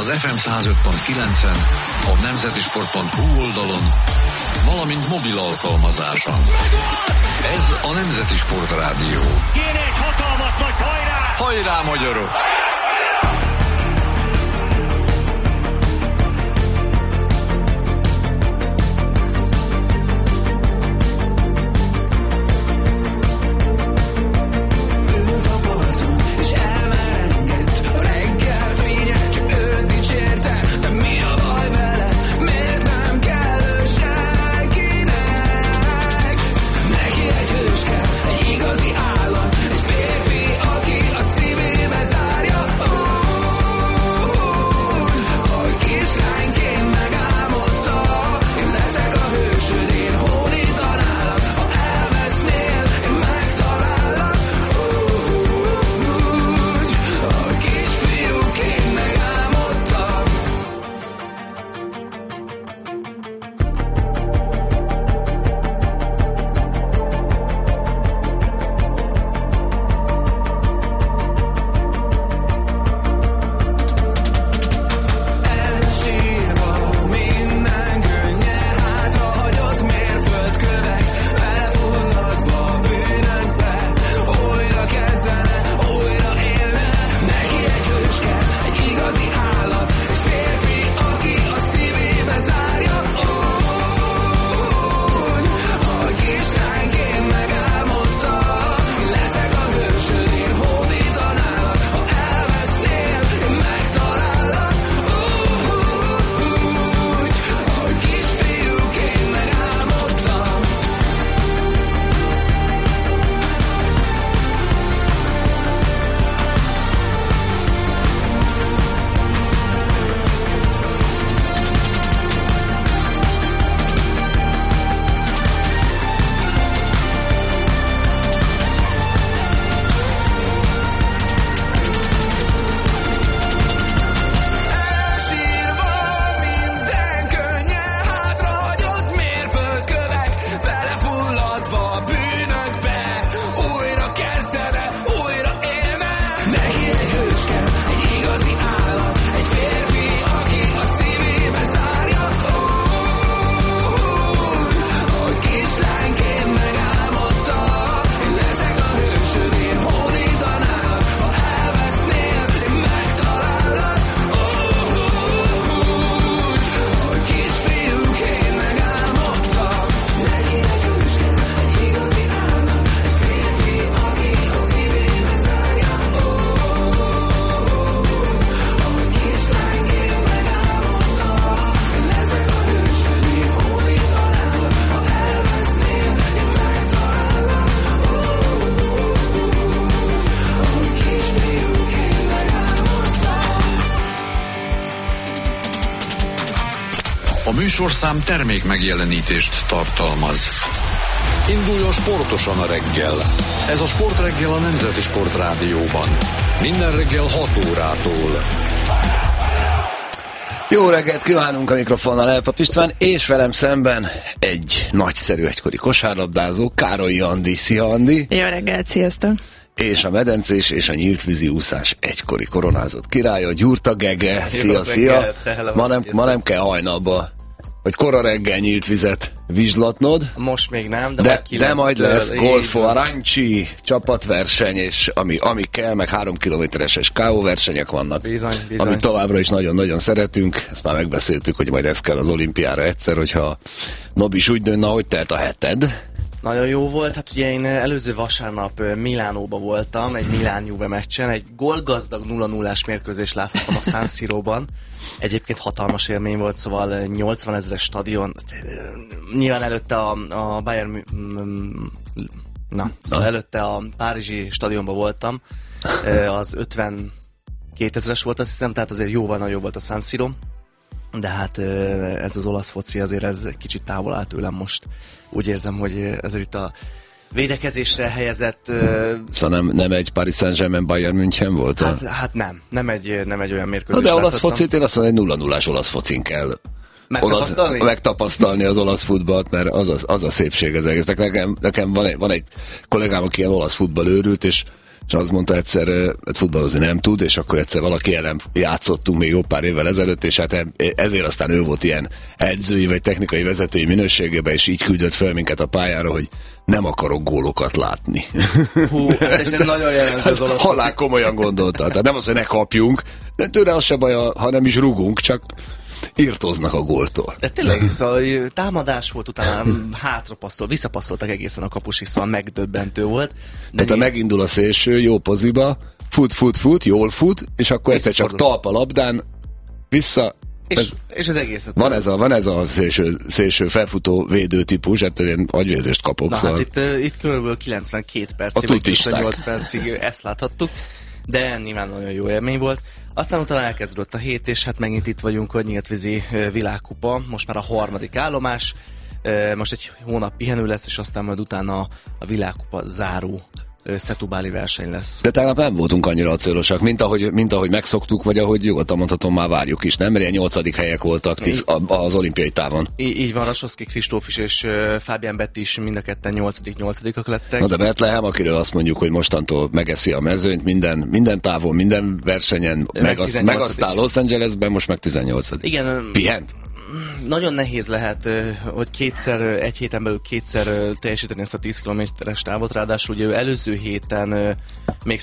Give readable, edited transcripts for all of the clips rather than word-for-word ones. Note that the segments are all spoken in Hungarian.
az FM 105.9-en, a nemzetisport.hu oldalon, valamint mobil alkalmazáson. Ez a Nemzeti Sport Rádió. Kéne egy hatalmas nagy hajrá! Hajrá, magyarok! Műsorszám termék megjelenítést tartalmaz. Induljon sportosan a reggel. Ez a Sportreggel a Nemzeti Sport Rádióban. Minden reggel 6 órától. Jó reggelt kívánunk, a mikrofonnal Elpap István, és velem szemben egy nagyszerű egykori kosárlabdázó, Károly Andi. Szia, Andi! Jó reggelt, sziasztok! És a medencés és a nyíltvízi úszás egykori koronázott királya, Gyurta Gege. Szia, szia! Ma nem kell hajnalba, hogy kora reggel nyílt vizet vizslatnod. Most még nem, de majd lesz Golfo Arancsi csapatverseny, és ami kell, meg 3 kilométeres SKO versenyek vannak. Bizony. Amit továbbra is nagyon-nagyon szeretünk. Ezt már megbeszéltük, hogy majd ez kell az olimpiára egyszer, hogyha Nobi is úgy dönne, hogy telt a heted. Nagyon jó volt, hát ugye én előző vasárnap Milánóba voltam, egy Milán-Juve meccsen, egy gólgazdag 0-0-ás mérkőzést láthattam a San Siróban. Egyébként hatalmas élmény volt, szóval 80 000-es stadion, nyilván előtte a Bayern, előtte a párizsi stadionban voltam, az 52 000-es volt, azt hiszem, tehát azért jóval nagyobb volt a San Siro. De hát ez az olasz foci azért ez egy kicsit távol áll tőlem most. Úgy érzem, hogy ezért itt a védekezésre helyezett... Szóval nem egy Paris Saint-Germain Bayern München volt? Hát nem egy olyan mérkőzés. De olasz focit, én azt mondom, egy 0-0-ás olasz focin kell megtapasztalni az olasz futballt, mert az a szépség az egész. Nekem van egy kollégám, aki ilyen olasz futball őrült, és és azt mondta egyszer, futballozni nem tud, és akkor egyszer valaki ellen játszottunk még jó pár évvel ezelőtt, és hát ezért aztán ő volt ilyen edzői vagy technikai vezetői minőségében, és így küldött fel minket a pályára, hogy nem akarok gólokat látni. Hú, és ez nagyon jellemző az olasz. Halál komolyan gondolta. Tehát nem az, hogy ne kapjunk, de tőle az se baj, ha nem is rugunk, csak írtoznak a góltól. De tényleg, szóval támadás volt, utána visszapasszoltak egészen a kapusig, szóval megdöbbentő volt. Tehát ha megindul a szélső, jó poziba, fut, jól fut, és akkor egyszer csak talp a labdán, vissza. És az egészet. Van ez a szélső felfutó védő típus, ettől én agyvérzést kapok. Na szóval... hát itt körülbelül 92 percig, vagy 98 percig ezt láthattuk, de nyilván nagyon jó élmény volt. Aztán utána elkezdődött a hét, és hát megint itt vagyunk a Nyíltvízi világkupa, most már a 3. állomás, most egy hónap pihenő lesz, és aztán majd utána a világkupa záró szetubáli verseny lesz. De tegnap nem voltunk annyira acélosak, mint ahogy megszoktuk, vagy ahogy nyugodtan mondhatom, már várjuk is, nem? Mert ilyen 8. helyek voltak az olimpiai távon. Így van, Rasowski Kristóf is és Fábián Betti is mind a ketten 8-ak lettek. Na de Betlehem, akiről azt mondjuk, hogy mostantól megeszi a mezőnyt, minden távon, minden versenyen, meg aztán Los Angelesben, most meg 18. Igen. Pihent? Nagyon nehéz lehet, hogy egy héten belül kétszer teljesíteni ezt a 10 km-es távot, ráadásul ugye ő előző héten még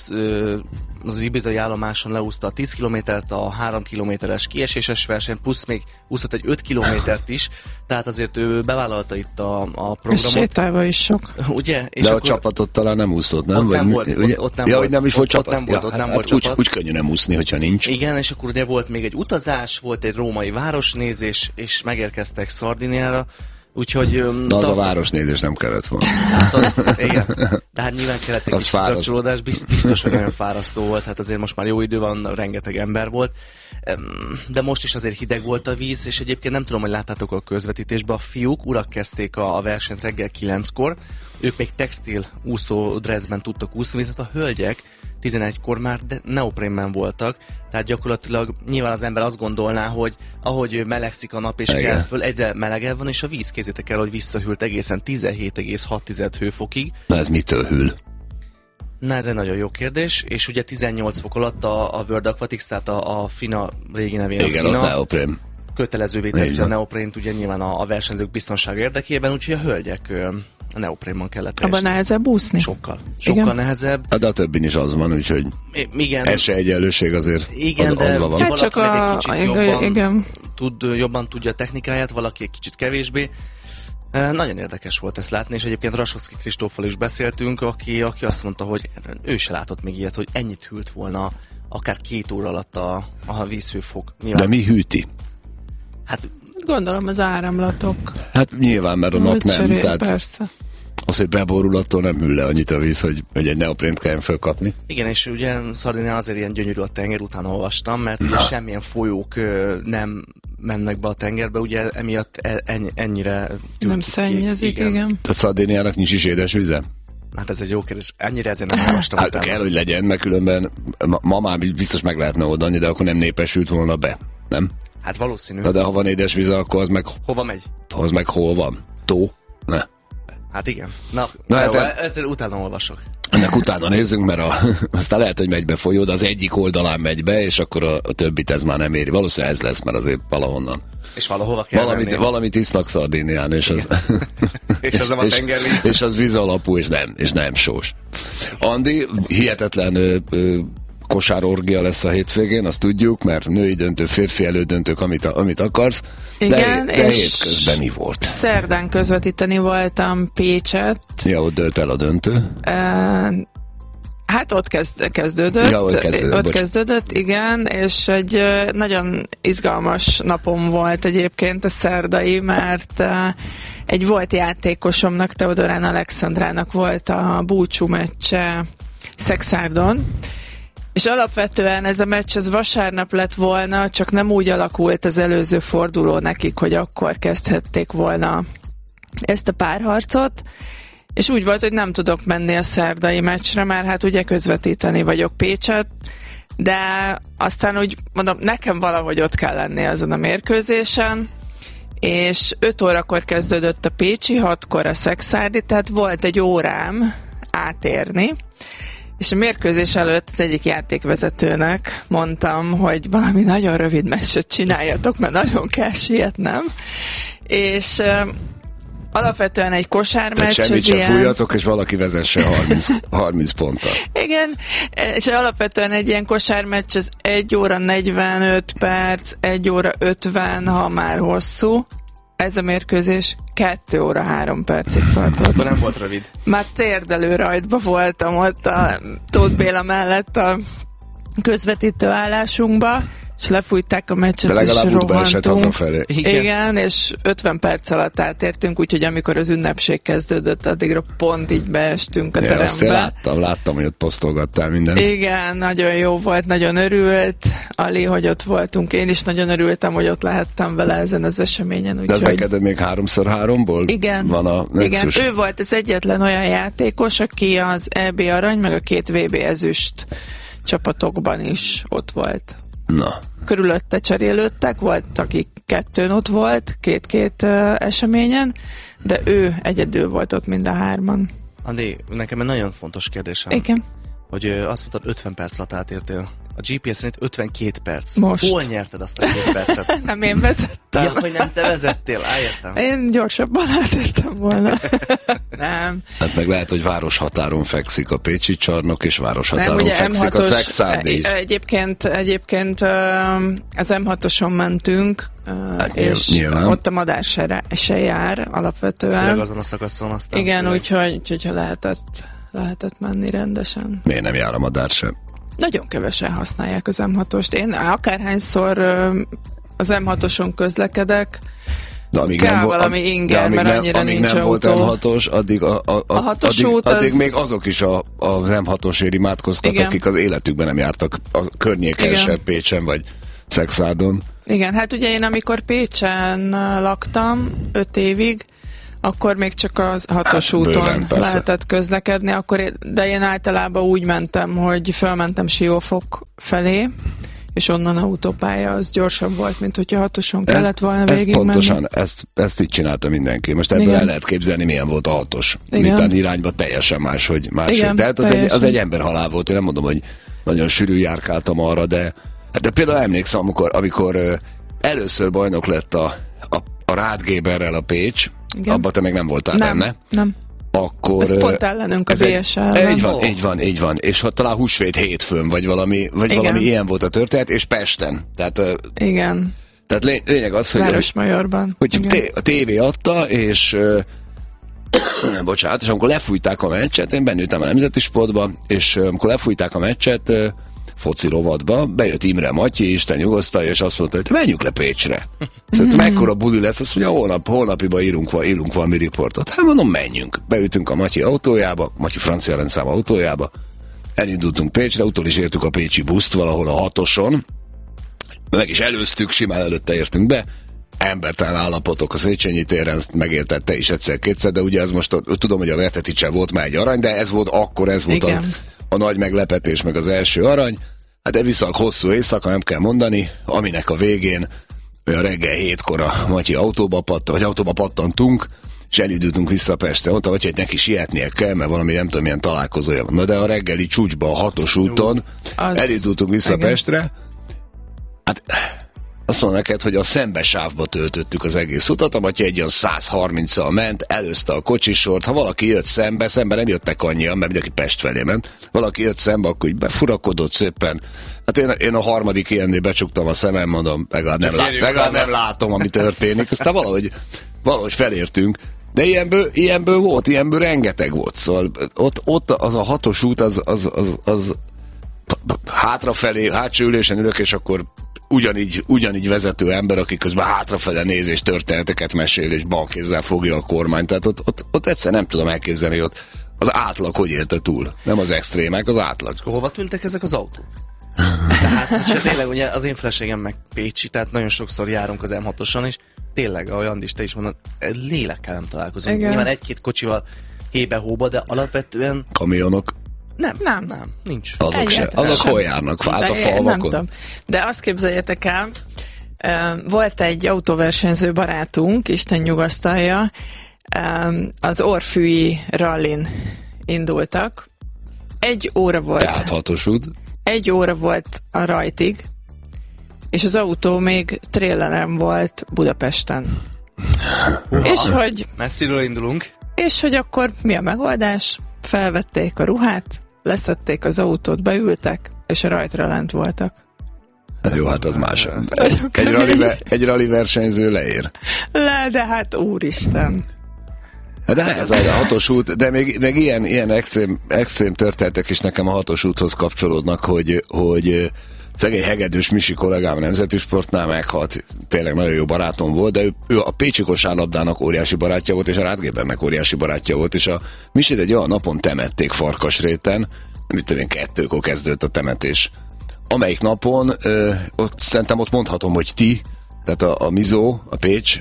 az ibizai állomáson leúszta a 10 kilométert, a 3 kilométeres kieséses verseny, plusz még úszott egy 5 kilométert is, tehát azért ő bevállalta itt a programot. És sétálva is sok. Ugye? És de akkor... a csapatot talán nem úszott, nem? Ott nem volt. Ott nem volt. Nem is volt csapat. Ott nem volt csapat. Úgy könnyű nem úszni, hogyha nincs. Igen, és akkor ugye volt még egy utazás, volt egy római városnézés, és megérkeztek Szardiniára, úgyhogy... De az a városnézés nem kellett volna. Igen, de hát nyilván kellett egy kis kapcsolódás, biztos, hogy nagyon fárasztó volt, hát azért most már jó idő van, rengeteg ember volt, de most is azért hideg volt a víz, és egyébként nem tudom, hogy láttátok a közvetítésben, a fiúk, urak kezdték a versenyt reggel 9-kor, ők még textil úszó dressben tudtak úszni, viszont a hölgyek 11-kor már neoprénben voltak, tehát gyakorlatilag nyilván az ember azt gondolná, hogy ahogy melegszik a nap és kell föl, egyre melegebb van, és a víz, kézzétek el, hogy visszahűlt egészen 17,6 hőfokig. Na ez mitől hűl? Na ez egy nagyon jó kérdés, és ugye 18 fok alatt a World Aquatics, tehát a FINA, régi nevén a FINA, neoprén. Kötelezővé teszi a neoprént, ugye nyilván a versenyzők biztonsága érdekében, úgyhogy a hölgyek a neoprénban kellett teljesíteni. Abban nehezebb úszni? Sokkal nehezebb. De a többin is az van, úgyhogy esélyegyenlőség azért igen, de van. Hát csak jobban tudja a technikáját, valaki egy kicsit kevésbé. Nagyon érdekes volt ezt látni, és egyébként Rasowski Kristóffal is beszéltünk, aki azt mondta, hogy ő se látott még ilyet, hogy ennyit hűlt volna akár 2 óra alatt a vízhőfok. Nyilván. De mi hűti? Hát gondolom az áramlatok. Hát nyilván, mert a nap nem. Tehát persze. Az, hogy beborul, attól nem hűl le annyit a víz, hogy egy neoprént kelljen fölkapni. Igen, és ugye Szardinián azért ilyen gyönyörű a tenger, utána olvastam, mert ugye semmilyen folyók nem mennek be a tengerbe, ugye emiatt ennyire nem szennyezik, igen. Tehát Szardiniának nincs is édesvíze? Hát ez egy jó kérdés. Ennyire ezért nem olvastam. Hát kell, hogy legyen, mert különben ma már biztos meg lehetne oldani, de akkor nem népesült volna be, nem? Hát valószínű. Na de ha van édesvíze, akkor az meg... Hova megy? Az meg hol van? Tó? Ne. Hát igen. Na hát ezzel utána olvasok. Ennek utána nézzünk, mert aztán lehet, hogy megy be folyó, de az egyik oldalán megy be, és akkor a többit ez már nem éri. Valószínűleg ez lesz, mert azért valahonnan. És valahova kell valamit isznak Szardinián, és az... és az nem a tengervíz. És az víz alapú, és nem sós. Andi, hihetetlen kosárorgia lesz a hétvégén, azt tudjuk, mert női döntő, férfi elődöntők, amit akarsz. Igen, de és hétközben mi volt? Szerdán közvetíteni voltam Pécset. Ja, ott dölt el a döntő. Hát ott kezdődött. Ja, ott kezdődött, igen, és egy nagyon izgalmas napom volt egyébként a szerdai, mert egy volt játékosomnak, Teodorán Alexandrának volt a búcsú meccse Szekszárdon, és alapvetően ez a meccs ez vasárnap lett volna, csak nem úgy alakult az előző forduló nekik, hogy akkor kezdhették volna ezt a párharcot, és úgy volt, hogy nem tudok menni a szerdai meccsre, mert hát ugye közvetíteni vagyok Pécset, de aztán úgy mondom, nekem valahogy ott kell lenni azon a mérkőzésen, és 5 órakor kezdődött a pécsi, 6-kor a szekszárdi, tehát volt egy órám átérni, És a mérkőzés előtt az egyik játékvezetőnek mondtam, hogy valami nagyon rövid meccset csináljatok, mert nagyon kell sietnem. És alapvetően egy kosármeccs. Tehát semmit sem fújjatok, és valaki vezesse 30 ponttal. Igen, és alapvetően egy ilyen kosármeccs az 1 óra 45 perc, 1 óra 50, ha már hosszú. Ez a mérkőzés 2 óra 3 percig tartott. Akkor nem volt rövid. Már térdelő rajtba voltam ott a Tóth Béla mellett a közvetítő állásunkba, és lefújták a meccset, de legalább és útba esett hazafelé. Igen, és 50 perc alatt átértünk, úgyhogy amikor az ünnepség kezdődött, addigra pont így beestünk a terembe. Azt láttam, hogy ott posztolgattál mindent. Igen, nagyon jó volt, nagyon örült Ali, hogy ott voltunk. Én is nagyon örültem, hogy ott lehettem vele ezen az eseményen. De az neked még 3x3-ból igen, van a Nexus? Igen, ő volt az egyetlen olyan játékos, aki az EB arany, meg a 2 VB ezüst csapatokban is ott volt. Na. Körülötte cserélődtek, volt, akik 2 ott volt, 2 eseményen, de ő egyedül volt ott mind a 3-an. Andi, nekem egy nagyon fontos kérdésem. Igen. Hogy azt mondtad, 50 perc alatt átértél. A GPS szerint 52 perc. Most. Hol nyerted azt a 2 percet? Nem én vezettem. Ja, hogy nem te vezettél, értem. Én gyorsabban átértem volna. Nem. Hát meg lehet, hogy városhatáron fekszik a Pécsi csarnok, és városhatáron fekszik a Szexárdi is. Egyébként az M6-oson mentünk, hát és nyilván. ott a madár se jár alapvetően. Főleg azon a szakaszon aztán. Igen, úgyhogy lehetett menni rendesen. Miért nem jár a madár sem? Nagyon kevesen használják az M6-ost. Én akárhányszor az M6-oson közlekedek, de amíg kell nem valami inger, mert annyira nincs nem autó. volt M6-os, addig még azok is az M6-osért imádkoztak, igen, akik az életükben nem jártak a környéken se, Pécsen vagy Szexárdon. Igen, hát ugye én amikor Pécsen laktam 5 évig, akkor még csak az 6-os úton lehetett közlekedni, de én általában úgy mentem, hogy fölmentem Siófok felé, és onnan autópálya az gyorsabb volt, mint hogyha 6-oson kellett volna végigmenni. Pontosan, ezt így csinálta mindenki. Most ebből el lehet képzelni, milyen volt a 6-os. Miután irányba teljesen máshogy. Tehát az egy emberhalál volt. Én nem mondom, hogy nagyon sűrű járkáltam arra, de például emlékszem, amikor először bajnok lett a Rád Géberrel a Pécs, abban te még nem voltál benne. Nem. Akkor, ez pont ellenünk a BS ellen. Így van. És ha talán húsvét hétfőn, vagy valami ilyen volt a történet, és Pesten. Tehát, igen. Tehát lényeg az, hogy Városmajorban. Hogy a tévé adta, és bocsánat, és amikor lefújták a meccset, én bennültem a Nemzeti Sportba, és amikor lefújták a meccset, foci rovatba, bejött Imre Matyi, Isten nyugosztalja, és azt mondta, hogy menjünk le Pécsre. Szerintem mekkora buli lesz, azt mondja, holnapiban írunk valami riportot. Hát mondom, menjünk. Beültünk a Matyi autójába, Matyi francia rendszám autójába, elindultunk Pécsre, utol is értük a pécsi buszt valahol a 6-oson, meg is előztük, simán előtte értünk be, embertelen állapotok a Széchenyi téren, ezt megértett te is egyszer-kétszer, de ugye ez most tudom, hogy a Verteticsen volt már egy arany, de ez volt a nagy meglepetés, meg az első arany. Hát de viszont hosszú éjszaka, nem kell mondani, aminek a végén olyan reggel 7-kor a Matyi autóba pattantunk, és elindultunk vissza Pestre. Mondta, hogy neki sietnie kell, mert valami nem tudom milyen találkozója van. Na de a reggeli csúcsba, a 6-os úton elindultunk vissza Pestre. Hát azt mondom neked, hogy a szembesávba töltöttük az egész utat, a Matyi egy olyan 130-al ment, előzte a kocsisort, ha valaki jött szembe nem jöttek annyian, mert mindenki Pest felé ment, valaki jött szembe, akkor így befurakodott szépen. Hát én a harmadik ilyennél becsuktam a szemem, mondom, legalább nem látom, ami történik, aztán valahogy felértünk. De ilyenből volt, ilyenből rengeteg volt, szóval ott az a 6-os út, az hátrafelé, hátsó ülésen ülök, és akkor ugyanígy vezető ember, aki közben hátrafele néz és történeteket mesél, és balkézzel fogja a kormányt. Tehát ott egyszer nem tudom elképzelni, hogy ott az átlag hogy élte túl. Nem az extrémek, az átlag. Hova tűntek ezek az autók? Tehát tényleg ugye az én feleségem meg pécsi, tehát nagyon sokszor járunk az M6-oson, és tényleg, ahogy Andis, te is mondod, lélekkel nem találkozunk. Igen. Nyilván egy-két kocsival hébe-hóba, de alapvetően... Kamionok? Nem, nincs. Azok hol járnak? Hát a falvakon? De azt képzeljétek el, volt egy autóversenyző barátunk, Isten nyugasztalja, az Orfűi rallin indultak, 1 óra volt. Tehát 6-os út. 1 óra volt a rajtig, és az autó még traileren volt Budapesten. És hogy... Messziről indulunk. És hogy akkor mi a megoldás? Felvették a ruhát, leszették az autót, beültek, és a rajtra lent voltak. Jó, hát az más. Egy rally versenyző leér. De hát úristen. De ez a 6-os út, de még ilyen extrém történetek is nekem a 6-os úthoz kapcsolódnak, hogy szegény Hegedűs Misi kollégám a Nemzeti Sportnál meghalt, tényleg nagyon jó barátom volt, de ő a pécsi kosárlabdának óriási barátja volt, és a Rádgébernek óriási barátja volt, és a Misit egy olyan napon temették Farkasréten, mit tudom én, 2-kor kezdődött a temetés. Amelyik napon, szerintem ott mondhatom, hogy tehát a Mizó, a Pécs,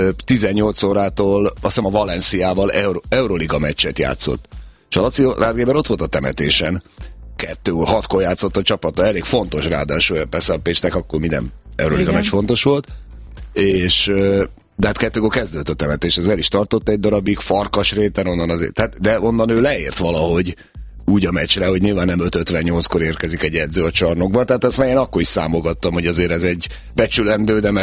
18 órától azt hiszem a Valenciával Euroliga meccset játszott. És a Laci Rádgéber ott volt a temetésen. 6-kor játszott a csapata, elég fontos ráadásul, persze a Pécsnek akkor minden Euroliga meccs fontos volt. És de hát 2-kor kezdődött a temetés, ez el is tartott egy darabig, Farkasréten, onnan azért, de onnan ő leért valahogy úgy a meccsre, hogy nyilván nem 5:58-kor érkezik egy edző a csarnokba, tehát ezt már én akkor is számogattam, hogy azért ez egy becsülendő, de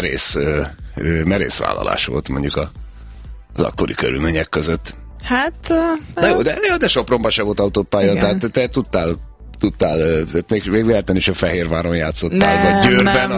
merész vállalás volt mondjuk az akkori körülmények között. Hát... De Sopronban se volt autópálya, tehát te tudtál még véletlenül is a Fehérváron játszottál, vagy Győrben,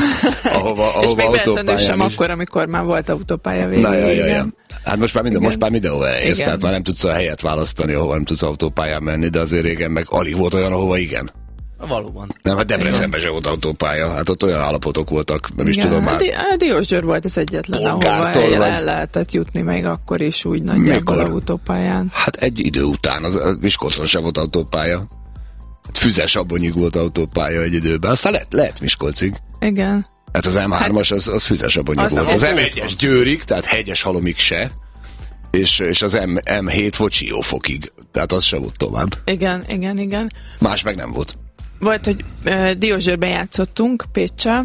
ahova és még autópályán sem akkor, amikor már volt autópálya végül. Ja. Hát most már mindenhol elérsz, tehát már nem tudsz a helyet választani, ahova nem tudsz autópályán menni, de azért régen meg alig volt olyan, ahova igen. Valóban. Nem, hát Debrecenben sem volt autópálya, hát ott olyan állapotok voltak, nem is tudom már. Diósgyőr volt az egyetlen, ahova el lehetett jutni még akkor is úgy nagyjából autópályán. Hát egy idő után, az Miskolcon sem volt autópálya. Füzes-Abonyig volt autópálya egy időben, aztán lehet Miskolcig. Igen. Hát az M3-as az Füzes-Abonyig volt. Az M1-es Győrig, tehát Hegyes-Halomig se, és az M7 volt Siófokig, tehát az se volt tovább. Igen. Más meg nem volt. Volt, hogy Diósgyőrben játszottunk Péccsel,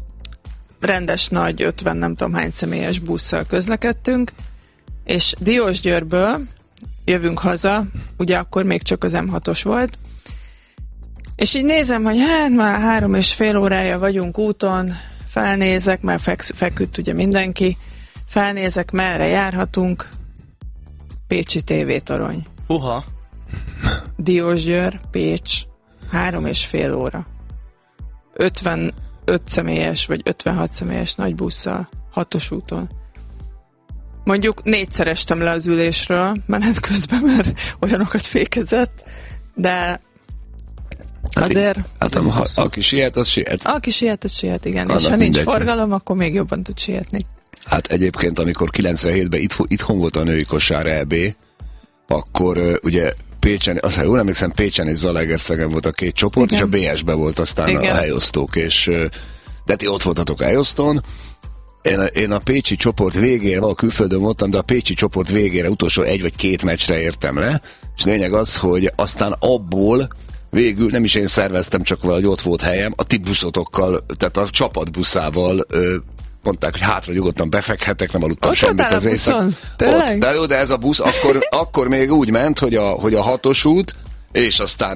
rendes nagy 50 nem tudom hány személyes busszal közlekedtünk, és Diósgyőrből jövünk haza, ugye akkor még csak az M6-os volt, és így nézem, hogy hát már 3,5 órája vagyunk úton, felnézek, mert feküdt ugye mindenki, felnézek, merre járhatunk, Pécsi tévétorony. Diósgyőr, Pécs, 3,5 óra. 55 személyes, vagy 56 személyes nagy busszal, 6-os úton. Mondjuk 4-szer estem le az ülésről menet közben, mert olyanokat fékezett, de azért... Aki siet, az siet. Aki siet, az siet, igen. Annak és ha nincs mindegy. forgalom, akkor még jobban tud sietni. Hát egyébként, amikor 97-ben itthon volt a női kosár EB, akkor ugye Pécsen, azt jól emlékszem, Pécsen és Zalaegerszegen volt a 2 csoport, igen. És a BS-ben volt aztán igen. A helyosztók, és de ti ott voltatok a helyosztón. Én a pécsi csoport végére, valahol külföldön voltam, de a pécsi csoport végére utolsó 1 vagy 2 meccsre értem le, és lényeg az, hogy aztán abból végül nem is én szerveztem, csak valahogy ott volt helyem, a ti buszotokkal, tehát a csapatbuszával mondták, hogy hátra nyugodtan befekhetek, nem aludtam semmit az éjszak. De ez a busz akkor még úgy ment, hogy a 6-os út, és aztán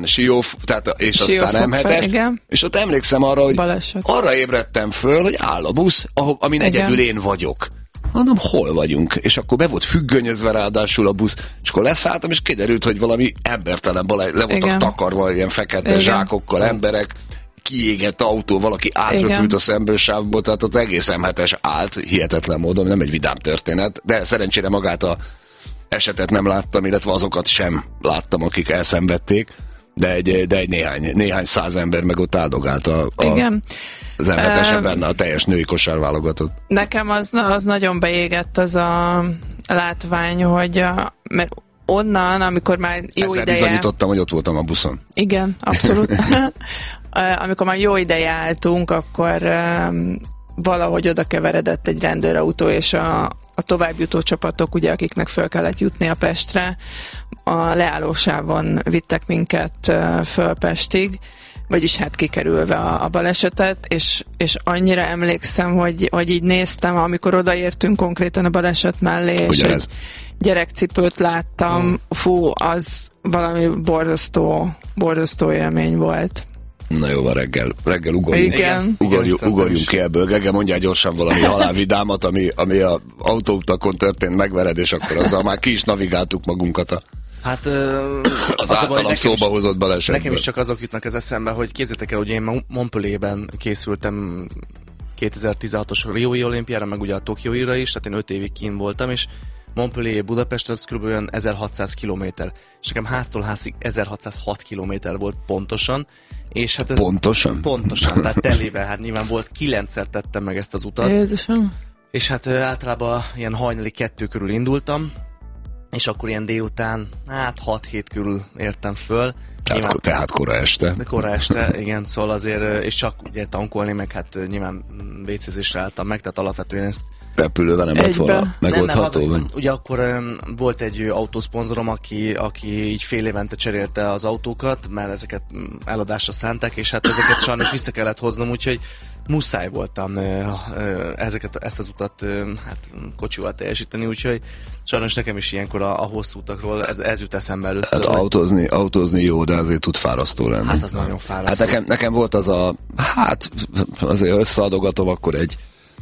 aztán M7-es, és ott emlékszem arra, hogy arra ébredtem föl, hogy áll a busz, amin egyedül én vagyok. Mondom, hol vagyunk? És akkor be volt függönyözve ráadásul a busz, és akkor leszálltam, és kiderült, hogy valami embertelen le voltak takarva ilyen fekete zsákokkal emberek, kiégett autó, valaki átröpült a szembősávból, tehát ott egész M7-es állt, hihetetlen módon, nem egy vidám történet, de szerencsére magát a esetet nem láttam, illetve azokat sem láttam, akik elszenvedték, de egy néhány száz ember meg ott áldogált az M7-esen benne a teljes női kosárválogatott. Nekem az nagyon beégett az a látvány, hogy mert onnan, amikor már jó ideje... Ezzel bizonyítottam, hogy ott voltam a buszon. Igen, abszolút. Amikor már jó ideje álltunk, akkor valahogy oda keveredett egy rendőrautó, és a továbbjutó csapatok, ugye, akiknek föl kellett jutni a Pestre, a leállósávon vittek minket föl Pestig, vagyis hát kikerülve a balesetet, és annyira emlékszem, hogy így néztem, amikor odaértünk konkrétan a baleset mellé, és egy gyerekcipőt láttam, fú, az valami borzasztó élmény volt. Na jó, reggel ugorjunk ki ebből. Gege, mondjál gyorsan valami halálvidámat, ami a autóutakon történt, megvered, és akkor azzal már ki is navigáltuk magunkat Hát az általam szóba hozott balesetből. Nekem is csak azok jutnak az eszembe, hogy képzeljétek el, hogy én Montpellierben készültem 2016-os Riói olimpiára, meg ugye a Tokióira is, tehát én 5 évig kint voltam, és Montpellier Budapest az kb. 1600 kilométer, és nekem háztól házig 1606 kilométer volt pontosan, és hát ez Pontosan, tehát telébe, hát nyilván volt 9-szer tettem meg ezt az utat. Édesem. És hát általában ilyen hajnali 2 körül indultam, és akkor ilyen délután, 6-7 körül értem föl. Tehát kora este. De kora este, igen, szóval azért, és csak ugye tankolni, meg hát nyilván vécézésre álltam meg, tehát alapvetően ezt repülővel nem lett volna megoldható. Nem, ugye akkor volt egy autószponzorom, aki így fél évente cserélte az autókat, mert ezeket eladásra szánták, és hát ezeket sajnos vissza kellett hoznom, úgyhogy muszáj voltam ezt az utat hát kocsival teljesíteni, úgyhogy sajnos nekem is ilyenkor a hosszú utakról ez jut eszembe először. Hát autózni jó, de azért tud fárasztó lenni. Hát az nagyon fárasztó. Hát nekem volt az azért összeadogatom akkor egy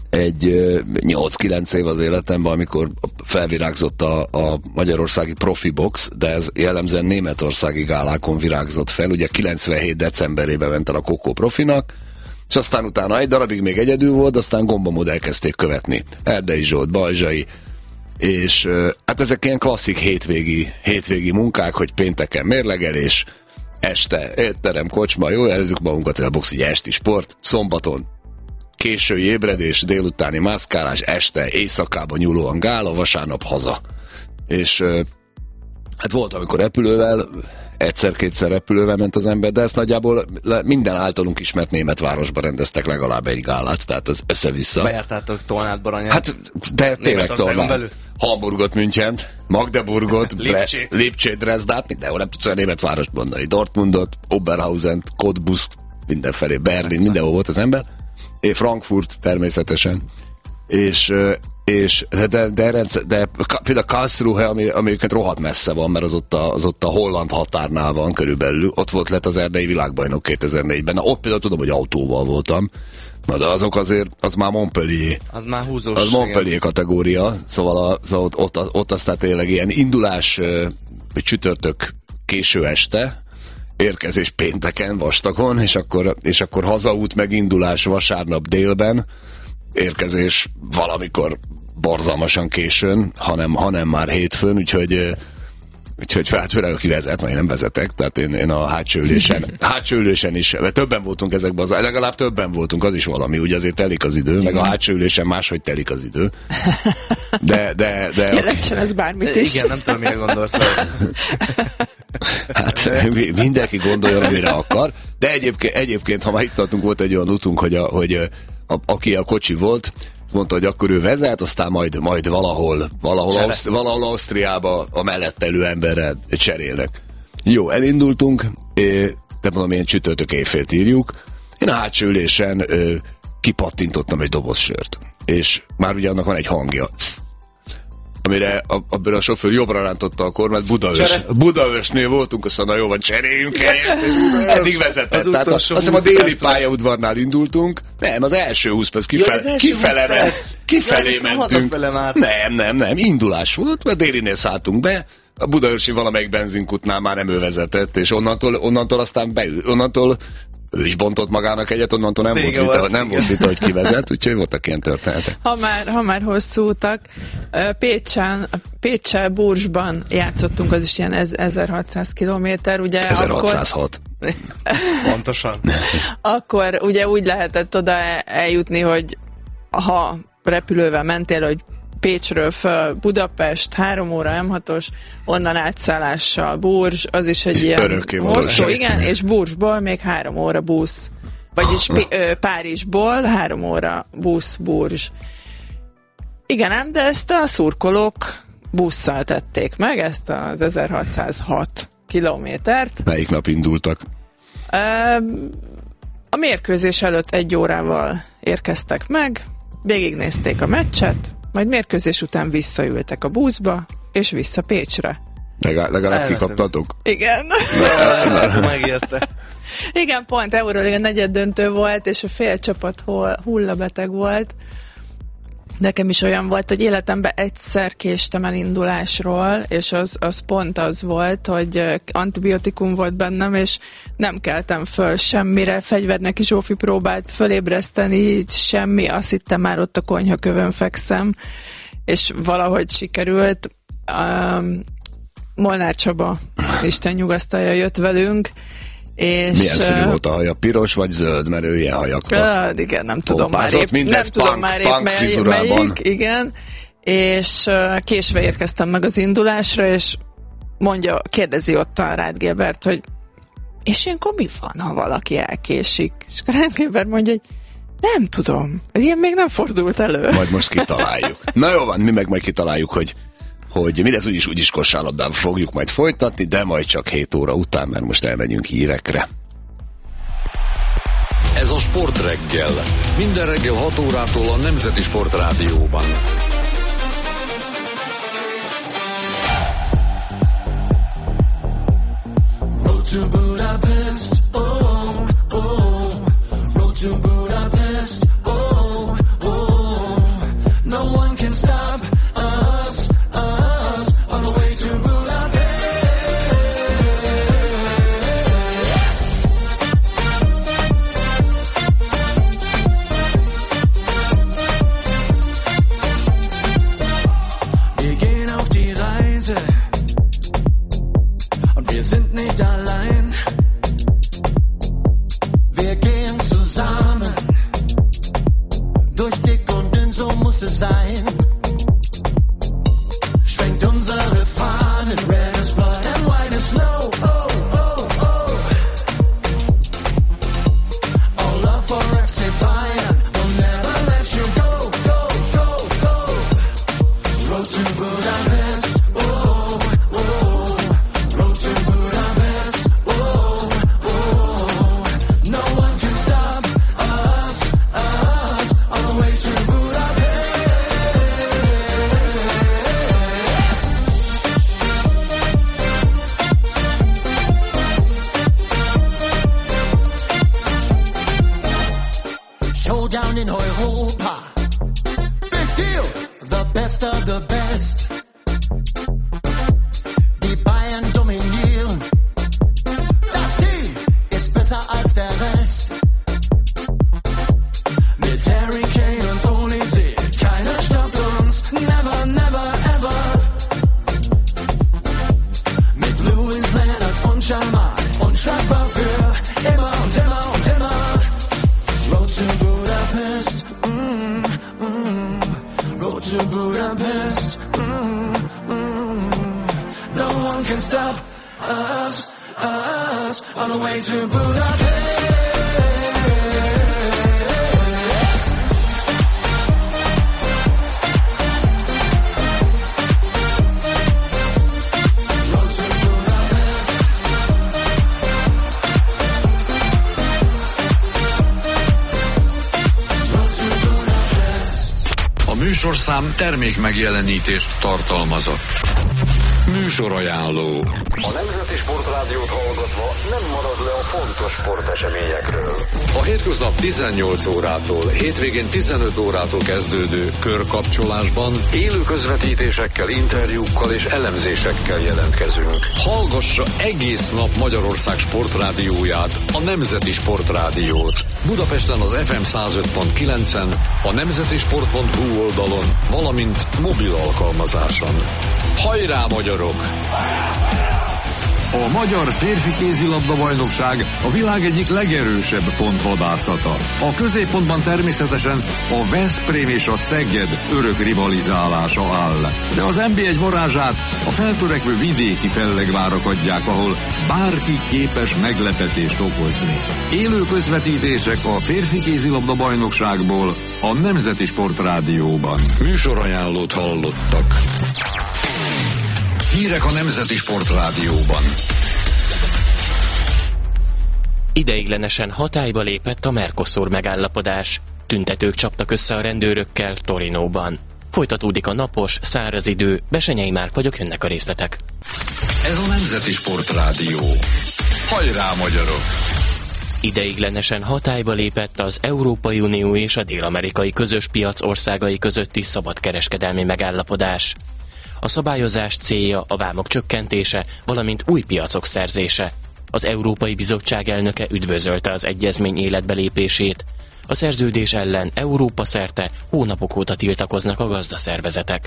8-9 év az életemben, amikor felvirágzott a magyarországi profi box, de ez jellemzően németországi gálákon virágzott fel. Ugye 97 decemberében ment el a Kokó profinak, és aztán utána egy darabig még egyedül volt, aztán gombamód elkezdték követni. Erdei Zsolt, Balzsai, és hát ezek ilyen klasszik hétvégi munkák, hogy pénteken mérlegelés, este étterem, kocsma, jó, érezzük magunkat, a box ugye esti sport, szombaton késői ébredés, délutáni mászkálás, este, éjszakában nyúlóan gála, vasárnap haza. És hát volt, amikor repülővel, egyszer-kétszer repülővel ment az ember, de ezt nagyjából minden általunk ismert német városban rendeztek legalább egy gálát, tehát az össze-vissza. Bejártátok Tolnát, Baranyát? Hát, de tényleg Tolnát. Hamburgot, Münchent, Magdeburgot, Lipcsét, Dresdát, mindenhol nem tudsz a német várost mondani. Dortmundot, Oberhausent, Cottbuszt, mindenfelé, Berlin, mindenhol volt az ember. Frankfurt természetesen. De például Karlsruhe, ami rohadt messze van, mert az ott a holland határnál van körülbelül. Ott volt az erdei világbajnok 2004-ben. Na, ott például tudom, hogy autóval voltam. Na, de azok azért, az már Montpellier. Az már húzós. Az Montpellier kategória. Szóval ott aztán tényleg ilyen indulás csütörtök késő este, érkezés pénteken, vastagon, és akkor hazaút megindulás vasárnap délben, érkezés valamikor borzalmasan későn, hanem már hétfőn, úgyhogy főleg aki vezet, majd én nem vezetek, tehát én a hátsó ülésen is, mert többen voltunk ezekben, legalább többen voltunk, az is valami, ugye azért telik az idő, meg a hátsó ülésen máshogy telik az idő. De jelentsen ez bármit is. Igen, nem tudom, mire gondolsz. Hát mindenki gondoljon, amire akar, de egyébként ha már itt tartunk, volt egy olyan utunk, hogy aki a kocsi volt, mondta, hogy akkor ő vezet, aztán majd valahol Ausztriába a mellettelő emberrel cserélnek. Jó, elindultunk, de mondom, ilyen csütörtök éjfélt írjuk. Én a hátsó ülésen kipattintottam egy doboz sört, és már ugye annak van egy hangja. Amire a sofőr jobbra rántotta a kormányt, Budaörsnél voltunk, azt mondta, jó van, cseréljünk el, eddig vezetett. Tehát azt hiszem a déli pályaudvarnál indultunk, nem, az első 20 perc kifelé mentünk. Nem, indulás volt, mert délinél szálltunk be, a budaörsi valamelyik benzinkutnál már nem ő vezetett, és onnantól aztán onnantól ő is bontott magának egyet, onnantól nem volt vita, hogy kivezet, úgyhogy voltak ilyen történetek. Ha már hosszú utak, Pécsel Bursban játszottunk, az is ilyen 1600 kilométer, ugye? 1606. Pontosan. Akkor ugye úgy lehetett oda eljutni, hogy ha repülővel mentél, hogy Pécsről föl Budapest, 3 óra M6-os, onnan átszállással Burzs, az is egy ilyen hosszú, igen, és Burzsból még 3 óra busz. Vagyis Párizsból 3 óra busz Burzs. Igen, ám, de ezt a szurkolók busszal tették meg, ezt az 1606 kilométert. Melyik nap indultak? A mérkőzés előtt 1 órával érkeztek meg, végignézték a meccset, majd mérkőzés után visszaültek a buszba, és vissza Pécsre. Legalább kikaptatok? Igen. Megérte. Igen, pont Euróliga negyeddöntő volt, és a fél csapat hullabeteg volt. Nekem is olyan volt, hogy életemben egyszer késtem el indulásról, és az pont az volt, hogy antibiotikum volt bennem, és nem keltem föl semmire. Fegyverneki Zsófi próbált fölébreszteni, semmi, azt hittem már ott a konyhakövön fekszem, és valahogy sikerült. Molnár Csaba, Isten nyugasztalja, jött velünk, és... Milyen színű volt a haja? Piros vagy zöld? Mert ő ilyen hajakra. Igen, nem tudom már épp melyik, igen. És késve érkeztem meg az indulásra, és kérdezi ott a Ráth Gilbert, hogy és ilyenkor mi van, ha valaki elkésik? És a Ráth Gilbert mondja, hogy nem tudom, ilyen még nem fordult elő. Majd most kitaláljuk. Na jó van, mi meg majd kitaláljuk, hogy mindez úgyis kosárlabdában fogjuk majd folytatni, de majd csak 7 óra után, mert most elmegyünk hírekre. Ez a Sportreggel. Minden reggel 6 órától a Nemzeti Sport Rádióban. Road to Budapest, oh, oh. Road to Budapest, oh, oh. No one can stop us on the way to Budapest. Wir gehen auf die Reise und wir sind nicht allein. Wir gehen zusammen durch dick und dünn, so muss es sein. Schwenkt unsere Fahnen, red is blood and white is snow. Oh, oh, oh. All love for FC Bayern, we'll never let you go, go, go, go. Road to Budapest, oh, oh. Road to Budapest, oh, oh. No one can stop us on the way to Budapest. Showdown in Europa. Big deal. The best of the best. Die Bayern dominieren. Das Team ist besser als der Rest. Mit Harry Kane und Olise, keiner stoppt uns. Never, never, ever. Mit Lewis, Leonard und Jamal. Unschlagbar für immer und immer und immer. Road to Budapest, Road to Budapest, No one can stop us on the way to Budapest. A műsorszám termék megjelenítést tartalmazott. Műsorajánló. A Nemzeti Sportrádiót hallgatva nem marad le a fontos sporteseményekről. A hétköznap 18 órától, hétvégén 15 órától kezdődő körkapcsolásban élő közvetítésekkel, interjúkkal és elemzésekkel jelentkezünk. Hallgassa egész nap Magyarország sportrádióját, a Nemzeti Sportrádiót. Budapesten az FM 105.9-en, a nemzetisport.hu oldalon, valamint mobil alkalmazáson. Hajrá, magyarok! A magyar férfi kézilabda-bajnokság a világ egyik legerősebb pontvadászata. A középpontban természetesen a Veszprém és a Szeged örök rivalizálása áll. De az NB1 varázsát a feltörekvő vidéki fellegvárak adják, ahol bárki képes meglepetést okozni. Élő közvetítések a férfi kézilabda-bajnokságból a Nemzeti Sportrádióban. Műsorajánlót hallottak. Hírek a Nemzeti Sportrádióban. Ideiglenesen hatályba lépett a Mercosur megállapodás. Tüntetők csaptak össze a rendőrökkel Torinóban. Folytatódik a napos, száraz idő. Besenyei Márk vagyok, jönnek a részletek. Ez a Nemzeti Sportrádió. Hajrá, magyarok! Ideiglenesen hatályba lépett az Európai Unió és a dél-amerikai közös piac országai közötti szabadkereskedelmi megállapodás. A szabályozás célja a vámok csökkentése, valamint új piacok szerzése. Az Európai Bizottság elnöke üdvözölte az egyezmény életbelépését. A szerződés ellen Európa szerte hónapok óta tiltakoznak a gazdaszervezetek.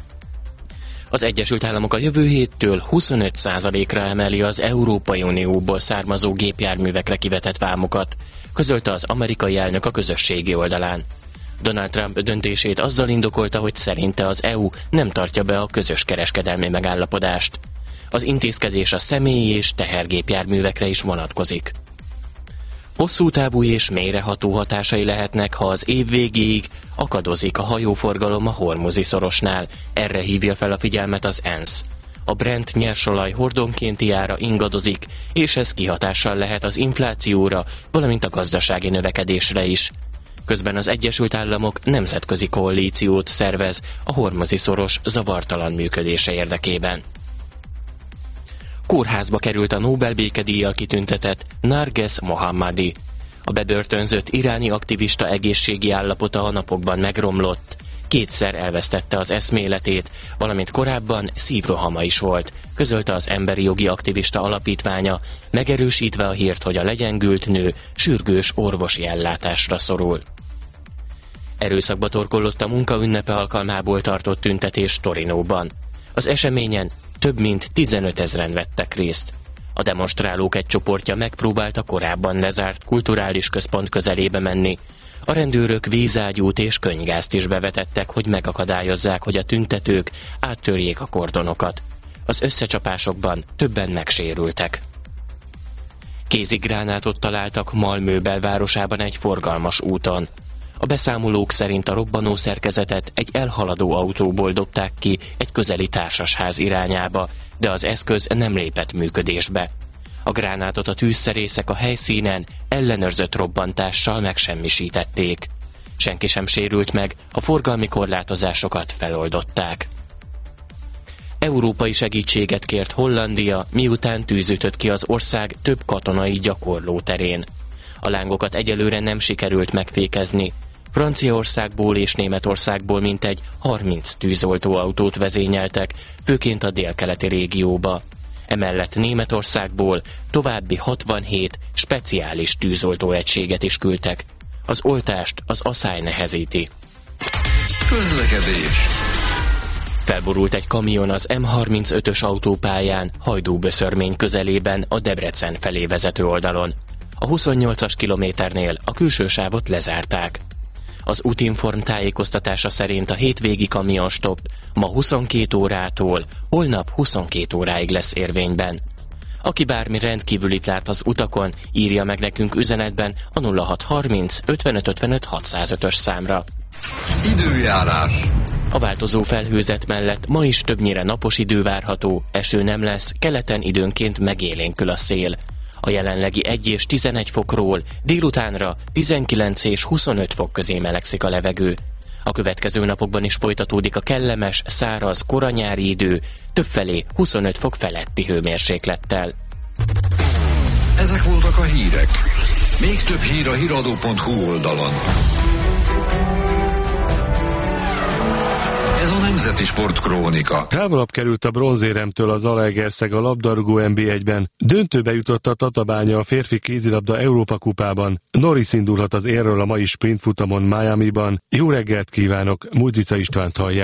Az Egyesült Államok a jövő héttől 25%-ra emeli az Európai Unióból származó gépjárművekre kivetett vámokat, közölte az amerikai elnök a közösségi oldalán. Donald Trump döntését azzal indokolta, hogy szerinte az EU nem tartja be a közös kereskedelmi megállapodást. Az intézkedés a személyi és tehergépjárművekre is vonatkozik. Hosszú távú és mélyreható hatásai lehetnek, ha az év végéig akadozik a hajóforgalom a Hormuzi szorosnál. Erre hívja fel a figyelmet az ENSZ. A Brent nyersolaj hordonkénti ára ingadozik, és ez kihatással lehet az inflációra, valamint a gazdasági növekedésre is. Közben az Egyesült Államok nemzetközi koalíciót szervez a Hormuzi szoros zavartalan működése érdekében. Kórházba került a Nobel békedíjjal kitüntetett Narges Mohammadi. A bebörtönzött iráni aktivista egészségi állapota a napokban megromlott. Kétszer elvesztette az eszméletét, valamint korábban szívrohama is volt, közölte az Emberi Jogi Aktivista Alapítványa, megerősítve a hírt, hogy a legyengült nő sürgős orvosi ellátásra szorul. Erőszakba torkollott a munkaünnepe alkalmából tartott tüntetés Torinóban. Az eseményen több mint 15 000-en vettek részt. A demonstrálók egy csoportja megpróbálta korábban lezárt kulturális központ közelébe menni. A rendőrök vízágyút és könnygázt is bevetettek, hogy megakadályozzák, hogy a tüntetők áttörjék a kordonokat. Az összecsapásokban többen megsérültek. Kézigránátot találtak Malmö belvárosában egy forgalmas úton. A beszámolók szerint a robbanó szerkezetet egy elhaladó autóból dobták ki egy közeli társasház irányába, de az eszköz nem lépett működésbe. A gránátot a tűzszerészek a helyszínen ellenőrzött robbantással megsemmisítették. Senki sem sérült meg, a forgalmi korlátozásokat feloldották. Európai segítséget kért Hollandia, miután tűz ütött ki az ország több katonai gyakorlóterén. A lángokat egyelőre nem sikerült megfékezni. Franciaországból és Németországból mintegy 30 tűzoltóautót vezényeltek, főként a délkeleti régióba. Emellett Németországból további 67 speciális tűzoltóegységet is küldtek. Az oltást az asszály nehezíti. Közlekedés. Felborult egy kamion az M35-ös autópályán Hajdúböszörmény közelében a Debrecen felé vezető oldalon. A 28-as kilométernél a külső sávot lezárták. Az Útinform tájékoztatása szerint a hétvégi kamionstopp ma 22 órától holnap 22 óráig lesz érvényben. Aki bármi rendkívülit lát az utakon, írja meg nekünk üzenetben a 0630 55 55 605-ös számra. Időjárás. A változó felhőzet mellett ma is többnyire napos idő várható, eső nem lesz, keleten időnként megélénkül a szél. A jelenlegi 1 és 11 fokról délutánra 19 és 25 fok közé melegszik a levegő. A következő napokban is folytatódik a kellemes, száraz, koranyári idő, többfelé 25 fok feletti hőmérséklettel. Ezek voltak a hírek. Még több hír a hiradó.hu oldalon. Ez a Nemzeti Sportkrónika. Távolabb került a bronzéremtől az Zalaegerszeg a labdarúgó NB1-ben. Döntőbe jutott a Tatabánya a férfi kézilabda Európa kupában. Norris indulhat az érről a mai sprintfutamon Miamiban. Jó reggelt kívánok, Mudrica Istvánt hallják.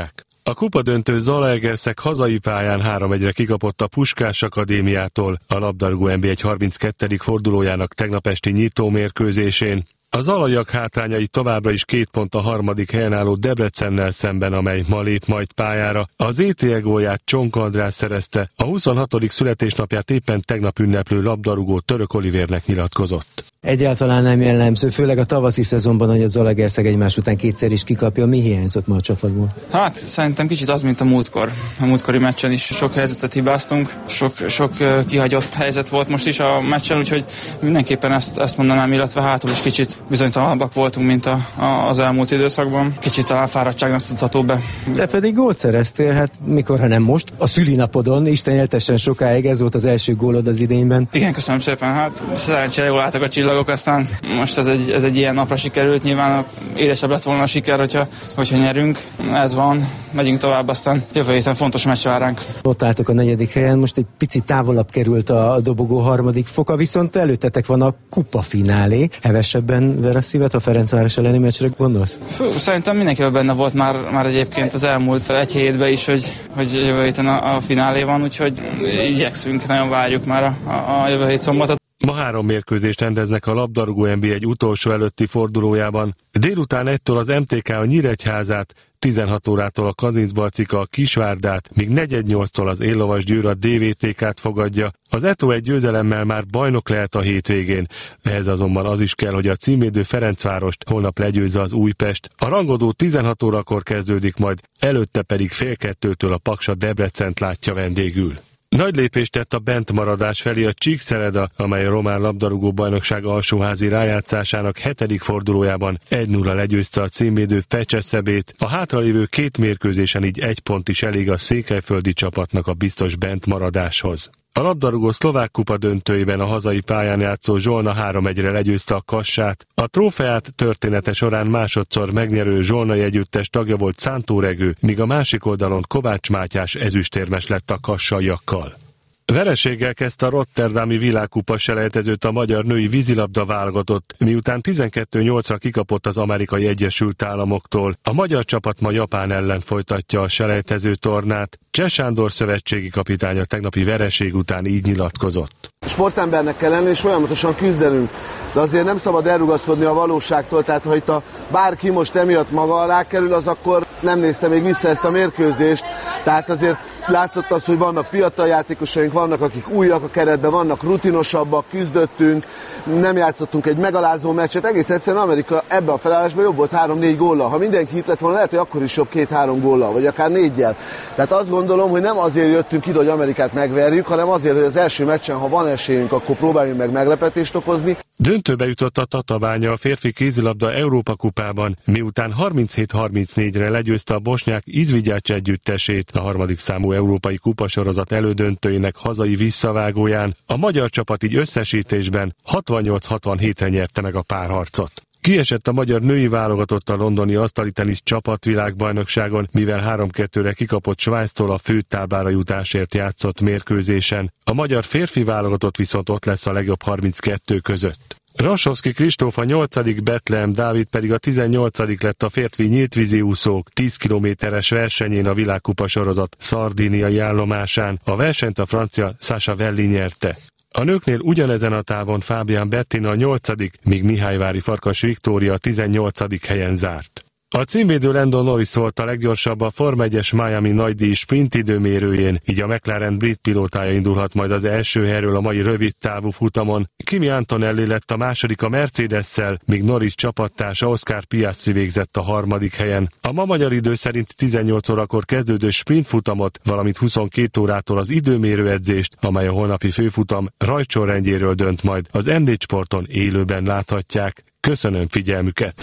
A kupadöntő Zalaegerszeg hazai pályán 3-1-re kikapott a Puskás Akadémiától a labdarúgó NB1 32. fordulójának tegnap esti nyitómérkőzésén. A zalaiak hátrányai továbbra is 2 pont a harmadik helyen álló Debrecennel szemben, amely ma lép majd pályára. Az ETE gólját Csonka András szerezte, a 26. születésnapját éppen tegnap ünneplő labdarúgó Török Olivérnek nyilatkozott. Egyáltalán nem jellemző, főleg a tavaszi szezonban, hogy a Zalaegerszeg egymás után kétszer is kikapja. Mi hiányzott ma a csapatból? Hát szerintem kicsit az, mint a múltkor. A múltkori meccsen is sok helyzetet hibáztunk, sok kihagyott helyzet volt most is a meccsen, úgyhogy mindenképpen ezt mondanám, illetve hátul is kicsit bizonytalanabbak voltunk, mint az elmúlt időszakban. Kicsit talán fáradtságnak tudható be. De pedig gólt szereztél, hát mikor, ha nem most, a szülinapodon, Isten éltessen sokáig, ez volt az első gólod az idényben. Igen, köszönöm szépen, hát szerencsére jól álltak a csillagok, aztán most ez egy ilyen napra sikerült, nyilván édesebb lett volna a siker, hogyha nyerünk. Ez van, megyünk tovább, aztán jövő héten fontos meccs vár ránk. Ott álltok a 4. helyen, most egy picit távolabb került a dobogó 3. foka, viszont előttetek van a kupafinálé. Hevesebben ver a szívet, a Ferencváros elleni meccsre gondolsz? Szerintem mindenkivel benne volt már egyébként az elmúlt egy hétben is, hogy jövő héten a finálé van, úgyhogy igyekszünk, nagyon várjuk már a jövő hét szombatot. Ma 3 mérkőzést rendeznek a labdarúgó NB1 utolsó előtti fordulójában. Délután 1-től az MTK a Nyíregyházát, 16 órától a Kazincbarcika a Kisvárdát, míg 4:08-tól az Éllovas Győr a DVTK-t fogadja. Az Eto egy győzelemmel már bajnok lehet a hétvégén. Ehhez azonban az is kell, hogy a címvédő Ferencvárost holnap legyőzze az Újpest. A rangodó 16 órakor kezdődik majd, előtte pedig 1:30-től a Paksa Debrecent látja vendégül. Nagy lépést tett a bentmaradás felé a Csíkszereda, amely a román labdarúgó bajnokság alsóházi rájátszásának 7. fordulójában 1-0 legyőzte a címvédő Fecseszebét. A hátralévő 2 mérkőzésen így 1 pont is elég a székelyföldi csapatnak a biztos bentmaradáshoz. A labdarúgó szlovák kupa döntőjében a hazai pályán játszó Zsolna 3-1-re legyőzte a Kassát. A trófeát története során másodszor megnyerő zsolnai együttes tagja volt Szántó Regő, míg a másik oldalon Kovács Mátyás ezüstérmes lett a kassaiakkal. Vereséggel kezdte a rotterdami világkupa selejtezőt a magyar női vízilabda válogatott, miután 12-8-ra kikapott az Amerikai Egyesült Államoktól. A magyar csapat ma Japán ellen folytatja a selejtező tornát. Cseh Sándor szövetségi kapitány a tegnapi vereség után így nyilatkozott. Sportembernek kell lenni és folyamatosan küzdenünk, de azért nem szabad elrugaszkodni a valóságtól, tehát ha itt bárki most emiatt maga alá kerül, az akkor nem nézte még vissza ezt a mérkőzést, tehát azért látszott az, hogy vannak fiatal játékosaink, vannak akik újak a keretben, vannak rutinosabbak, küzdöttünk, nem játszottunk egy megalázó meccset, egész egyszerűen Amerika ebbe a felállásban jobb volt 3-4 góllal. Ha mindenki itt lett volna, lehet, hogy akkor is jobb 2-3 góllal, vagy akár 4-jel. Tehát azt gondolom, hogy nem azért jöttünk ide, hogy Amerikát megverjük, hanem azért, hogy az első meccsen, ha van esélyünk, akkor próbáljunk meg meglepetést okozni. Döntőbe jutott a Tatabánya a férfi kézilabda Európa kupában, miután 37-34-re legyőzte a bosnyák Izvigyács együttesét a 3. számú európai kupasorozat elődöntőinek hazai visszavágóján. A magyar csapat így összesítésben 68-67-re nyerte meg a párharcot. Kiesett a magyar női válogatott a londoni asztalitenisz csapatvilágbajnokságon, mivel 3-2-re kikapott Svájctól a főtáblára jutásért játszott mérkőzésen. A magyar férfi válogatott viszont ott lesz a legjobb 32 között. Rasowski Kristóf a 8., Betlehem Dávid pedig a 18. lett a férfi nyíltvízi úszók 10 kilométeres versenyén a világkupa sorozat szardíniai állomásán. A versenyt a francia Sasha Velli nyerte. A nőknél ugyanezen a távon Fábián Bettina a 8., míg Mihályvári Farkas Viktória a 18. helyen zárt. A címvédő Lando Norris volt a leggyorsabb a Forma 1-es Miami nagydíj sprint időmérőjén, így a McLaren brit pilótája indulhat majd az első helyről a mai rövid távú futamon. Kimi Antonelli lett a második a Mercedes-szel, míg Norris csapattársa Oscar Piastri végzett a 3. helyen. A ma magyar idő szerint 18 órakor kezdődő sprintfutamot, valamint 22 órától az időmérő edzést, amely a holnapi főfutam rajtsorrendjéről dönt majd, az MD Sporton élőben láthatják. Köszönöm figyelmüket!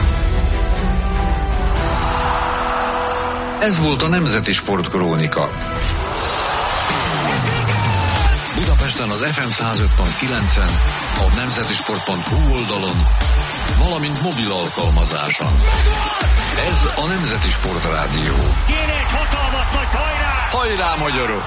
Ez volt a Nemzeti Sportkrónika. Budapesten az FM 105.9-en, a nemzetisport.hu oldalon, valamint mobil alkalmazáson. Ez a Nemzeti Sport Rádió. Kéne egy hatalmas nagy hajrá! Hajrá, magyarok!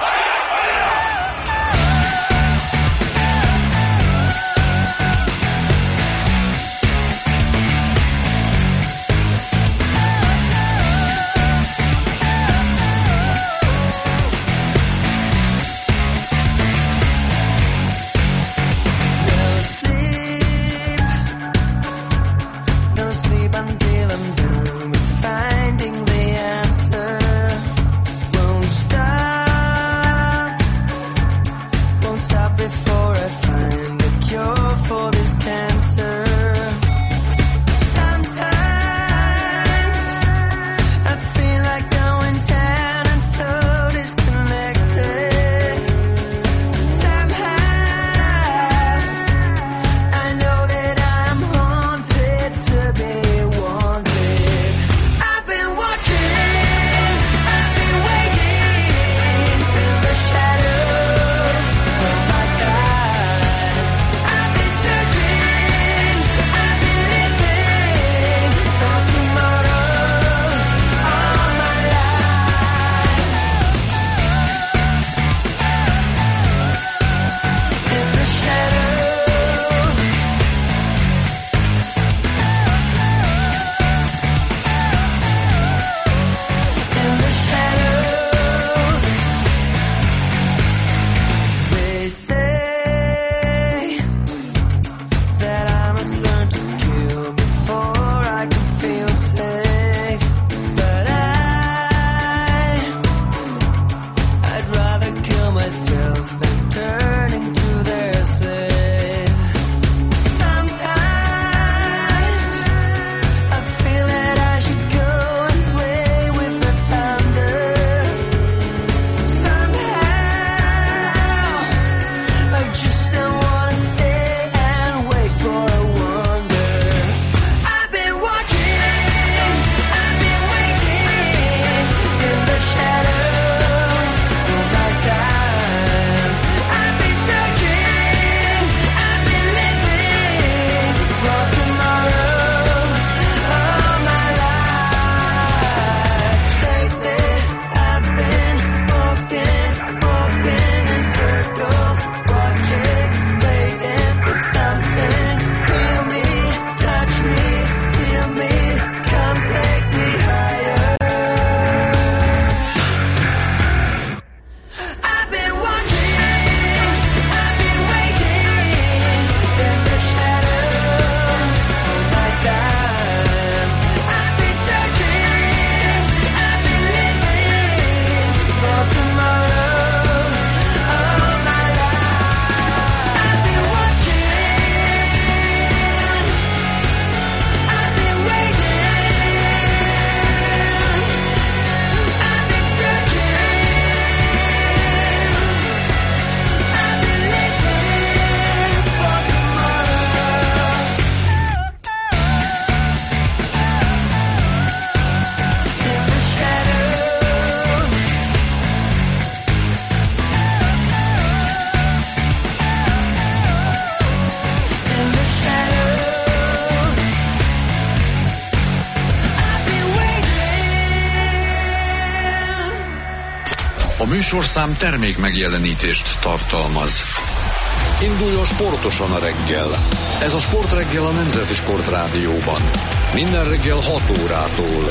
műsorszám termék megjelenítést tartalmaz. Induljon sportosan a reggel. Ez a Sportreggel a Nemzeti Sportrádióban. Minden reggel 6 órától.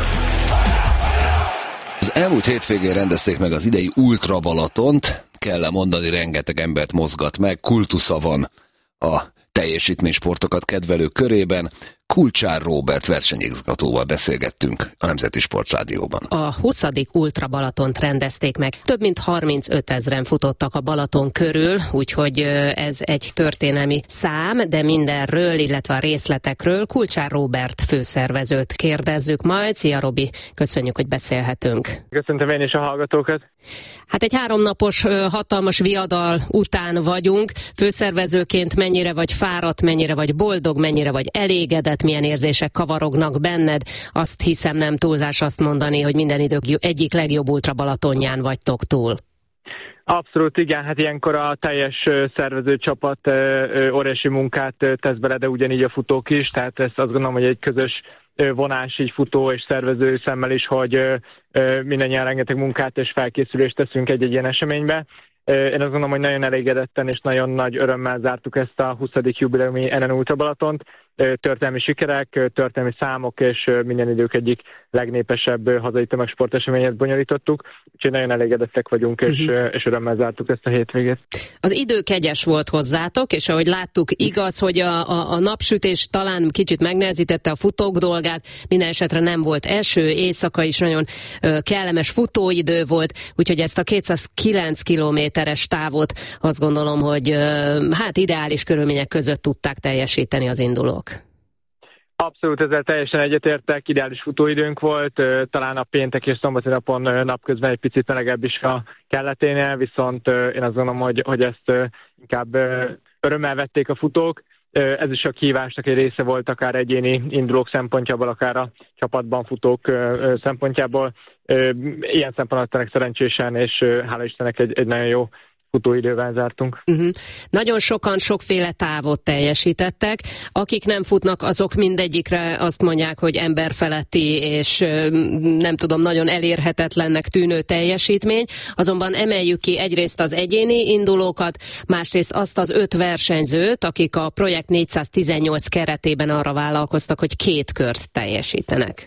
Az elmúlt hétvégén rendezték meg az idei Ultra Balatont. Kell mondani, rengeteg embert mozgat meg. Kultusza van a teljesítménysportokat kedvelők körében. Kulcsár Róbert versenyigazgatóval beszélgettünk a Nemzeti Sportrádióban. A 20. Ultra Balatont rendezték meg. Több mint 35 000 futottak a Balaton körül, úgyhogy ez egy történelmi szám, de mindenről, illetve a részletekről Kulcsár Róbert főszervezőt kérdezzük majd. Szia Robi, köszönjük, hogy beszélhetünk. Köszöntöm én is a hallgatókat. Hát egy 3 napos hatalmas viadal után vagyunk. Főszervezőként mennyire vagy fáradt, mennyire vagy boldog, mennyire vagy elégedett, milyen érzések kavarognak benned? Azt hiszem, nem túlzás azt mondani, hogy minden idők egyik legjobb Ultra Balatonján vagytok túl. Abszolút igen, hát ilyenkor a teljes szervezőcsapat óriási munkát tesz bele, de ugyanígy a futók is, tehát ezt azt gondolom, hogy egy közös vonás így futó és szervező szemmel is, hogy mindannyian rengeteg munkát és felkészülést teszünk egy ilyen eseménybe. Én azt gondolom, hogy nagyon elégedetten és nagyon nagy örömmel zártuk ezt a 20. jubileumi NN Ultra Balatont. Történelmi sikerek, történelmi számok és minden idők egyik legnépesebb hazai tömegsporteseményet bonyolítottuk. Úgyhogy nagyon elégedettek vagyunk, és örömmel zártuk ezt a hétvégét. Az idő kegyes volt hozzátok, és ahogy láttuk, igaz, hogy a napsütés talán kicsit megnehezítette a futók dolgát, minden esetre nem volt eső, éjszaka is nagyon kellemes futóidő volt, úgyhogy ezt a 209 kilométeres távot azt gondolom, hogy hát ideális körülmények között tudták teljesíteni az indulók. Abszolút, ezzel teljesen egyetértek, ideális futóidőnk volt, talán a péntek és szombati napon napközben egy picit melegebb is a kelleténél, viszont én azt gondolom, hogy ezt inkább örömmel vették a futók. Ez is a kihívásnak egy része volt, akár egyéni indulók szempontjából, akár a csapatban futók szempontjából. Ilyen szempontból szerencsésen, és hála Istennek egy nagyon jó futóidővel zártunk. Nagyon sokan sokféle távot teljesítettek. Akik nem futnak, azok mindegyikre azt mondják, hogy emberfeletti és nem tudom, nagyon elérhetetlennek tűnő teljesítmény. Azonban emeljük ki egyrészt az egyéni indulókat, másrészt azt az 5 versenyzőt, akik a Projekt 418 keretében arra vállalkoztak, hogy 2 kört teljesítenek.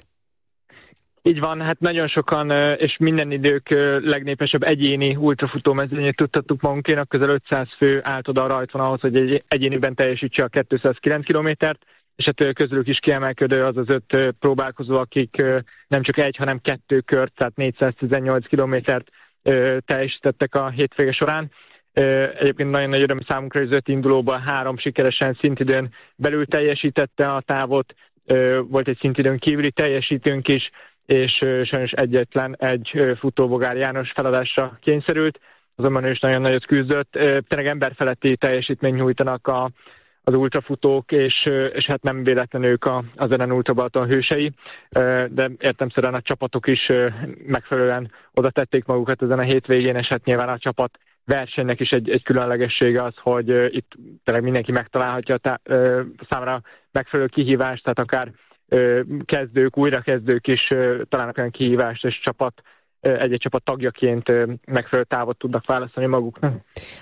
Így van, hát nagyon sokan és minden idők legnépesebb egyéni ultrafutó mezőnyét tudtattuk magunkénak, közel 500 fő állt oda a rajtvonalhoz, hogy egy egyéniben teljesítse a 209 kilométert, és hát közülük is kiemelkedő az az 5 próbálkozó, akik nem csak 1, hanem 2 kört, tehát 418 kilométert teljesítettek a hétvége során. Egyébként nagyon nagy öröm számunkra, hogy az 5 indulóban 3 sikeresen szintidőn belül teljesítette a távot, volt egy szintidőn kívüli teljesítőnk is, és sajnos egyetlen egy futó, Bogár János feladásra kényszerült, azonban ő is nagyon nagyot küzdött. Tényleg emberfeletti teljesítményt nyújtanak az ultrafutók, és hát nem véletlenül ők az NN Ultra Balaton hősei, de értelemszerűen a csapatok is megfelelően oda tették magukat ezen a hétvégén, és hát nyilván a csapat versenynek is egy különlegessége az, hogy itt tényleg mindenki megtalálhatja számára megfelelő kihívást, tehát akár kezdők, újrakezdők is találnak olyan kihívást, és egy-egy csapat tagjaként megfelelő távot tudnak választani maguknak.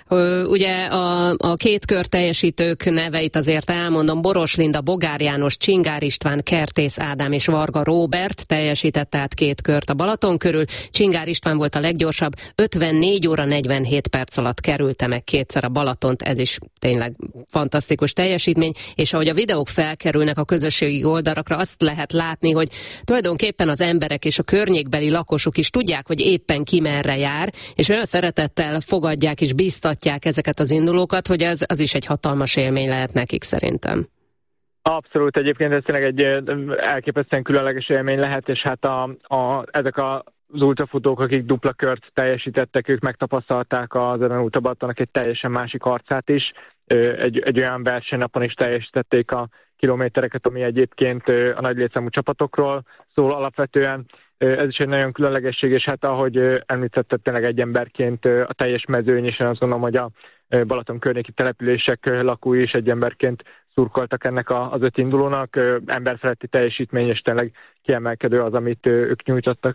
Ugye a 2 kör teljesítők neveit azért elmondom: Boros Linda, Bogár János, Csingár István, Kertész Ádám és Varga Róbert teljesített át 2 kört a Balaton körül. Csingár István volt a leggyorsabb, 54 óra 47 perc alatt kerülte meg 2-szer a Balatont, ez is tényleg fantasztikus teljesítmény, és ahogy a videók felkerülnek a közösségi oldalakra, azt lehet látni, hogy tulajdonképpen az emberek és a környékbeli lakosok is tudják, hogy éppen ki merre jár, és olyan szeretettel fogadják és bíztatják ezeket az indulókat, hogy az is egy hatalmas élmény lehet nekik szerintem. Abszolút, egyébként ez tényleg egy elképesztően különleges élmény lehet, és hát ezek az ultrafutók, akik dupla kört teljesítettek, ők megtapasztalták az NN Ultra Balatonnak egy teljesen másik arcát is. Egy olyan versenynapon is teljesítették a kilométereket, ami egyébként a nagy létszámú csapatokról szól alapvetően. Ez is egy nagyon különlegesség, és hát ahogy említetted, tényleg egy emberként a teljes mezőny, és én azt gondolom, hogy a Balaton környéki települések lakói is egy emberként szurkoltak ennek az 5 indulónak. Emberfeletti teljesítmény, és tényleg kiemelkedő az, amit ők nyújtottak.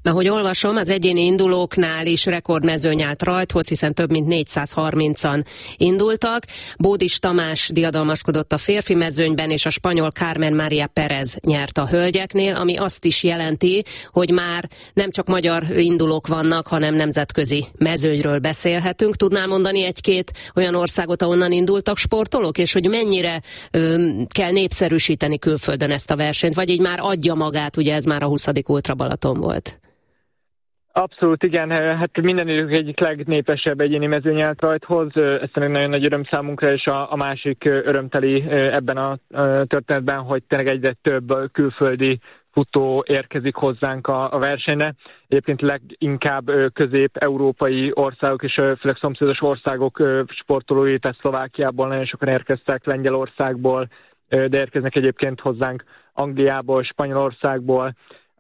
Mert hogy olvasom, az egyéni indulóknál is rekordmezőny állt rajthoz, hiszen több mint 430-an indultak. Bódis Tamás diadalmaskodott a férfi mezőnyben, és a spanyol Carmen María Pérez nyert a hölgyeknél, ami azt is jelenti, hogy már nem csak magyar indulók vannak, hanem nemzetközi mezőnyről beszélhetünk. Tudnál mondani egy-két olyan országot, ahonnan indultak sportolók, és hogy mennyire kell népszerűsíteni külföldön ezt a versenyt, vagy így már adja magát, ugye ez már a 20. Ultra Balaton volt? Abszolút, igen. Hát minden idők egyik legnépesebb egyéni mezőny állt rajthoz. Ez nagyon nagy öröm számunkra, és a másik örömteli ebben a történetben, hogy tényleg egyre több külföldi futó érkezik hozzánk a versenyre. Egyébként leginkább közép-európai országok és főleg szomszédos országok sportolói, tehát Szlovákiából nagyon sokan érkeztek, Lengyelországból, de érkeznek egyébként hozzánk Angliából, Spanyolországból,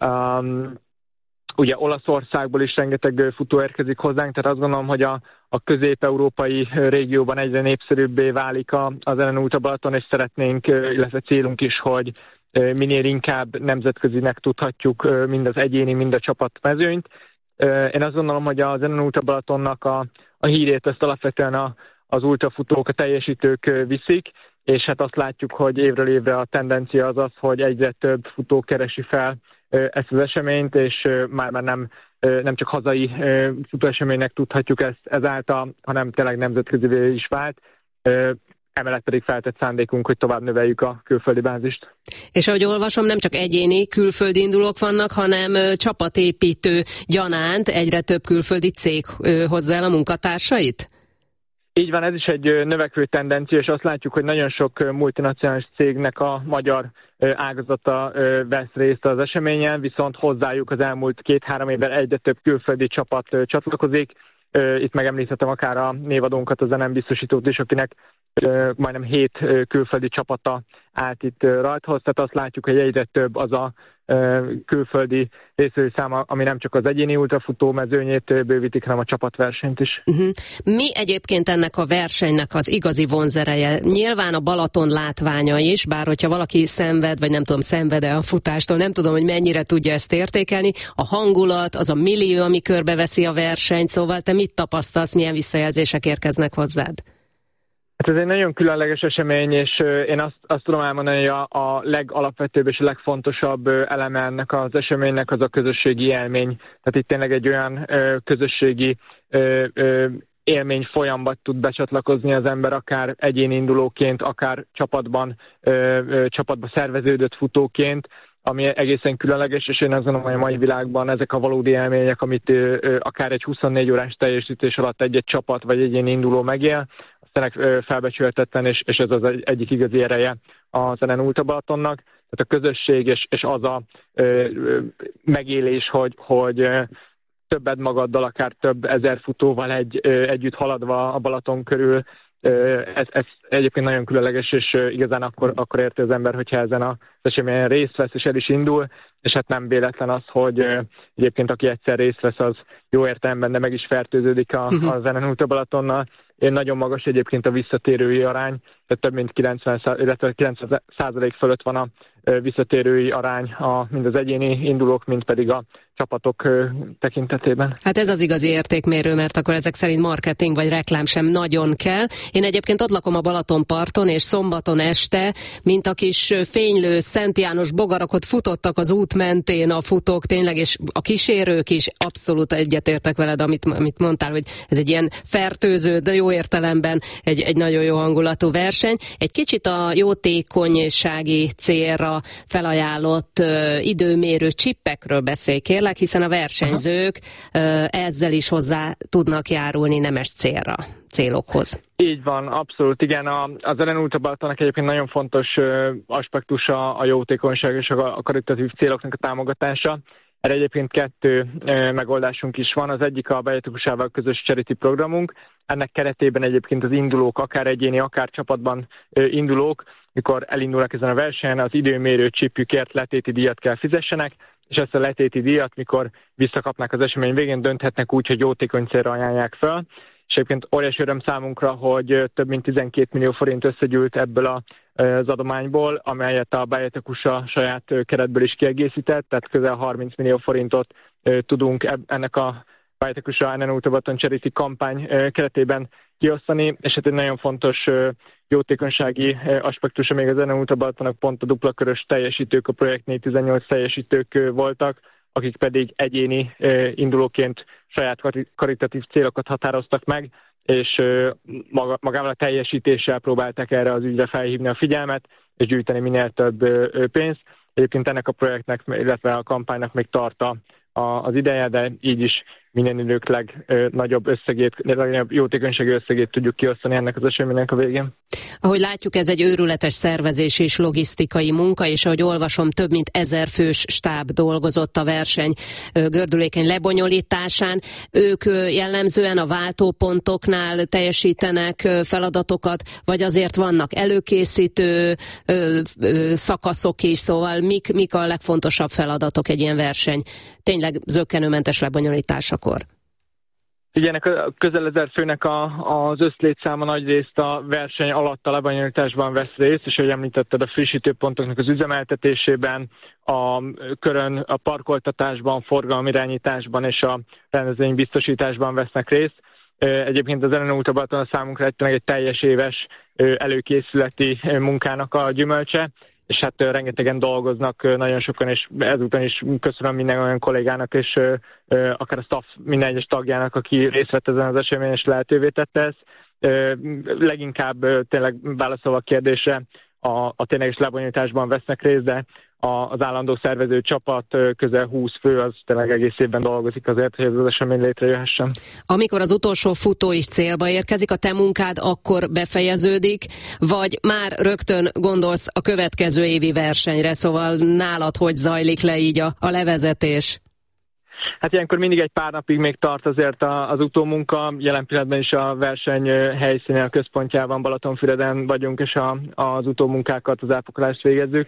ugye Olaszországból is rengeteg futó érkezik hozzánk, tehát azt gondolom, hogy a közép-európai régióban egyre népszerűbbé válik az NN Ultra Balaton, és szeretnénk, illetve célunk is, hogy minél inkább nemzetközinek tudhatjuk mind az egyéni, mind a csapatmezőnyt. Én azt gondolom, hogy az NN Ultra Balatonnak a hírét ezt alapvetően az ultrafutók, a teljesítők viszik, és hát azt látjuk, hogy évről évre a tendencia az, hogy egyre több futó keresi fel ezt az eseményt, és már nem csak hazai futóeseménynek tudhatjuk ezt ezáltal, hanem tényleg nemzetközivé is vált. Emellett pedig feltett szándékunk, hogy tovább növeljük a külföldi bázist. És ahogy olvasom, nem csak egyéni külföldi indulók vannak, hanem csapatépítő gyanánt egyre több külföldi cég hozzá el a munkatársait? Így van, ez is egy növekvő tendencia, és azt látjuk, hogy nagyon sok multinacionális cégnek a magyar ágazata vesz részt az eseményen, viszont hozzájuk az elmúlt 2-3 évben egyre több külföldi csapat csatlakozik. Itt megemlíthetem akár a névadónkat, az NN biztosítót is, akinek majdnem 7 külföldi csapata állt itt rajthoz, tehát azt látjuk, hogy egyre több az a külföldi részvevő száma, ami nem csak az egyéni ultrafutó mezőnyét bővítik, hanem a csapatversenyt is. Mi egyébként ennek a versenynek az igazi vonzereje? Nyilván a Balaton látványa is, bár hogyha valaki szenved, vagy nem tudom, szenved-e a futástól, nem tudom, hogy mennyire tudja ezt értékelni. A hangulat, az a millió, ami körbeveszi a versenyt, szóval te mit tapasztalsz, milyen visszajelzések érkeznek hozzád? Hát ez egy nagyon különleges esemény, és én azt tudom elmondani, hogy a legalapvetőbb és a legfontosabb eleme ennek az eseménynek az a közösségi élmény. Tehát itt tényleg egy olyan közösségi élmény folyamban tud becsatlakozni az ember, akár egyéni indulóként, akár csapatba szerveződött futóként, ami egészen különleges, és én azt gondolom, hogy a mai világban ezek a valódi élmények, amit akár egy 24 órás teljesítés alatt egy csapat vagy egyéni induló megél, tényleg felbecsülhetetlen, és ez az egyik igazi ereje az NN Ultra Balatonnak. Tehát a közösség és az a megélés, hogy többed magaddal, akár több ezer futóval együtt haladva a Balaton körül, ez egyébként nagyon különleges, és igazán akkor érti az ember, hogyha ezen az eseményen részt vesz, és el is indul, és hát nem véletlen az, hogy egyébként aki egyszer részt vesz, az jó értelemben, de meg is fertőződik az NN Ultra Balatonnal. Nagyon magas egyébként a visszatérői arány, tehát több mint 90% fölött van a visszatérői arány mind az egyéni indulók, mind pedig a csapatok tekintetében. Hát ez az igazi értékmérő, mert akkor ezek szerint marketing vagy reklám sem nagyon kell. Én egyébként ott lakom a Balatonparton, és szombaton este, mint a kis fénylő Szent János bogarakot futottak az út mentén a futók tényleg, és a kísérők is abszolút egyetértek veled, amit mondtál, hogy ez egy ilyen fertőző, de jó értelemben egy nagyon jó hangulatú verseny. Egy kicsit a jótékonysági célra felajánlott időmérő csippekről beszélj, kérlek, hiszen a versenyzők ezzel is hozzá tudnak járulni nemes célokhoz. Így van, abszolút, igen. Az NN Ultra Balatonnak egyébként nagyon fontos aspektusa a jótékonyság és a karitatív céloknak a támogatása. Erre egyébként 2 megoldásunk is van. Az egyik a Bajetikusával közös charity programunk. Ennek keretében egyébként az indulók, akár egyéni, akár csapatban indulók, mikor elindulnak ezen a versenyen, az időmérő csipjükért letéti díjat kell fizessenek, és ezt a letéti díjat, mikor visszakapnak az esemény végén, dönthetnek úgy, hogy jótékony célra ajánlják fel. És és egyébként óriási öröm számunkra, hogy több mint 12 millió forint összegyűlt ebből az adományból, amelyet a Bájtek USA saját keretből is kiegészített, tehát közel 30 millió forintot tudunk ennek a Bájtek USA NN Ultrabaton Charity kampány keretében kiosztani, és hát egy nagyon fontos jótékonysági aspektusa még az NN Ultrabatonnak pont a dupla körös teljesítők, a projektnél 18 teljesítők voltak, akik pedig egyéni indulóként saját karitatív célokat határoztak meg, és magával a teljesítéssel próbálták erre az ügyre felhívni a figyelmet, és gyűjteni minél több pénzt. Egyébként ennek a projektnek, illetve a kampánynak még tart az ideje, de így is minden idők legnagyobb jótékonysági összegét tudjuk kiosztani ennek az eseménynek a végén. Ahogy látjuk, ez egy őrületes szervezés és logisztikai munka, és ahogy olvasom, több mint 1000 fős stáb dolgozott a verseny gördülékeny lebonyolításán. Ők jellemzően a váltópontoknál teljesítenek feladatokat, vagy azért vannak előkészítő szakaszok is, szóval mik a legfontosabb feladatok egy ilyen verseny tényleg zökkenőmentes lebonyolításakor? Ugye ennek a közel 1000 főnek az összlétszáma nagy részt a verseny alatt a lebonyolításban vesz részt, és ahogy említetted, a frissítőpontoknak az üzemeltetésében, a körön, a parkoltatásban, forgalomirányításban és a rendezvény biztosításban vesznek részt. Egyébként az NN Ultrabaton a számunkra egy teljes éves előkészületi munkának a gyümölcse, és hát rengetegen dolgoznak, nagyon sokan, és ezúton is köszönöm minden olyan kollégának, és akár a staff minden egyes tagjának, aki részt vett ezen az eseményen, és lehetővé tette ezt. Leginkább tényleg válaszolva a kérdésre, a tényleges lebonyolításban vesznek részt, de az állandó szervező csapat, közel 20 fő, az tényleg egész évben dolgozik azért, hogy ez az esemény létrejöhessen. Amikor az utolsó futó is célba érkezik, a te munkád akkor befejeződik, vagy már rögtön gondolsz a következő évi versenyre, szóval nálad hogy zajlik le így a levezetés? Hát ilyenkor mindig egy pár napig még tart azért az utómunka. Jelen pillanatban is a verseny helyszínen, a központjában, Balatonfüreden vagyunk, és az utómunkákat, az elfoglalást végezzük.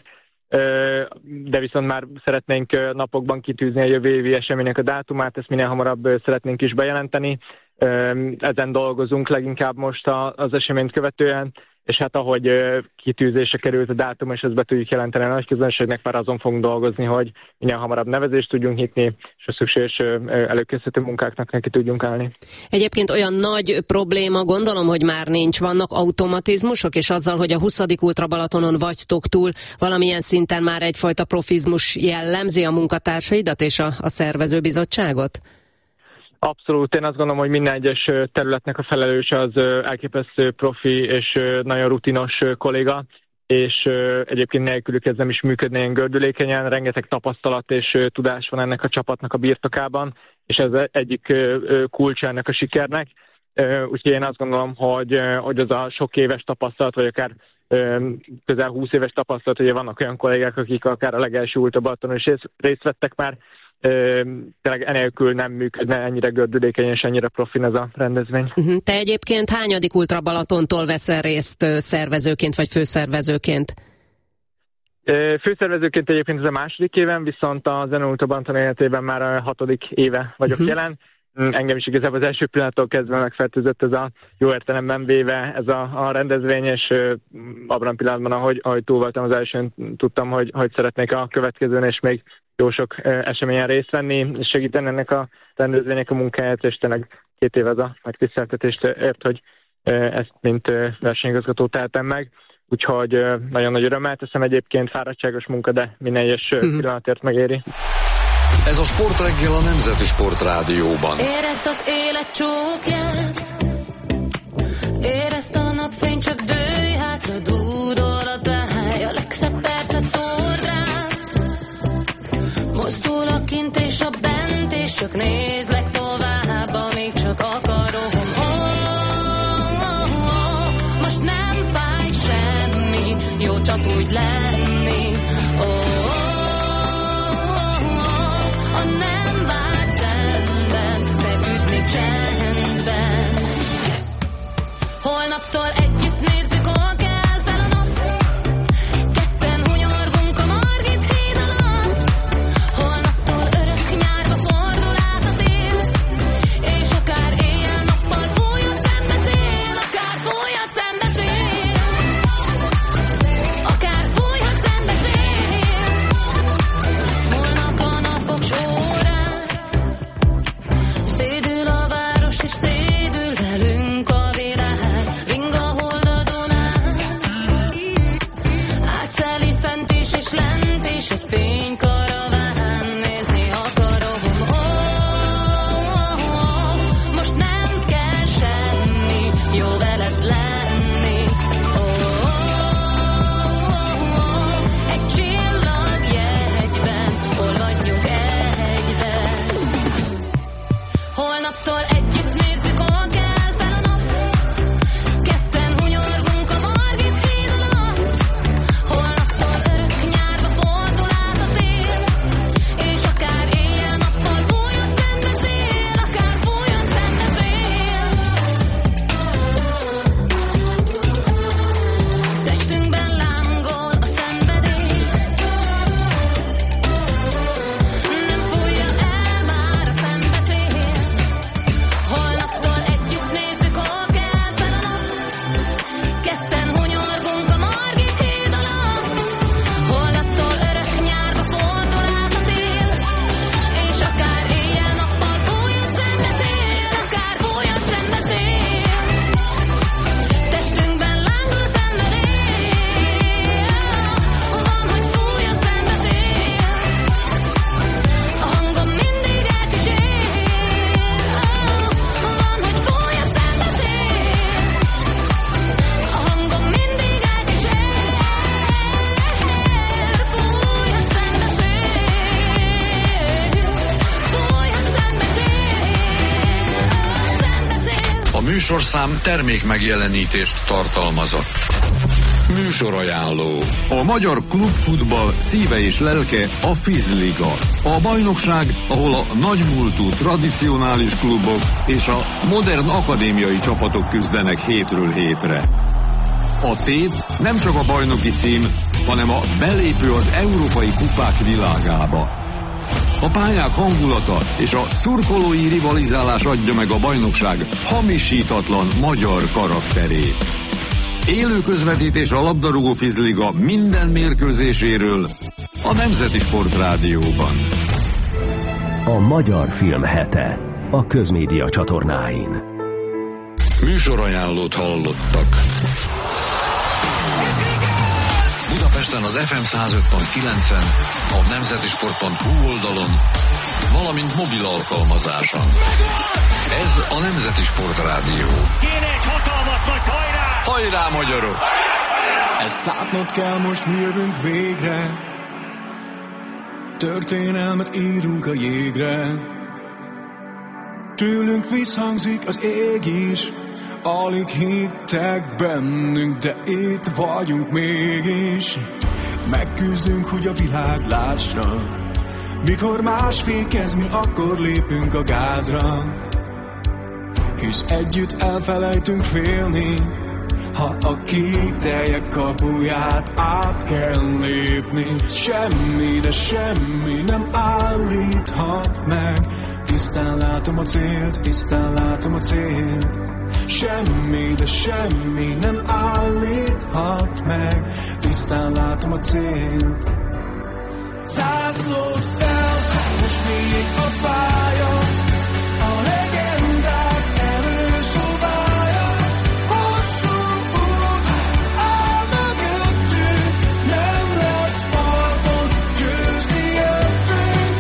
De viszont már szeretnénk napokban kitűzni a jövő évi eseménynek a dátumát, ezt minél hamarabb szeretnénk is bejelenteni. Ezen dolgozunk leginkább most az eseményt követően, és hát ahogy kitűzésre került a dátum, és ezt be tudjuk jelenteni a nagy közönségnek, már azon fogunk dolgozni, hogy minél hamarabb nevezést tudjunk nyitni, és a szükséges előkészítő munkáknak neki tudjunk állni. Egyébként olyan nagy probléma, gondolom, hogy már nincs, vannak automatizmusok, és azzal, hogy a 20. Ultra Balatonon vagytok túl, valamilyen szinten már egyfajta profizmus jellemzi a munkatársaidat és a szervezőbizottságot? Abszolút, én azt gondolom, hogy minden egyes területnek a felelős az elképesztő profi és nagyon rutinos kolléga, és egyébként nélkülük ez nem is működne ilyen gördülékenyen, rengeteg tapasztalat és tudás van ennek a csapatnak a birtokában, és ez egyik kulcsa ennek a sikernek. Úgyhogy én azt gondolom, hogy az a sok éves tapasztalat, vagy akár közel 20 éves tapasztalat, hogy vannak olyan kollégák, akik akár a legelső Ultra Balatonon is részt vettek már, tényleg enélkül nem működne ennyire gördülékeny és ennyire profin ez a rendezvény. Te egyébként hányadik Ultra Balatontól veszel részt szervezőként vagy főszervezőként? Főszervezőként egyébként ez a második éven, viszont az NN Ultra Balaton életében már a 6. éve vagyok jelen. Engem is igazából az első pillanattól kezdve megfertőzött ez a jó értelemben véve ez a rendezvény, és abban a pillanatban, ahogy túl voltam az elsőn, tudtam, hogy szeretnék a következőn, és még jó sok eseményen részt venni, és segíteni ennek a rendezvénynek a munkáját, és tényleg 2 év az a megtiszteltetést ért, hogy ezt mint versenyigazgató tehetem meg. Úgyhogy nagyon nagy örömmel teszem, egyébként fáradtságos munka, de minden egyes pillanatért megéri. Ez a Sportreggel a Nemzeti Sportrádióban. Érezd az élet csókját, érezd a napfény, csak dőj hátra, dúdol a táj, a legszebb percet szór rám. Mozdul a kint és a bent, és csak nézlek tovább, amíg csak akarom. Most nem fáj semmi, jó csak úgy lenni. A nem vált szemben, feküdni csendben. Holnaptól együtt nézzük, hol kell fel a nap. Ketten hunyorgunk a Margit híd alatt. Holnaptól örök nyárba fordul át a tél, és akár éjjel-nappal fújjon és lent, és egy fénykaraván nézni akarom. Most nem kell semmi, jó veled lenni. Egy csillagjegyben olvadjunk egyben. Holnaptól együtt nézzük, hol kell fel a nap. Ketten hunyorgunk a Margit híd alatt. Holnaptól örök nyárba fordul át a tél, és akár éjjel-nappal fújjon szembe szél, akár fújjon szembe szél. Testünkben lángol a szenvedély, nem fújja el már a szembeszél. Holnaptól együtt nézzük, hol kell fel a nap. Ketten hunyorgunk a Margit híd alatt. Holnaptól örök nyárba fordul át a tél, és akár éjjel-nappal fújjon szembeszél, akár fújjon szembeszél. Testünkben lángol a szenvedély, van, hogy fúj a szembeszél. A hangom mindig elkísér, van, hogy fúj a szembeszél. A hangom mindig elkísér, fújhat szembeszél. A műsorszám termék megjelenítést tartalmazott. Műsorajánló. A magyar klubfutball szíve és lelke a Fizliga. A bajnokság, ahol a nagymúltú tradicionális klubok és a modern akadémiai csapatok küzdenek hétről hétre. A tét nem csak a bajnoki cím, hanem a belépő az európai kupák világába. A pályák hangulata és a szurkolói rivalizálás adja meg a bajnokság hamisítatlan magyar karakterét. Élő közvetítés a labdarúgó Fizliga minden mérkőzéséről a Nemzeti Sportrádióban. A Magyar Film Hete a Közmédia csatornáin. Műsorajánlót hallottak. Budapesten az FM 105.9-en, a nemzetisport.hu oldalon, valamint mobil alkalmazáson. Ez a Nemzeti Sportrádió. Kéne egy hatalmas nagy hajrá! Hajrá, magyarok! Ezt látnod kell, most mi jövünk végre. Történelmet írunk a jégre. Tőlünk visszhangzik az ég is. Alig hittek bennünk, de itt vagyunk mégis. Megküzdünk, hogy a világ lássa. Mikor más fékez, mi akkor lépünk a gázra. Hisz együtt elfelejtünk félni, ha a kételyek kapuját át kell lépni. Semmi, de semmi nem állíthat meg. Tisztán látom a célt, tisztán látom a célt. Semmi, de semmi nem állíthat meg. Tisztán látom a célt. Zászlót fel, most még a pálya, a legendák előszobája. Hosszú út áll mögöttünk, nem lesz parton, győzni jöttünk.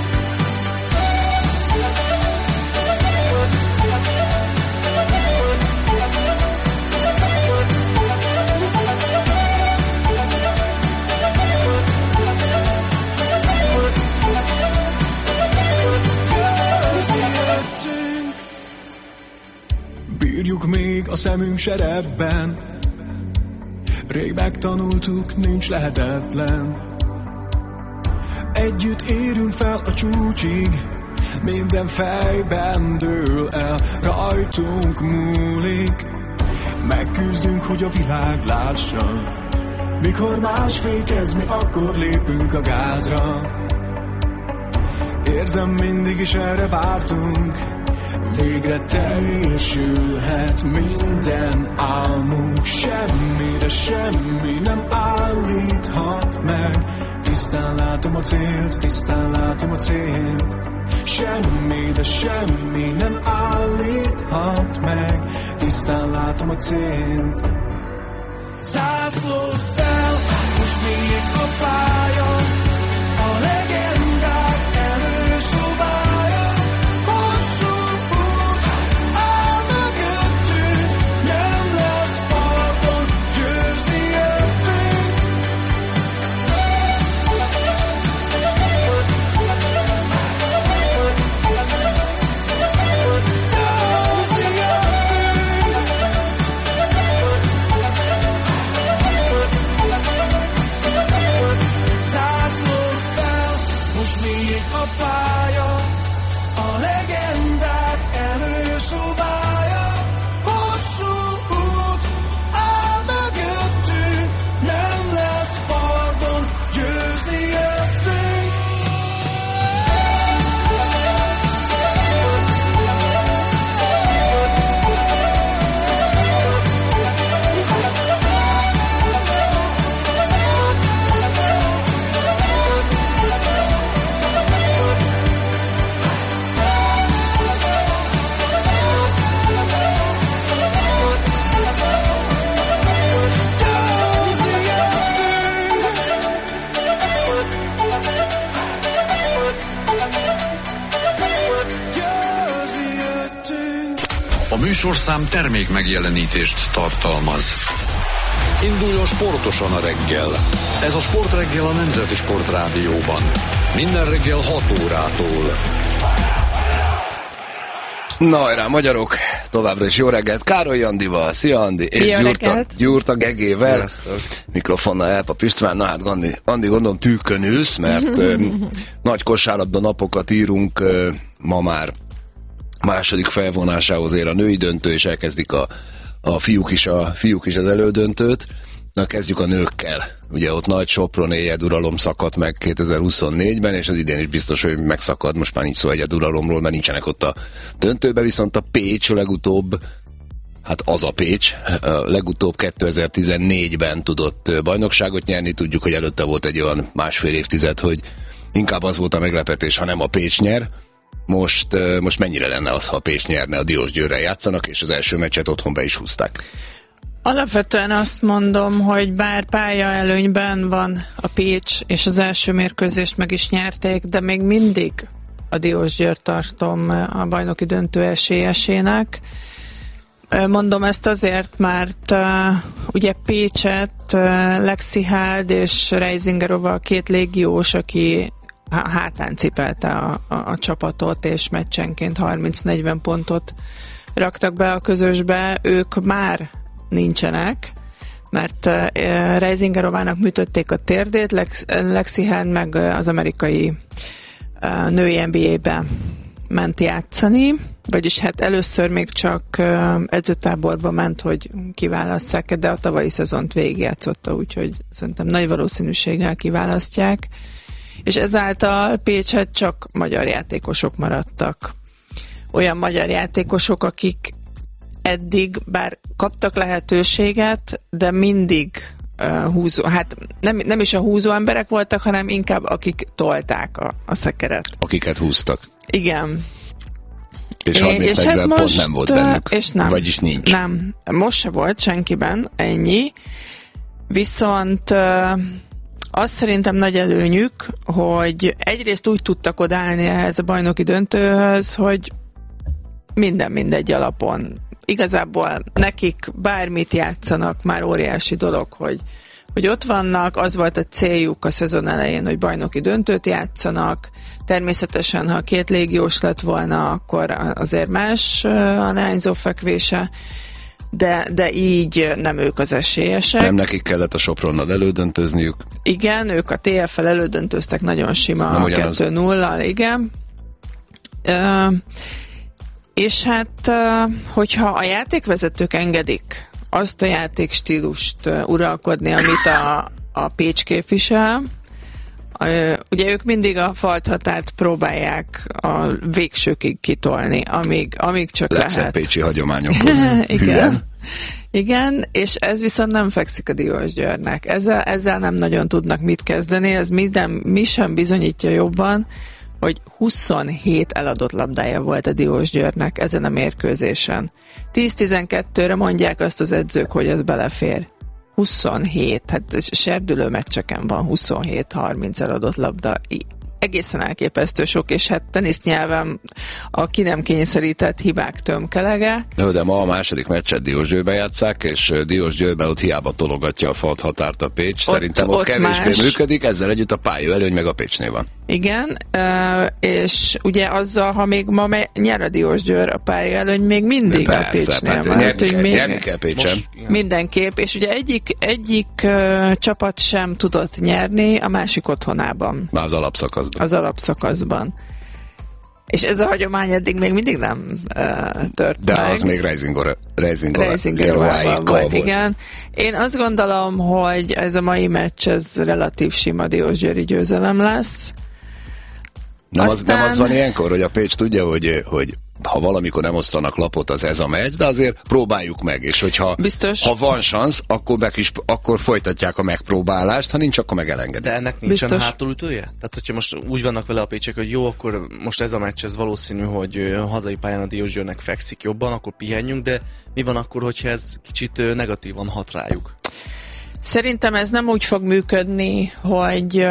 Bírjuk még a szemünk serebben, rég megtanultuk, nincs lehetetlen. Együtt érünk fel a csúcsig, minden fejben dől el, rajtunk múlik. Megküzdünk, hogy a világ lássa. Mikor más fékez, mi akkor lépünk a gázra. Érzem, mindig is erre vártunk. Végre teljesülhet minden álmunk. Semmi, de semmi nem állíthat meg. Tisztán látom a célt, tisztán látom a célt. Semmi, de semmi nem állíthat meg. Tisztán látom a célt. Zászlót fel, most még a pár. a pálya, a legendák előszobája. Hosszú út áll mögöttünk, nem lesz pardon, győzni jöttünk. A műsorszám termék megjelenítést tartalmaz. Induljon sportosan a reggel. Ez a Sportreggel a Nemzeti Sportrádióban. Minden reggel 6 órától. Na hajrá, magyarok! Továbbra is jó reggelt Károly Andival, szia Andi, és Gyurta Gegével, mikrofonnal Elpap István. Na hát Andi, gondolom tűkön ülsz, mert nagy kosárlabda napokat írunk, ma már második felvonásához ér a női döntő, és elkezdik a fiúk is az elődöntőt. Na, kezdjük a nőkkel. Ugye ott nagy Sopron egyeduralom szakadt meg 2024-ben, és az idén is biztos, hogy megszakad, most már nincs szó egyeduralomról, mert nincsenek ott a döntőben, viszont a Pécs legutóbb, hát az a Pécs, legutóbb 2014-ben tudott bajnokságot nyerni, tudjuk, hogy előtte volt egy olyan másfél évtized, hogy inkább az volt a meglepetés, ha nem a Pécs nyer. Most mennyire lenne az, ha a Pécs nyerne, a Diósgyőrrel játszanak, és az első meccset otthon be is húzták? Alapvetően azt mondom, hogy bár pályaelőnyben van a Pécs, és az első mérkőzést meg is nyerték, de még mindig a Diósgyőrt tartom a bajnoki döntő esélyesének. Mondom ezt azért, mert ugye Pécset Lexi Held és Reisingerova a két légiós, aki hátán cipelte a csapatot, és meccsenként 30-40 pontot raktak be a közösbe, ők már nincsenek, mert Reisingerovának műtötték a térdét, Lexi Held meg az amerikai női NBA-be ment játszani, vagyis hát először még csak edzőtáborba ment, hogy kiválasszák, de a tavalyi szezont végigjátszotta, úgyhogy szerintem nagy valószínűséggel kiválasztják, és ezáltal Pécset csak magyar játékosok maradtak. Olyan magyar játékosok, akik eddig bár kaptak lehetőséget, de mindig húzó, hát nem is a húzó emberek voltak, hanem inkább akik tolták a szekeret. Akiket húztak. Igen. És 30-40 hát pont nem volt bennük. És nem. Vagyis nincs. Nem. Most se volt senkiben ennyi. Viszont az szerintem nagy előnyük, hogy egyrészt úgy tudtak odállni ehhez a bajnoki döntőhöz, hogy minden mindegy alapon. Igazából nekik bármit játszanak, már óriási dolog, hogy ott vannak, az volt a céljuk a szezon elején, hogy bajnoki döntőt játszanak. Természetesen, ha két légiós lett volna, akkor azért más a leányzó fekvése, de így nem ők az esélyesek. Nem nekik kellett a Sopronnal elődöntözniük. Igen, ők a TFL elődöntöztek nagyon sima 2-0-al, igen. És hát, hogyha a játékvezetők engedik azt a játékstílust uralkodni, amit a Pécs képvisel, ugye ők mindig a falthatárt próbálják a végsőkig kitolni, amíg csak lehet. Pécsi hagyományokhoz. Igen, és ez viszont nem fekszik a Diósgyőrnek. Ezzel nem nagyon tudnak mit kezdeni, ez mi sem bizonyítja jobban, hogy 27 eladott labdája volt a Diósgyőrnek ezen a mérkőzésen. 10-12-re mondják azt az edzők, hogy ez belefér. 27, hát serdülő meccseken van 27-30 eladott labda. Egészen elképesztő sok, és hát tenisznyelven a ki nem kényszerített hibák tömkelege. Jó, de ma a második meccset Diósgyőrben játsszák, és Diósgyőrben ott hiába tologatja a falthatárt a Pécs. Szerintem ott kevésbé működik, ezzel együtt a pályaelőny meg a Pécsnél van. Igen, és ugye azzal, ha még ma nyer a Diósgyőr, a pályaelőny még mindig a Pécsnél van. Nyerni kell Pécsen. Mindenképp, és ugye egyik csapat sem tudott nyerni a másik otthonában. Már az alapszakaszban. alapszakaszban. És ez a hagyomány eddig még mindig nem tört de meg. Az még Reisingerovával volt, igen. Én azt gondolom, hogy ez a mai meccs, ez relatív sima Diósgyőri győzelem lesz. Nem az van ilyenkor, hogy a Pécs tudja, hogy ha valamikor nem osztanak lapot, az ez a meccs, de azért próbáljuk meg, és hogyha ha van szansz, akkor folytatják a megpróbálást, ha nincs, akkor meg elengedik. De ennek nincsen hátulütője? Tehát, hogyha most úgy vannak vele a pécsek, hogy jó, akkor most ez a meccs, ez valószínű, hogy hazai pályán a Diósgyőrnek fekszik jobban, akkor pihenjünk, de mi van akkor, hogyha ez kicsit negatívan hat rájuk? Szerintem ez nem úgy fog működni, hogy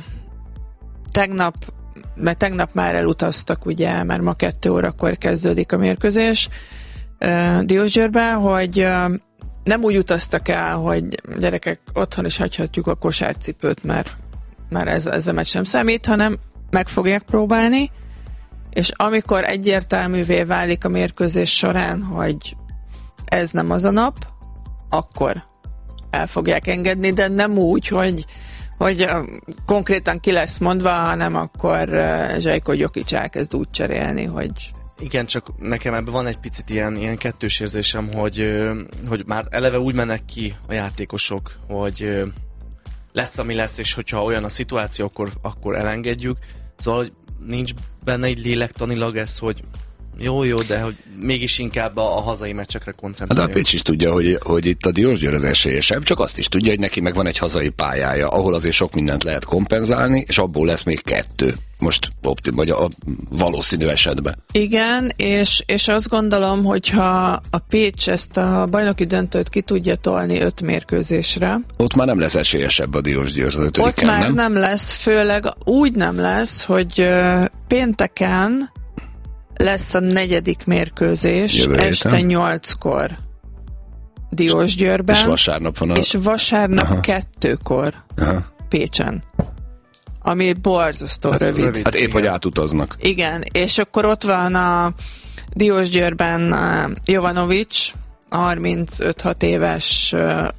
tegnap már elutaztak, ugye, mert ma 2 órakor kezdődik a mérkőzés Diósgyőrben, hogy nem úgy utaztak el, hogy gyerekek, otthon is hagyhatjuk a kosárcipőt, mert ez a meccs nem számít, hanem meg fogják próbálni, és amikor egyértelművé válik a mérkőzés során, hogy ez nem az a nap, akkor el fogják engedni, de nem úgy, hogy konkrétan ki lesz mondva, hanem akkor Zsajko Gyokics elkezd úgy cserélni, hogy... Igen, csak nekem ebben van egy picit ilyen kettős érzésem, hogy már eleve úgy mennek ki a játékosok, hogy lesz, ami lesz, és hogyha olyan a szituáció, akkor elengedjük. Szóval hogy nincs benne egy lélektanilag ez, hogy jó, de hogy mégis inkább a hazai meccsekre koncentráljuk. De a Pécs is tudja, hogy itt a Diósgyőr az esélyesebb, csak azt is tudja, hogy neki meg van egy hazai pályája, ahol azért sok mindent lehet kompenzálni, és abból lesz még 2. Most vagy a valószínű esetben. Igen, és azt gondolom, hogyha a Pécs ezt a bajnoki döntőt ki tudja tolni 5 mérkőzésre. Ott már nem lesz esélyesebb a Diósgyőr az 5-en, ott már nem lesz, főleg úgy nem lesz, hogy pénteken lesz a 4. mérkőzés este 8-kor Diósgyőrben. És vasárnap van És vasárnap 2-kor Pécsen. Ami borzasztó rövid. Hát épp, hogy átutaznak. Igen, és akkor ott van a Diósgyőrben Jovanovics, a 35-6 éves.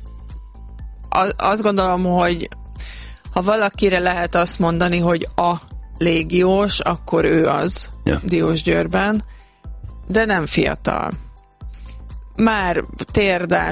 Azt gondolom, hogy ha valakire lehet azt mondani, hogy a légiós, akkor ő az Diósgyőrben, de nem fiatal. Már térdel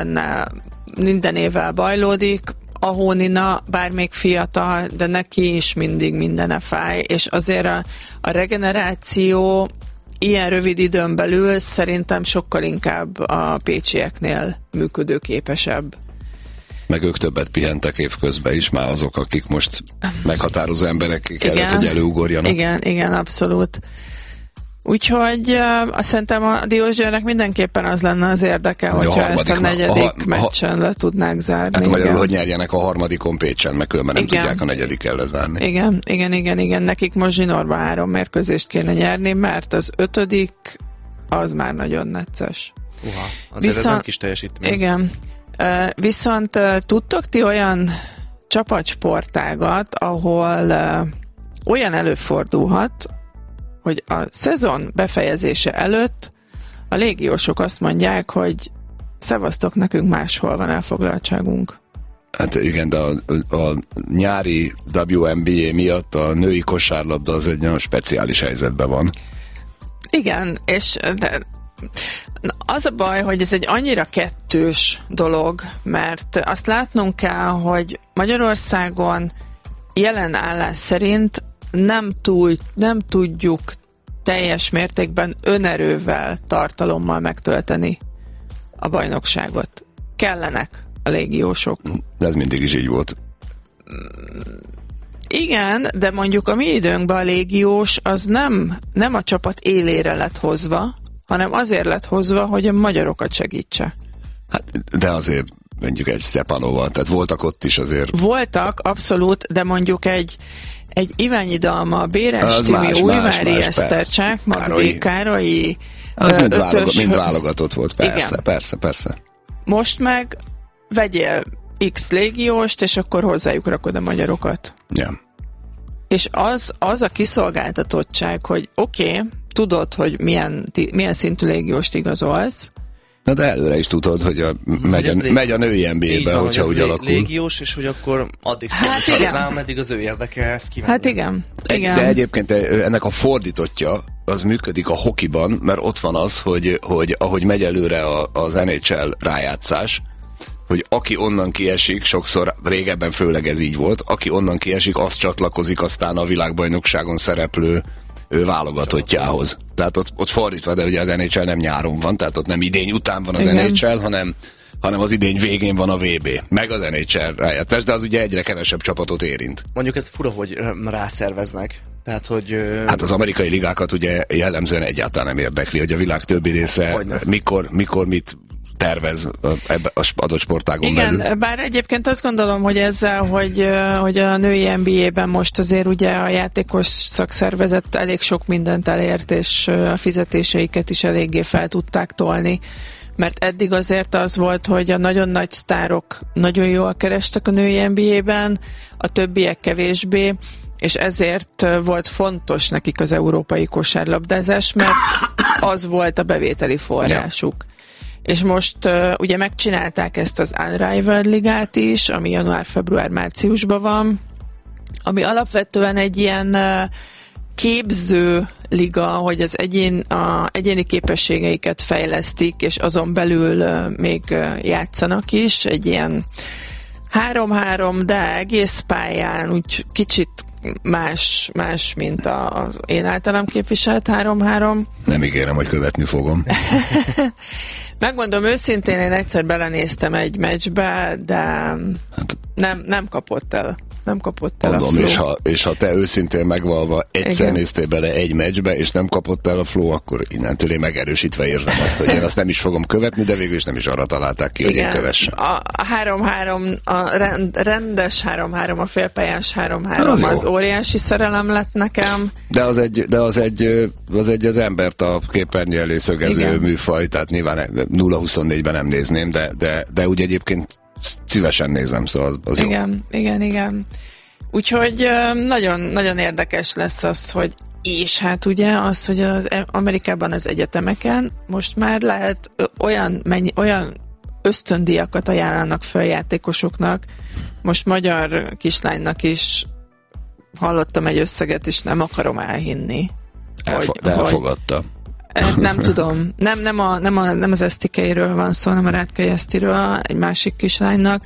minden évvel bajlódik, a Hónina bár még fiatal, de neki is mindig mindene fáj, és azért a regeneráció ilyen rövid időn belül szerintem sokkal inkább a pécsieknél működőképesebb. Meg ők többet pihentek évközben is, már azok, akik most meghatározó emberek kellett, hogy előugorjanak. Igen, abszolút. Úgyhogy azt szerintem a Diósgyőrnek mindenképpen az lenne az érdeke, hogyha ezt a 4. meccsen le tudnák zárni. Hát magyarul, hogy nyerjenek a 3. Pécsen, meg különben nem tudják a 4. lezárni. Igen. Nekik most zsinórban 3 mérkőzést kéne nyerni, mert az 5. az már nagyon necces. Azért ez nem kis teljesítmény. Igen. Viszont tudtok ti olyan csapatsportágat, ahol olyan előfordulhat, hogy a szezon befejezése előtt a légiósok azt mondják, hogy szevasztok, nekünk máshol van elfoglaltságunk. Hát igen, de a nyári WNBA miatt a női kosárlabda az egy nagyon speciális helyzetben van. Igen, és az a baj, hogy ez egy annyira kettős dolog, mert azt látnunk kell, hogy Magyarországon jelen állás szerint nem tudjuk teljes mértékben önerővel, tartalommal megtölteni a bajnokságot. Kellenek a légiósok. Ez mindig is így volt. Igen, de mondjuk a mi időnkben a légiós az nem a csapat élére lett hozva, hanem azért lett hozva, hogy a magyarokat segítse. Hát, de azért mondjuk egy Stepanova, tehát voltak ott is azért. Voltak, abszolút, de mondjuk egy Iványi Dalma, Béres Timi, Újvári Eszter, Csákmagdi, Károlyi, az mind válogatott volt, persze. Most meg vegyél X légióst, és akkor hozzájuk rakod a magyarokat. Ja. És az a kiszolgáltatottság, hogy oké, tudod, hogy milyen szintű légióst igazolsz, Na de előre is tudod, hogy megy a női NBA-be, hogyha úgy alakul. Légiós, és hogy akkor addig számíthatsz rá, ameddig az ő érdeke ezt kívánja. Hát igen. De egyébként ennek a fordítottja az működik a hokiban, mert ott van az, hogy ahogy megy előre az NHL rájátszás, hogy aki onnan kiesik, sokszor régebben főleg ez így volt, aki onnan kiesik, az csatlakozik aztán a világbajnokságon szereplő válogatottjához. Tehát ott fordítva, de ugye az NHL nem nyáron van, tehát ott nem idény után van az NHL, hanem az idény végén van a VB, meg az NHL rájátszás, de az ugye egyre kevesebb csapatot érint. Mondjuk ez fura, hogy rászerveznek. Tehát, hogy... Hát az amerikai ligákat ugye jellemzően egyáltalán nem érdekli, hogy a világ többi része mikor mit tervez ebbe az adott sportágon belül. Igen, bár egyébként azt gondolom, hogy ezzel, hogy a női NBA-ben most azért ugye a játékos szakszervezet elég sok mindent elért, és a fizetéseiket is eléggé fel tudták tolni, mert eddig azért az volt, hogy a nagyon nagy sztárok nagyon jól kerestek a női NBA-ben, a többiek kevésbé, és ezért volt fontos nekik az európai kosárlabdázás, mert az volt a bevételi forrásuk. Ja. És most ugye megcsinálták ezt az Unrivaled ligát is, ami január-február-márciusban van, ami alapvetően egy ilyen képző liga, hogy az egyéni képességeiket fejlesztik, és azon belül még játszanak is, egy ilyen 3-3, de egész pályán, úgy kicsit más mint az én általam képviselt 3-3. Nem ígérem, hogy követni fogom. Megmondom őszintén, én egyszer belenéztem egy meccsbe, de nem kapott el. Nem kapott el mondom, a flow. És ha te őszintén megvalva egyszer néztél bele egy meccsbe, és nem kapott el a flow, akkor innentől én megerősítve érzem azt, hogy én azt nem is fogom követni, de végül is nem is arra találták ki, hogy én kövessem. A 3-3, a rendes 3-3, a félpályás 3-3 az óriási szerelem lett nekem. De az egy az embert a képernyő elé szögező műfaj, tehát nyilván 0-24-ben nem nézném, de úgy egyébként szívesen nézem, szóval az jó. Igen. Úgyhogy nagyon, nagyon érdekes lesz az, hogy és hát ugye az, hogy az Amerikában az egyetemeken most már lehet olyan ösztöndíjakat ajánlanak fel játékosoknak. Most magyar kislánynak is hallottam egy összeget, és nem akarom elhinni. De elfogadta. Nem tudom. Nem az Esztikeiről van szó, nem a Rátkei Esztiről, egy másik kislánynak.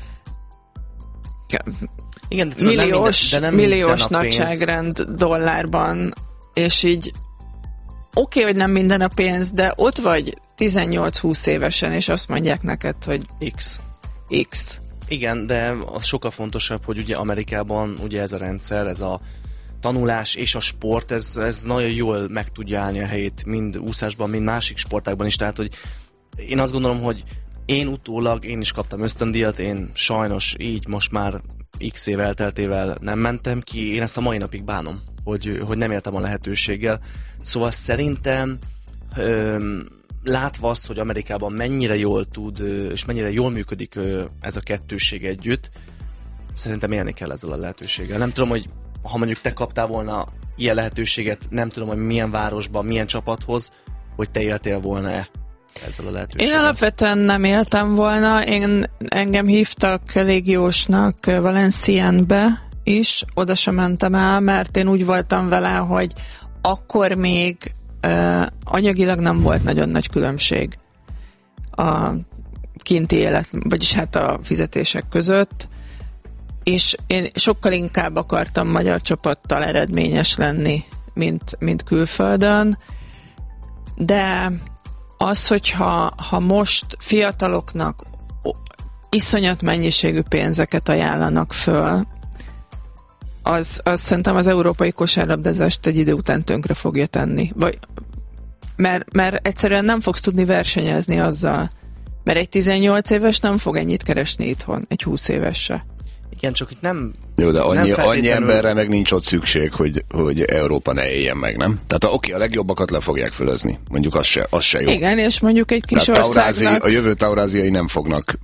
Igen, milliós nagyságrend dollárban, és így oké, hogy nem minden a pénz, de ott vagy 18-20 évesen, és azt mondják neked, hogy X. Igen, de az sokkal fontosabb, hogy ugye Amerikában ugye ez a rendszer, ez a tanulás és a sport, ez nagyon jól meg tudja állni a helyét, mind úszásban, mind másik sportákban is, tehát hogy én azt gondolom, hogy én is kaptam ösztöndíjat, én sajnos így most már x év elteltével nem mentem ki, én ezt a mai napig bánom, hogy nem éltem a lehetőséggel, szóval szerintem látva azt, hogy Amerikában mennyire jól tud, és mennyire jól működik ez a kettősség együtt, szerintem élni kell ezzel a lehetőséggel. Nem tudom, hogy ha mondjuk te kaptál volna ilyen lehetőséget, nem tudom, hogy milyen városban, milyen csapathoz, hogy te éltél volna-e ezzel a lehetőséggel. Én alapvetően nem éltem volna, engem hívtak légiósnak Valencienbe is, oda sem mentem el, mert én úgy voltam vele, hogy akkor még anyagilag nem volt nagyon nagy különbség a kinti élet, vagyis hát a fizetések között, és én sokkal inkább akartam magyar csapattal eredményes lenni, mint külföldön, de az, hogyha most fiataloknak iszonyat mennyiségű pénzeket ajánlanak föl, az szerintem az európai kosárlabdázást egy idő után tönkre fogja tenni. Mert egyszerűen nem fogsz tudni versenyezni azzal, mert egy 18 éves nem fog ennyit keresni itthon, egy 20 éves se. Igen, csak itt nem... Jó, de annyi emberre meg nincs ott szükség, hogy Európa ne éljen meg, nem? Tehát a legjobbakat le fogják fölözni. Mondjuk az se jó. Igen, és mondjuk egy kis tehát országnak... a jövő tauráziai nem fognak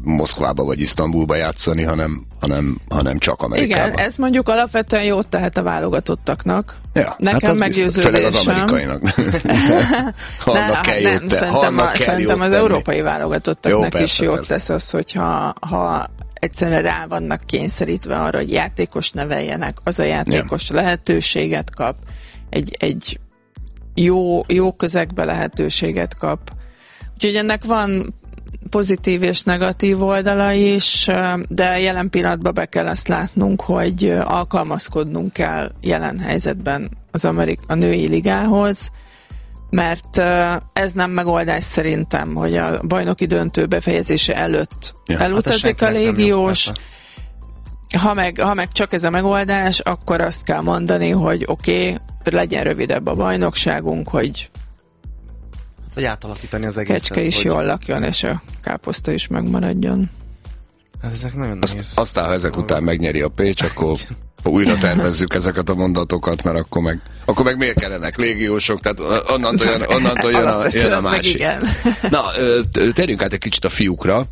Moszkvába vagy Isztambulba játszani, hanem csak Amerikában. Igen, ez mondjuk alapvetően jót tehet a válogatottaknak. Ja, nekem hát meggyőződésem. Főleg az amerikainak. Szerintem az európai válogatottaknak jó, is jót tesz az, hogyha egyszerűen rá vannak kényszerítve arra, hogy játékos neveljenek, az a játékos lehetőséget kap, egy jó közegbe lehetőséget kap. Úgyhogy ennek van pozitív és negatív oldala is, de jelen pillanatban be kell azt látnunk, hogy alkalmazkodnunk kell jelen helyzetben a női ligához, mert ez nem megoldás szerintem, hogy a bajnoki döntő befejezése előtt elutazik a légiós. Ha meg csak ez a megoldás, akkor azt kell mondani, hogy oké, legyen rövidebb a bajnokságunk, hogy átalakítani az egészet. Kecske is jól lakjon, és a káposzta is megmaradjon. Hát ezek nagyon nehéz. Aztán, ha ezek után megnyeri a Pécs, akkor újra tervezzük ezeket a mondatokat, mert akkor meg miért kellenek légiósok, tehát onnantól jön a másik. Na, térjünk át egy kicsit a fiúkra.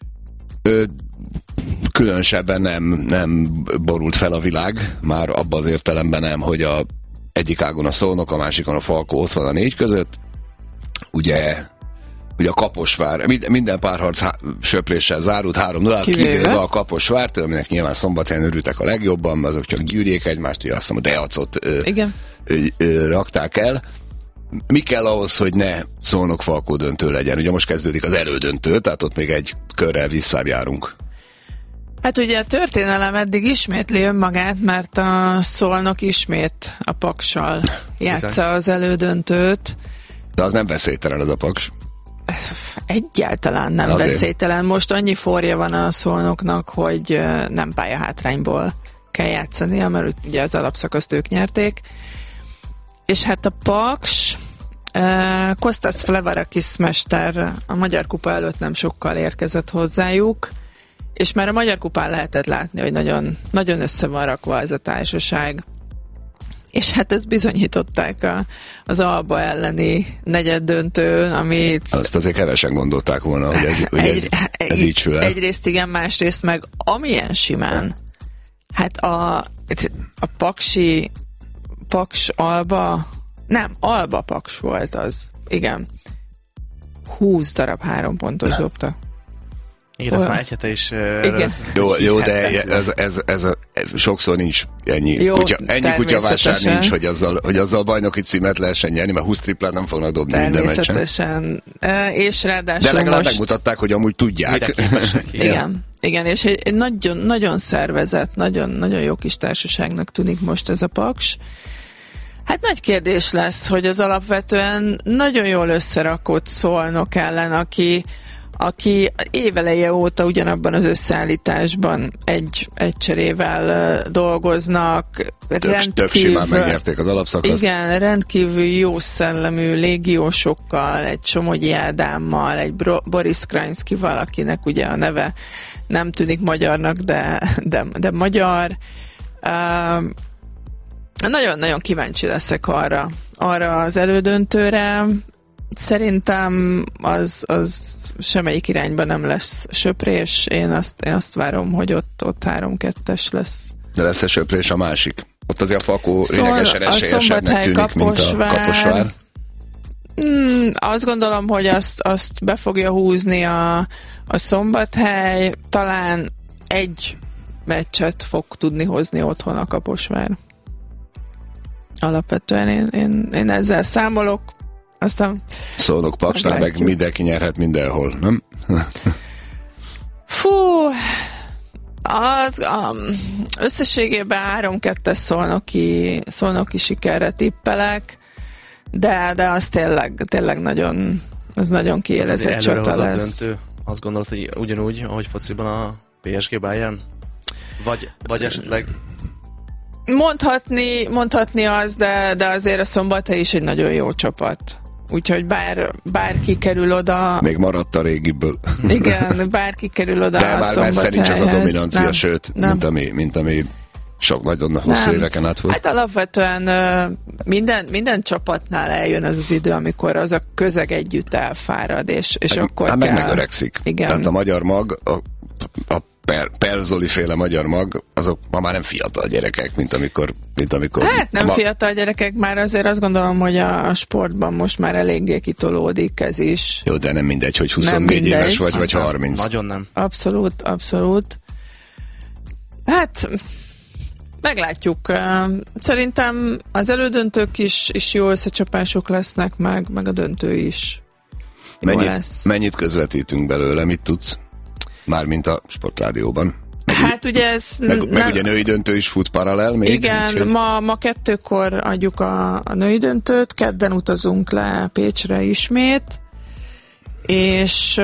Különösebben nem borult fel a világ, már abban az értelemben nem, hogy a egyik ágon a Szolnok, a másikon a Falkó ott van a 4 között. Ugye a Kaposvár, minden párharc söpléssel zárult 3-0, kivéve a Kaposvárt, aminek nyilván Szombathelyen örültek a legjobban, azok csak gyűrjék egymást, ugye azt hiszem a Deacot rakták el. Mi kell ahhoz, hogy ne Szolnok-Falkó döntő legyen? Ugye most kezdődik az elődöntő, tehát ott még egy körrel visszább járunk. Hát ugye a történelem eddig ismétli önmagát, mert a Szolnok ismét a Paksal játsza az elődöntőt. De az nem veszélytelen ez a Paks. Egyáltalán nem azért veszélytelen. Most annyi forja van a Szolnoknak, hogy nem pályahátrányból kell játszania, mert ugye az alapszakaszt ők nyerték. És hát a Paks, Kostas Flevarakis mester a Magyar Kupa előtt nem sokkal érkezett hozzájuk, és már a Magyar Kupán lehetett látni, hogy nagyon, nagyon össze van rakva ez a társaság. És hát ezt bizonyították az Alba elleni negyeddöntőn, amit... Azt azért kevesen gondolták volna, hogy ez így sül el. Egyrészt igen, másrészt meg amilyen simán. Hát a Paks Alba... Nem, Alba Paks volt az. Igen. 20 darab 3 pontos dobta. Igen, ez már egy hete is... Jó, de ez sokszor nincs ennyi kutyavásár nincs, hogy azzal bajnoki címet lehessen nyerni, mert 20 triplát nem fognak dobni minden meccsen. Természetesen. És ráadásul de legalább megmutatták, hogy amúgy tudják. Igen, és egy nagyon, nagyon szervezett, nagyon, nagyon jó kis társaságnak tűnik most ez a Paks. Hát nagy kérdés lesz, hogy az alapvetően nagyon jól összerakott Szolnok ellen, aki éveleje óta ugyanabban az összeállításban egy cserével dolgoznak. Több simán megnyerték az alapszakaszt. Igen, rendkívül jó szellemű légiósokkal, egy Somogyi Ádámmal, egy Boris Krajnszkival, akinek ugye a neve nem tűnik magyarnak, de magyar. Nagyon-nagyon kíváncsi leszek arra az elődöntőre. Szerintem az semmelyik irányban nem lesz söprés. Én azt várom, hogy ott 3-2-es lesz. De lesz-e söprés a másik? Ott azért a Falkó lényegesen esélyesebbnek tűnik, mint a Kaposvár. Azt gondolom, hogy azt be fogja húzni a Szombathely. Talán egy meccset fog tudni hozni otthon a Kaposvár. Alapvetően én ezzel számolok. Aztán Szolnok Paksnál meg mindenki nyerhet mindenhol, nem? Fú, összességében 3-2-es szolnoki sikerre tippelek, de az tényleg nagyon, az nagyon kiélezett csata lesz. Döntő. Azt gondolod, hogy ugyanúgy, ahogy fociban a PSG Bayern? Vagy esetleg... Mondhatni az, de azért a Szombathely is egy nagyon jó csapat. Úgyhogy bárki kerül oda... Még maradt a régiből. Igen, bárki kerül oda de a már messze nincs az a dominancia, nem, sőt, mint ami Sok, nagyon hosszú éveken át volt. Hát alapvetően minden csapatnál eljön az idő, amikor az a közeg együtt elfárad, és akkor hát kell... meg megöregszik. Igen. Tehát a magyar mag, a Perzoli féle magyar mag, azok ma már nem fiatal gyerekek, mint amikor hát nem fiatal gyerekek, már azért azt gondolom, hogy a sportban most már eléggé kitolódik ez is. Jó, de nem mindegy, hogy 24 éves vagy 30. Nagyon nem. Abszolút. Hát... meglátjuk. Szerintem az elődöntők is jó összecsapások lesznek, meg a döntő is jó lesz. Mennyit közvetítünk belőle, mit tudsz? Mármint a Sportrádióban. Hát ugye ez... Meg ugye női döntő is fut paralel még. Igen, úgyhogy... ma 2-kor adjuk a női döntőt, kedden utazunk le Pécsre ismét, és...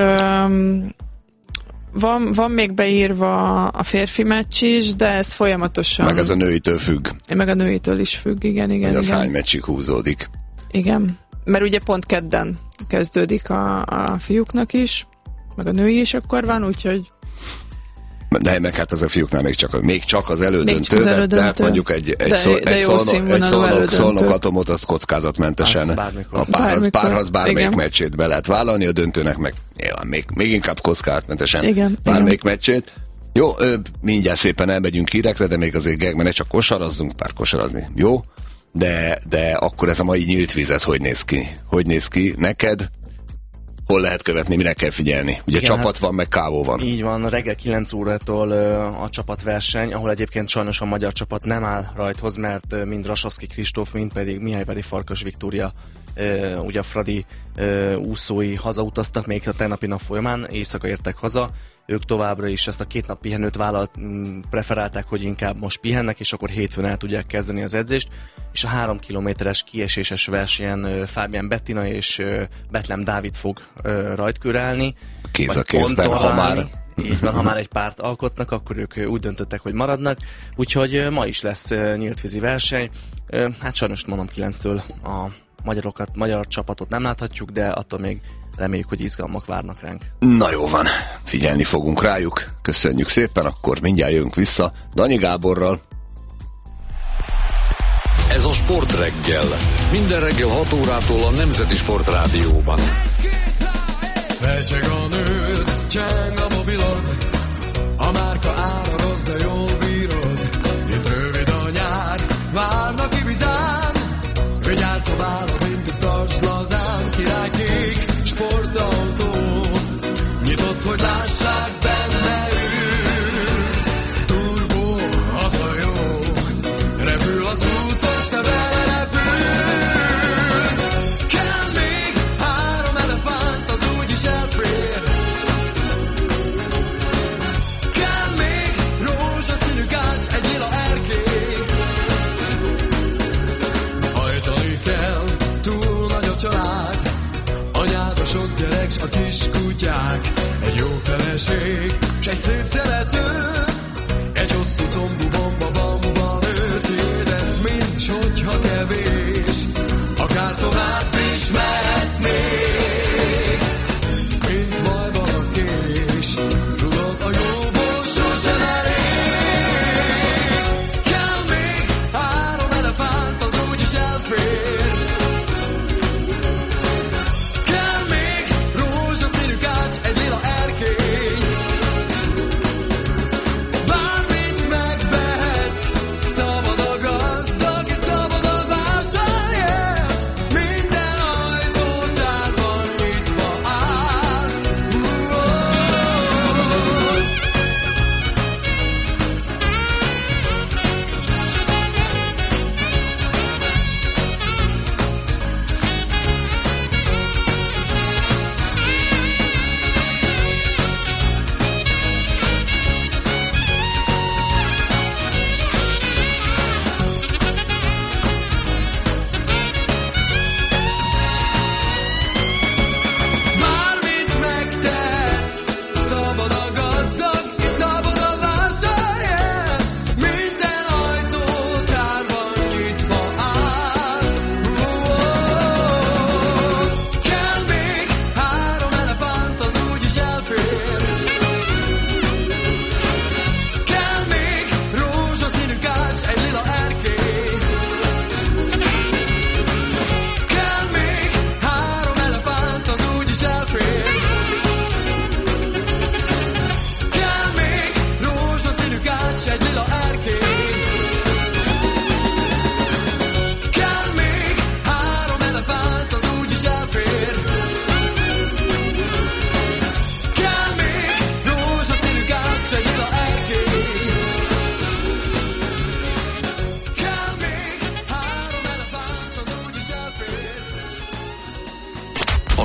Van még beírva a férfi meccs is, de ez folyamatosan... Meg ez a nőitől függ. Meg a nőitől is függ, igen. Az hány meccsig húzódik. Igen, mert ugye pont kedden kezdődik a fiúknak is, meg a női is akkor van, úgyhogy... De meg hát az a fiúknál még csak az elődöntő, de hát mondjuk egy Szolnok Atomot az kockázatmentesen a párharc bármelyik meccsét be lehet vállalni, a döntőnek meg nyilván még inkább kockázatmentesen bármelyik meccsét. Jó, mindjárt szépen elmegyünk hírekre, de még azért mert ne csak kosarazzunk, pár kosarazni. Jó? De akkor ez a mai nyílt víz, ez hogy néz ki? Hogy néz ki neked? Hol lehet követni, mire kell figyelni? Ugye igen, csapat van, meg kávó van. Így van, reggel 9 órától a csapatverseny, ahol egyébként sajnos a magyar csapat nem áll rajthoz, mert mind Rasovszky Kristóf, mind pedig Mihályvári Farkas Viktória, ugye a Fradi úszói hazautaztak még a tegnapi nap folyamán, éjszaka értek haza. Ők továbbra is ezt a 2 nap pihenőt preferálták, hogy inkább most pihennek, és akkor hétfőn el tudják kezdeni az edzést. És a 3 kilométeres kieséses versenyen Fábián Bettina és Betlem Dávid fog rajtkőre állni. Kéz a kézben, ha már... Így van, ha már egy párt alkotnak, akkor ők úgy döntöttek, hogy maradnak. Úgyhogy ma is lesz nyíltvízi verseny. Hát sajnos mondom 9-től a magyar csapatot nem láthatjuk, de attól még reméljük, hogy izgalmak várnak ránk. Na jó van, figyelni fogunk rájuk. Köszönjük szépen, akkor mindjárt jövünk vissza Danyi Gáborral. Ez a Sportreggel. Minden reggel 6 órától a Nemzeti Sportrádióban. Fecseg a nőd, cseng a mobilod, a márka ára rossz, de jól bírod. Itt rövid a nyár, várnak Ibizán, vigyázz a vállad, mindig tartsd lazán. Királykék, sportautó, nyitott, hogy lássák, benne ülsz. Turbo, az a jó, repül az útos, te vele repülsz. Kell még 3 elefánt, az úgyis elfér. Kell még rózsaszínű gács, egy lila erkély. Hajtani kell, túl nagy a család, anyád, a sok gyerek, s a kis kutyák. Egy jó feleség, s egy szép szerető, egy hosszú combú bomba bamba nőt. Érezd mind, s hogyha kevés, akár tovább is mehetsz még. Mint majban a kés, tudod, a jóból sosem elég. Kell még 3 elefánt, az úgyis elfér. Kell még rózsaszínű kács, egy lila erkély.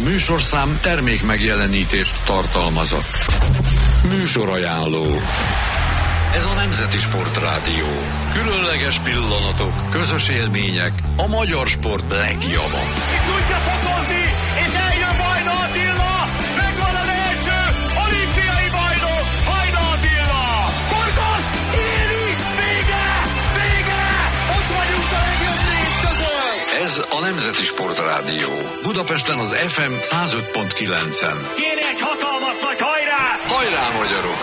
műsorszám termék megjelenítést tartalmazott. Műsorajánló. Ez a Nemzeti Sportrádió. Különleges pillanatok, közös élmények, a magyar sport legjava. Tudja fokozni, és eljön Hajna Attila! Megvan az első olimpiai bajnok, Hajna Attila! Korgos, éri, vége! Ott vagyunk a legjobb négy között! Ez a Nemzeti Sportrádió. Budapesten az FM 105.9-en. Kérj egy hatalmas nagy hajrá! Hajrá, magyarok!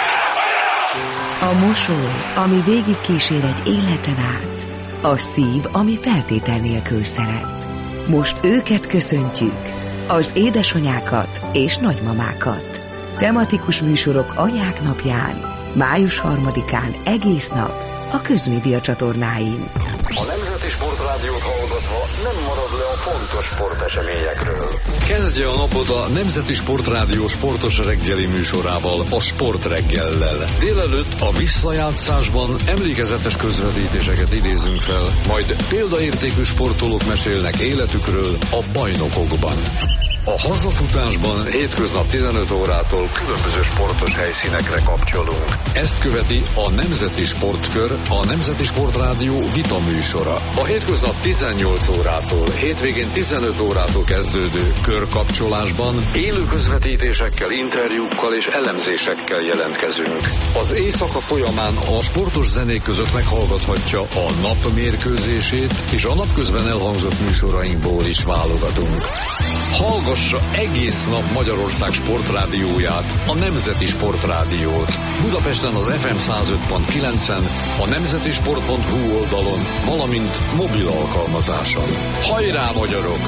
A mosoly, ami végig kísér egy életen át. A szív, ami feltétel nélkül szeret. Most őket köszöntjük, az édesanyákat és nagymamákat. Tematikus műsorok anyák napján, május 3-án egész nap a Közmédia csatornáin. A Nemzeti Sportrádiót hallgatva nem marad le a fontos sporteseményekről. Kezdje a napot a Nemzeti Sportrádió sportos reggeli műsorával, a Sportreggellel. Délelőtt a visszajátszásban emlékezetes közvetítéseket idézünk fel, majd példaértékű sportolók mesélnek életükről a bajnokokban. A hazafutásban hétköznap 15 órától különböző sportos helyszínekre kapcsolunk. Ezt követi a Nemzeti Sportkör, a Nemzeti Sportrádió vita műsora. A hétköznap 18 órától, hétvégén 15 órától kezdődő körkapcsolásban élő közvetítésekkel, interjúkkal és elemzésekkel jelentkezünk. Az éjszaka folyamán a sportos zenék között meghallgathatja a nap mérkőzését, és a napközben elhangzott műsorainkból is válogatunk. Hallgassa egész nap Magyarország sportrádióját, a Nemzeti Sportrádiót. Budapesten az FM 105.9-en, a nemzetisport.hu oldalon, valamint mobil alkalmazáson. Hajrá, magyarok!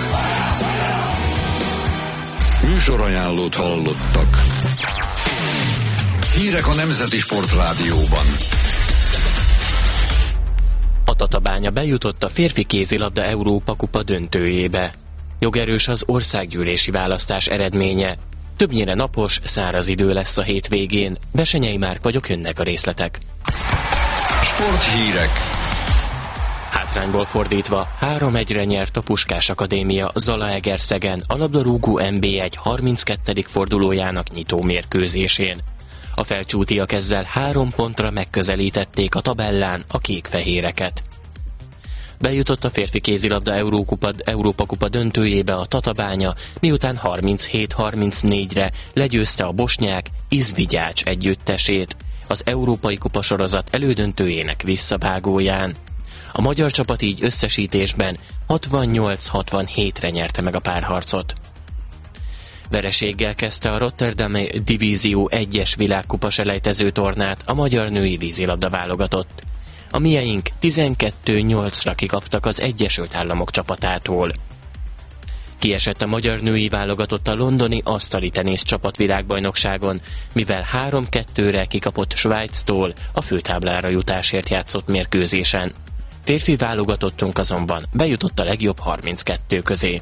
Műsorajánlót hallottak. Hírek a Nemzeti Sportrádióban. A Tatabánya bejutott a férfi kézilabda Európa kupa döntőjébe. Jogerős az országgyűlési választás eredménye. Többnyire napos, száraz idő lesz a hétvégén. Besenyei Márk vagyok, jönnek a részletek. Sporthírek. Hátrányból fordítva 3-1-re nyert a Puskás Akadémia Zalaegerszegen a labdarúgó NB1 32. fordulójának nyitó mérkőzésén. A felcsútiak ezzel 3 pontra megközelítették a tabellán a kék-fehéreket. Bejutott a férfi kézilabda Európa kupa döntőjébe a Tatabánya, miután 37-34-re legyőzte a bosnyák Izvigyács együttesét az Európai Kupa sorozat elődöntőjének visszavágóján. A magyar csapat így összesítésben 68-67-re nyerte meg a párharcot. Vereséggel kezdte a Rotterdami Divízió 1-es világkupa selejtező tornát a magyar női vízilabda válogatott. A mieink 12-8-ra kikaptak az Egyesült Államok csapatától. Kiesett a magyar női válogatott a londoni asztali tenisz csapat világbajnokságon, mivel 3-2-re kikapott Svájctól a főtáblára jutásért játszott mérkőzésen. Férfi válogatottunk azonban bejutott a legjobb 32 közé.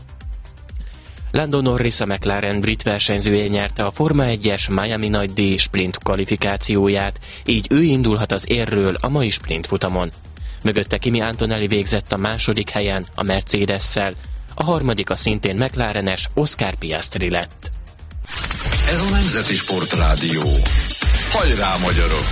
Lando Norris, a McLaren brit versenyzője nyerte a Forma 1-es Miami Nagy-díj sprint kvalifikációját, így ő indulhat az érről a mai sprint futamon. Mögötte Kimi Antonelli végzett a második helyen a Mercedes-szel, a harmadik a szintén McLarenes Oscar Piastri lett. Ez a Nemzeti Sportrádió. Hajrá, magyarok!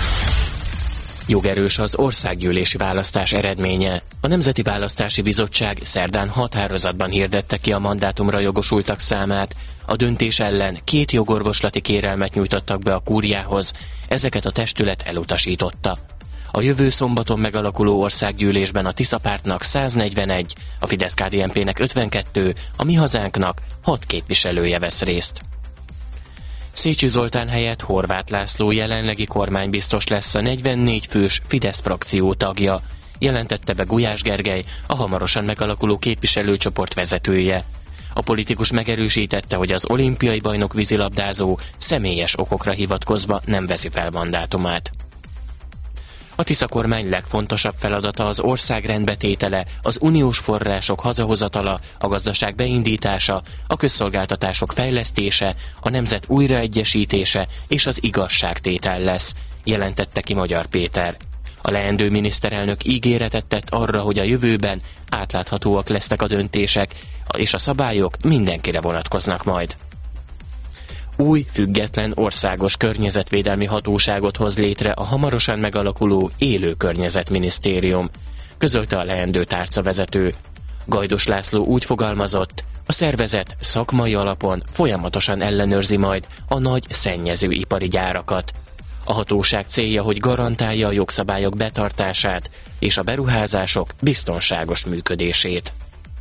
Jogerős az országgyűlési választás eredménye. A Nemzeti Választási Bizottság szerdán határozatban hirdette ki a mandátumra jogosultak számát. A döntés ellen 2 jogorvoslati kérelmet nyújtottak be a kúriához, ezeket a testület elutasította. A jövő szombaton megalakuló országgyűlésben a Tisza pártnak 141, a Fidesz-KDNP-nek 52, a Mi Hazánknak 6 képviselője vesz részt. Szécsi Zoltán helyett Horváth László jelenlegi kormánybiztos lesz, a 44 fős Fidesz frakció tagja, jelentette be Gulyás Gergely, a hamarosan megalakuló képviselőcsoport vezetője. A politikus megerősítette, hogy az olimpiai bajnok vízilabdázó személyes okokra hivatkozva nem veszi fel mandátumát. A Tisza kormány legfontosabb feladata az ország rendbetétele, az uniós források hazahozatala, a gazdaság beindítása, a közszolgáltatások fejlesztése, a nemzet újraegyesítése és az igazságtétel lesz, jelentette ki Magyar Péter. A leendő miniszterelnök ígéretet tett arra, hogy a jövőben átláthatóak lesznek a döntések, és a szabályok mindenkire vonatkoznak majd. Új, független országos környezetvédelmi hatóságot hoz létre a hamarosan megalakuló Élő Környezetminisztérium, közölte a leendő tárcavezető. Gajdos László úgy fogalmazott, a szervezet szakmai alapon folyamatosan ellenőrzi majd a nagy szennyező ipari gyárakat. A hatóság célja, hogy garantálja a jogszabályok betartását és a beruházások biztonságos működését.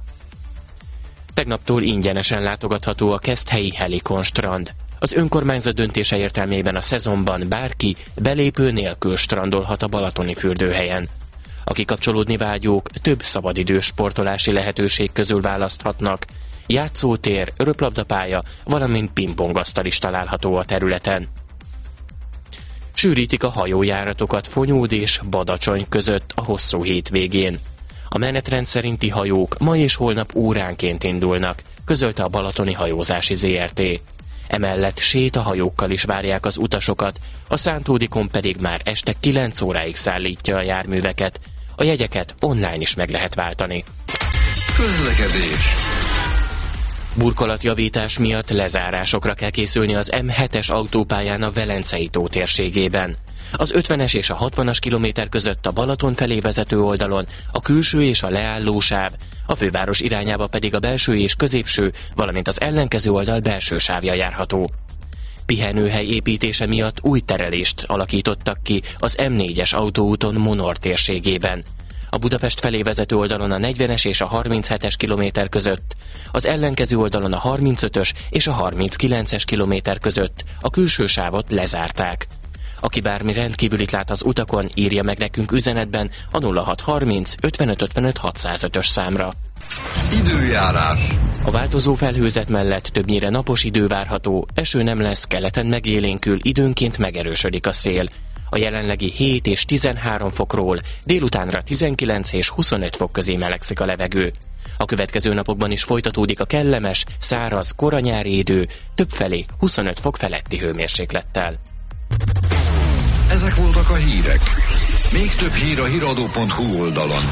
Tegnaptól ingyenesen látogatható a Keszthelyi Helikon strand. Az önkormányzat döntése értelmében a szezonban bárki belépő nélkül strandolhat a balatoni fürdőhelyen. A kikapcsolódni vágyók több szabadidős sportolási lehetőség közül választhatnak. Játszótér, röplabdapálya, valamint pingpongasztal is található a területen. Sűrítik a hajójáratokat Fonyód és Badacsony között a hosszú hétvégén. A menetrend szerinti hajók ma és holnap óránként indulnak, közölte a Balatoni Hajózási Zrt. Emellett sétahajókkal is várják az utasokat, a Szántódikon pedig már este 9 óráig szállítja a járműveket. A jegyeket online is meg lehet váltani. Közlekedés. Burkolatjavítás miatt lezárásokra kell készülni az M7-es autópályán a Velencei tó térségében. Az 50-es és a 60-as kilométer között a Balaton felé vezető oldalon a külső és a leállósáv, a főváros irányába pedig a belső és középső, valamint az ellenkező oldal belső sávja járható. Pihenőhely építése miatt új terelést alakítottak ki az M4-es autóúton Monor térségében. A Budapest felé vezető oldalon a 40-es és a 37-es kilométer között, az ellenkező oldalon a 35-ös és a 39-es kilométer között a külső sávot lezárták. Aki bármi rendkívülit lát az utakon, írja meg nekünk üzenetben a 0630 55 55 605-ös számra. Időjárás. A változó felhőzet mellett többnyire napos idő várható, eső nem lesz, keleten megélénkül, időnként megerősödik a szél. A jelenlegi 7 és 13 fokról délutánra 19 és 25 fok közé melegszik a levegő. A következő napokban is folytatódik a kellemes, száraz, koranyári idő, többfelé 25 fok feletti hőmérséklettel. Ezek voltak a hírek. Még több hír a hiradó.hu oldalon.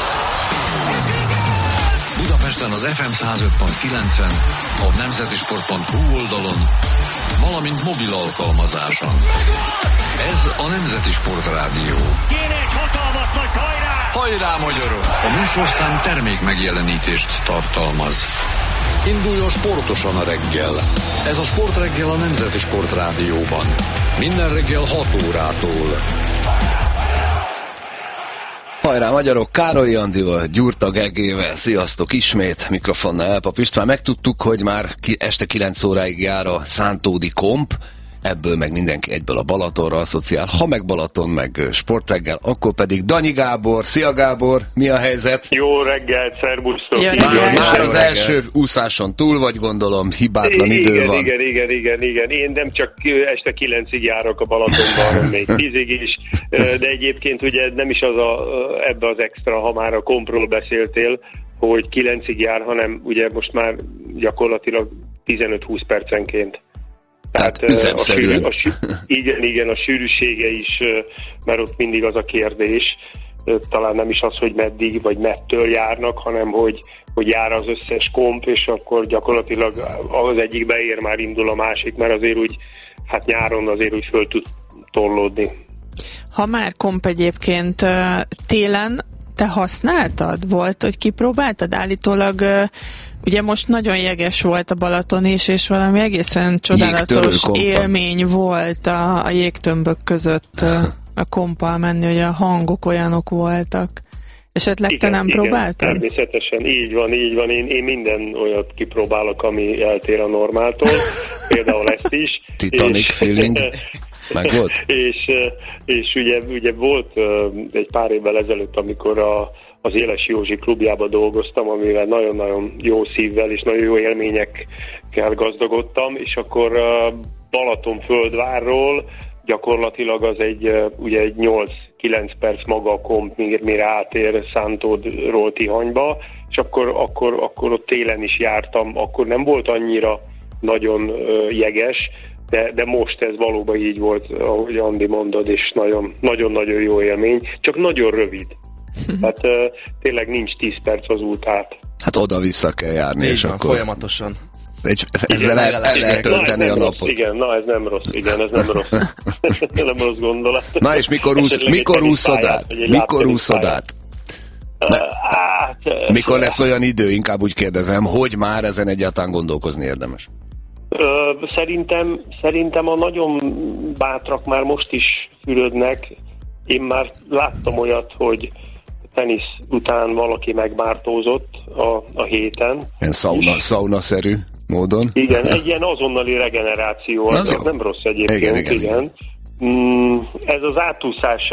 Budapesten az FM 105.9-en, a nemzetisport.hu oldalon, valamint mobil alkalmazáson. Ez a Nemzeti Sport Rádió. Kéne egy hatalmas nagy hajrá! Hajrá, magyarok! A műsorszám termék megjelenítést tartalmaz. Induljon sportosan a reggel. Ez a Sportreggel a Nemzeti Sport Rádióban. Minden reggel 6 órától. Hajrá magyarok, Károly Andival, Gyurta Gegével, sziasztok ismét, mikrofonnál Elpap István. Megtudtuk, hogy már este 9 óráig jár a Szántódi komp, ebből meg mindenki egyből a Balatonra asszociál. Ha meg Balaton, meg Sportreggel, akkor pedig Danyi Gábor. Szia Gábor, mi a helyzet? Jó reggelt, szervusztok! Már az első úszáson túl vagy, gondolom, hibátlan idő van. Igen. Én nem csak este 9-ig járok a Balatonban, hanem még 10-ig is, de egyébként ugye nem is az ebbe az extra, ha már a kompról beszéltél, hogy 9-ig jár, hanem ugye most már gyakorlatilag 15-20 percenként. Tehát üzemszerűen. Igen, a sűrűsége is, mert ott mindig az a kérdés, talán nem is az, hogy meddig vagy mettől járnak, hanem hogy jár az összes komp, és akkor gyakorlatilag az egyik beér, már indul a másik, mert azért úgy, hát nyáron azért úgy föl tud tollódni. Ha már komp egyébként télen te használtad? Volt, hogy kipróbáltad? Állítólag ugye most nagyon jeges volt a Balaton is, és valami egészen csodálatos élmény volt a jégtömbök között a kompal menni, hogy a hangok olyanok voltak. Esetleg te nem próbáltad? Természetesen, így van. Én minden olyat kipróbálok, ami eltér a normáltól, például ezt is. Titanic feeling. Meg volt? És ugye volt egy pár évvel ezelőtt, amikor az Éles Józsi klubjába dolgoztam, amivel nagyon-nagyon jó szívvel és nagyon jó élményekkel gazdagodtam, és akkor Balatonföldvárról gyakorlatilag az ugye egy 8-9 perc maga a komp, mire átér Szántódról Tihanyba, és akkor ott télen is jártam, akkor nem volt annyira nagyon jeges, de most ez valóban így volt, ahogy Andi mondod, és nagyon-nagyon jó élmény, csak nagyon rövid. Tehát tényleg nincs 10 perc az út át. Hát oda-vissza kell járni, így és van, akkor... folyamatosan. Ezzel el lehet tölteni a napot. Rossz, igen, ez nem rossz, ez nem rossz. Nem rossz gondolat. Na és mikor úszod át? Mikor úszod át? Mikor lesz olyan idő, inkább úgy kérdezem, hogy már ezen egyáltalán gondolkozni érdemes? Szerintem a nagyon bátrak már most is fürödnek. Én már láttam olyat, hogy tenisz után valaki megmártózott a héten. Ilyen szaunaszerű módon. Igen, egy ilyen azonnali regeneráció, az nem rossz egyébként, igen. Ez az átúszás,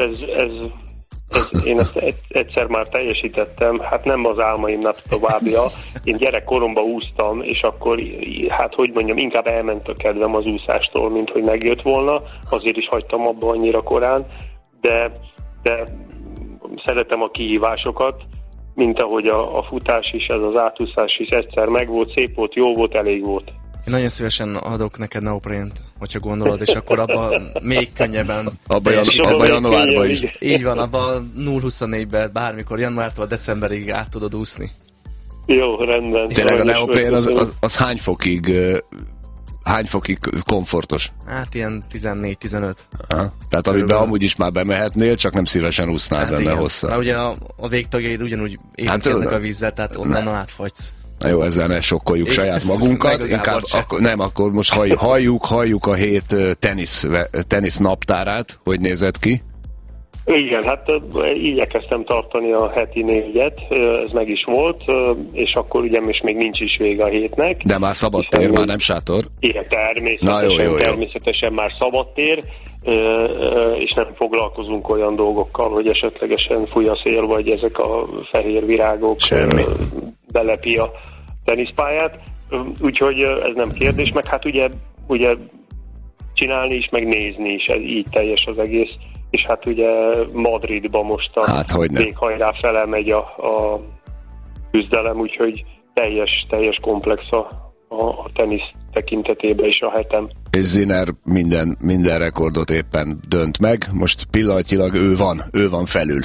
én ezt egyszer már teljesítettem, hát nem az álmaimnak továbbja. Én gyerekkoromban úsztam, és akkor, hát hogy mondjam, inkább elment a kedvem az úszástól, mint hogy megjött volna, azért is hagytam abba annyira korán, de szeretem a kihívásokat, mint ahogy a futás is, ez az átúszás is egyszer megvolt, szép volt, jó volt, elég volt. Én nagyon szívesen adok neked neoprént, hogyha gondolod, és akkor abban még könnyebben... Abban januárban is. Így van, abban 0-24-ben bármikor januártól decemberig át tudod úszni. Jó, rendben. Tényleg a neoprén az hány fokig komfortos? Hát ilyen 14-15. Tehát amiben amúgy is már bemehetnél, csak nem szívesen úsznál benne hosszá. Mert ugye a végtagjaid ugyanúgy érkeznek a vízzel, tehát onnan átfagysz. Na jó, ezzel ne sokkoljuk saját magunkat, inkább akkor most halljuk a hét tenisz naptárát, hogy nézett ki. Igen, hát igyekeztem tartani a heti 4-et, ez meg is volt, és akkor ugye most még nincs is vége a hétnek. De már szabadtér, már nem sátor? Igen, természetesen már szabadtér, és nem foglalkozunk olyan dolgokkal, hogy esetlegesen fúj a szél, vagy ezek a fehér virágok belepi a teniszpályát, úgyhogy ez nem kérdés, meg hát ugye csinálni is, meg nézni is, ez így teljes az egész. És hát ugye Madridba most a véghajrá fele megy a küzdelem, úgyhogy teljes komplex a tenisz tekintetében is a hetem. És Sinner minden rekordot éppen dönt meg, most pillanatnyilag ő van felül.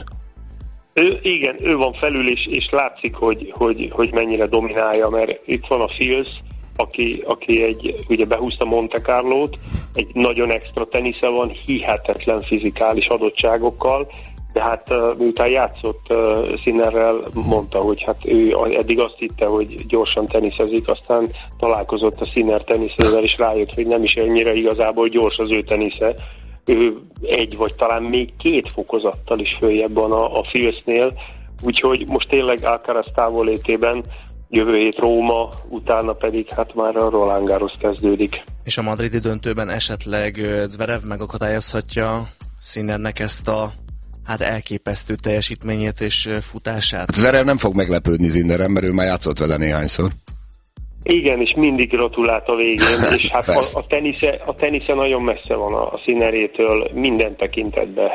Ő van felül, és látszik, hogy mennyire dominálja, mert itt van a Fils, aki ugye behúzta Monte Carlót, egy nagyon extra tenisze van, hihetetlen fizikális adottságokkal, de hát miután játszott Sinnerrel, mondta, hogy hát ő eddig azt hitte, hogy gyorsan teniszezik, aztán találkozott a Sinner teniszével, és rájött, hogy nem is annyira igazából gyors az ő tenisze. Ő egy vagy talán még 2 fokozattal is följebb van a Filsnél, úgyhogy most tényleg Alcaraz távollétében jövő hét Róma, utána pedig hát már a Roland Garros kezdődik. És a madridi döntőben esetleg Zverev megakadályozhatja Sinnernek ezt a elképesztő teljesítményét és futását? Zverev nem fog meglepődni Sinneren, mert ő már játszott vele néhányszor. Igen, és mindig gratulált a végén, és hát a tenisze nagyon messze van a Sinnerétől minden tekintetben.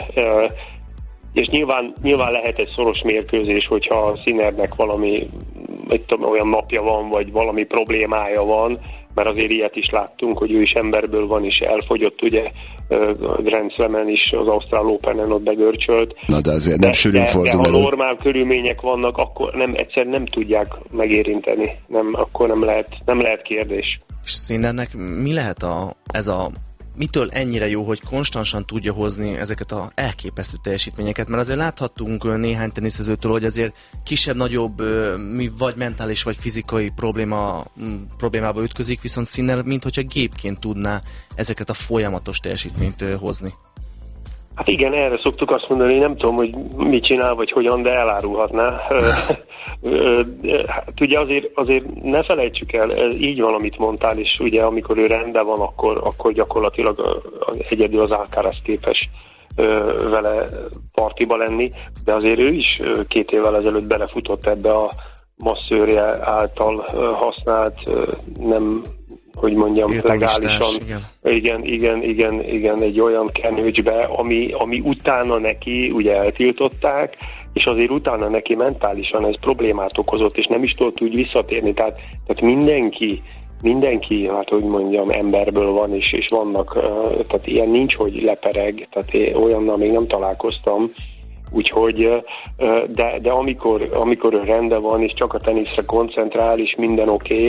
És nyilván lehet egy szoros mérkőzés, hogyha a Sinnernek valami olyan napja van, vagy valami problémája van, mert azért ilyet is láttunk, hogy ő is emberből van, és elfogyott, ugye Grand Slamen is, az Ausztrál Openen ott begörcsölt. Na de azért nem sűrűn fordul elő. De ha normál körülmények vannak, akkor egyszer nem tudják megérinteni. Akkor nem lehet kérdés. És Sinnernek mi lehet mitől ennyire jó, hogy konstansan tudja hozni ezeket az elképesztő teljesítményeket? Mert azért láthattunk néhány teniszezőtől, hogy azért kisebb-nagyobb, vagy mentális, vagy fizikai problémába ütközik, viszont Sinner, minthogyha gépként tudná ezeket a folyamatos teljesítményt hozni. Hát igen, erre szoktuk azt mondani, nem tudom, hogy mit csinál, vagy hogyan, de elárulhatná. Hát ugye azért ne felejtsük el, így van, amit mondtál, és ugye amikor ő rendben van, akkor gyakorlatilag egyedül az Alcaraz képes vele partiba lenni, de azért ő is 2 évvel ezelőtt belefutott ebbe a masszőrje által használt, nem, hogy mondjam, legálisan. Igen, egy olyan kenőcsbe, ami utána neki ugye eltiltották, és azért utána neki mentálisan ez problémát okozott, és nem is tudott úgy visszatérni. Tehát mindenki mindenki, hát hogy mondjam, emberből van, és vannak, tehát ilyen nincs, hogy lepereg, tehát olyannal még nem találkoztam, úgyhogy, de amikor rendben van, és csak a teniszre koncentrál, és minden oké,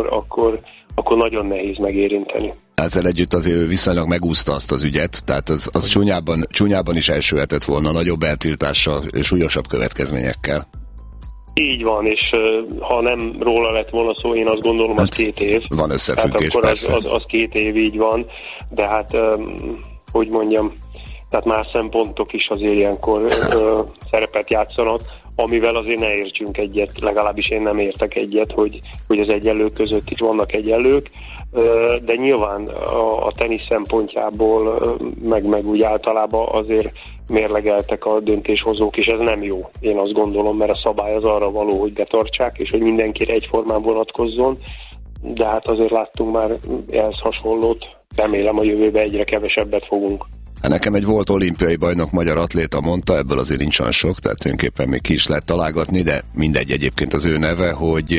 akkor nagyon nehéz megérinteni. Ezzel együtt azért viszonylag megúszta azt az ügyet, tehát az csúnyában is elsülhetett volna nagyobb eltiltással, súlyosabb következményekkel. Így van, és ha nem róla lett volna szó, én azt gondolom, az 2 év. Van összefüggés, akkor persze. Az 2 év, így van, de hát, hogy mondjam, tehát más szempontok is azért ilyenkor szerepet játszanak, amivel azért ne értsünk egyet, legalábbis én nem értek egyet, hogy az egyenlők között is vannak egyenlők, de nyilván a tenisz szempontjából, meg úgy általában azért mérlegeltek a döntéshozók, és ez nem jó, én azt gondolom, mert a szabály az arra való, hogy betartsák, és hogy mindenkire egyformán vonatkozzon, de hát azért láttunk már ehhez hasonlót, remélem a jövőben egyre kevesebbet fogunk. Nekem egy volt olimpiai bajnok magyar atléta mondta, ebből azért nincs olyan sok, tehát tulajdonképpen még ki is lehet találgatni, de mindegy, egyébként az ő neve,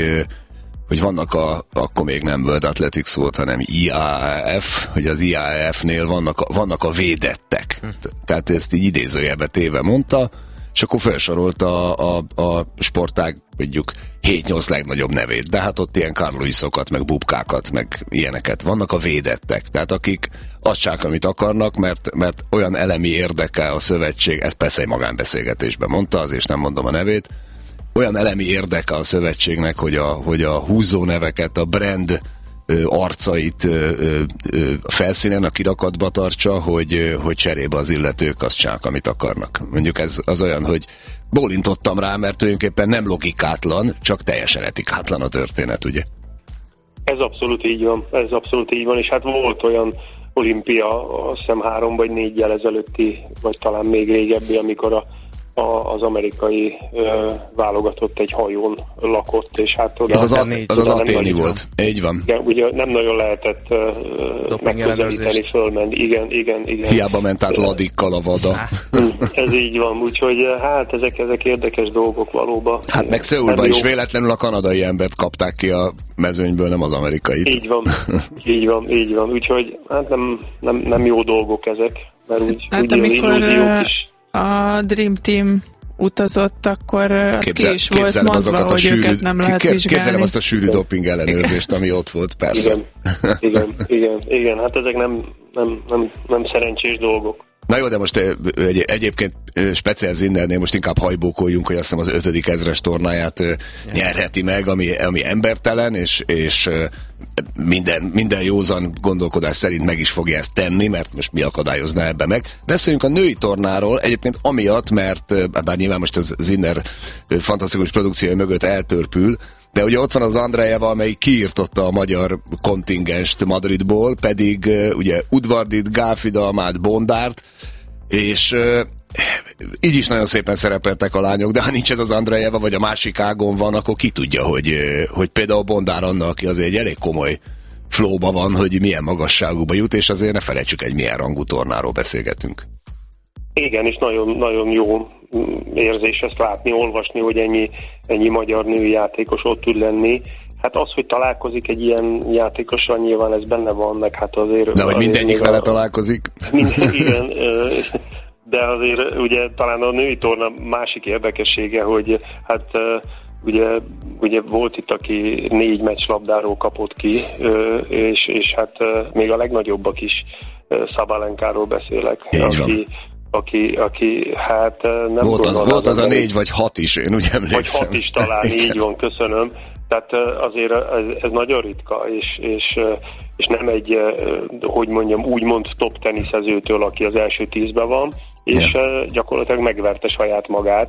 hogy vannak akkor még nem World Athletics volt, hanem IAAF, hogy az IAAF-nél vannak a védettek. Tehát ezt így idézőjelbe téve mondta, és akkor felsorolta a sportág, mondjuk 7-8 legnagyobb nevét, de hát ott ilyen Carl Lewisokat, meg bubkákat, meg ilyeneket. Vannak a védettek, tehát akik azt csak, amit akarnak, mert olyan elemi érdeke a szövetség, ezt persze egy magánbeszélgetésben mondta, azért nem mondom a nevét, olyan elemi érdeke a szövetségnek, hogy a húzó neveket, a brand arcait a felszínen, a kirakatba tartsa, hogy cserébe az illetők azt csak, amit akarnak. Mondjuk ez az olyan, hogy bólintottam rá, mert tulajdonképpen nem logikátlan, csak teljesen etikátlan a történet, ugye? Ez abszolút így van, és hát volt olyan olimpia, azt hiszem 3 vagy 4-jel ezelőtti, vagy talán még régebbi, amikor az amerikai válogatott egy hajón lakott, és hát oda... Ez az aténi volt. Így van. Igen, ugye nem nagyon lehetett megközelíteni, fölmenni. Igen. Hiába ment át ladikkal a vada. Ez így van, úgyhogy hát ezek érdekes dolgok valóban. Hát meg Szöulban is véletlenül a kanadai embert kapták ki a mezőnyből, nem az amerikait. Így van. Úgyhogy hát nem jó dolgok ezek, mert úgy amikor a Dream Team utazott, akkor az ki is volt mondva, hogy őket nem lehet vizsgálni. Képzelem azt a sűrű doping ellenőrzést, ami ott volt, persze. Igen, hát ezek nem szerencsés dolgok. Na jó, de most egyébként speciál Zinnernél most inkább hajbókoljunk, hogy azt hiszem az 5. ezres tornáját nyerheti meg, ami embertelen, és minden józan gondolkodás szerint meg is fogja ezt tenni, mert most mi akadályozná ebbe meg. Beszéljünk a női tornáról, egyébként amiatt, mert bár nyilván most az Zinner fantasztikus produkciója mögött eltörpül, de ugye ott van az Andrejeva, amely kiirtotta a magyar kontingenst Madridból, pedig ugye Udvardit, Gáfidalmát, Bondárt, és így is nagyon szépen szerepeltek a lányok, de ha nincs ez az Andrejeva, vagy a másik ágon van, akkor ki tudja, hogy például Bondár Anna, aki azért egy elég komoly flowba van, hogy milyen magasságúba jut, és azért ne felejtsük, egy milyen rangú tornáról beszélgetünk. Igen, és nagyon jó érzés ezt látni, olvasni, hogy ennyi magyar női játékos ott tud lenni. Hát az, hogy találkozik egy ilyen játékossal, nyilván ez benne van, meg hát azért... De hogy mindennyik vele találkozik? Igen, de azért ugye talán a női torna másik érdekessége, hogy hát ugye volt itt, aki 4 meccslabdáról kapott ki, és hát még a legnagyobbak is, Szabalenkáról beszélek, aki hát nem volt az a 4 vagy 6 is, én úgy emlékszem. Vagy 6 is talán, így van, köszönöm. Tehát azért ez nagyon ritka, és nem egy, hogy mondjam, úgymond top teniszezőtől, aki az első 10-ben van, és gyakorlatilag megverte saját magát.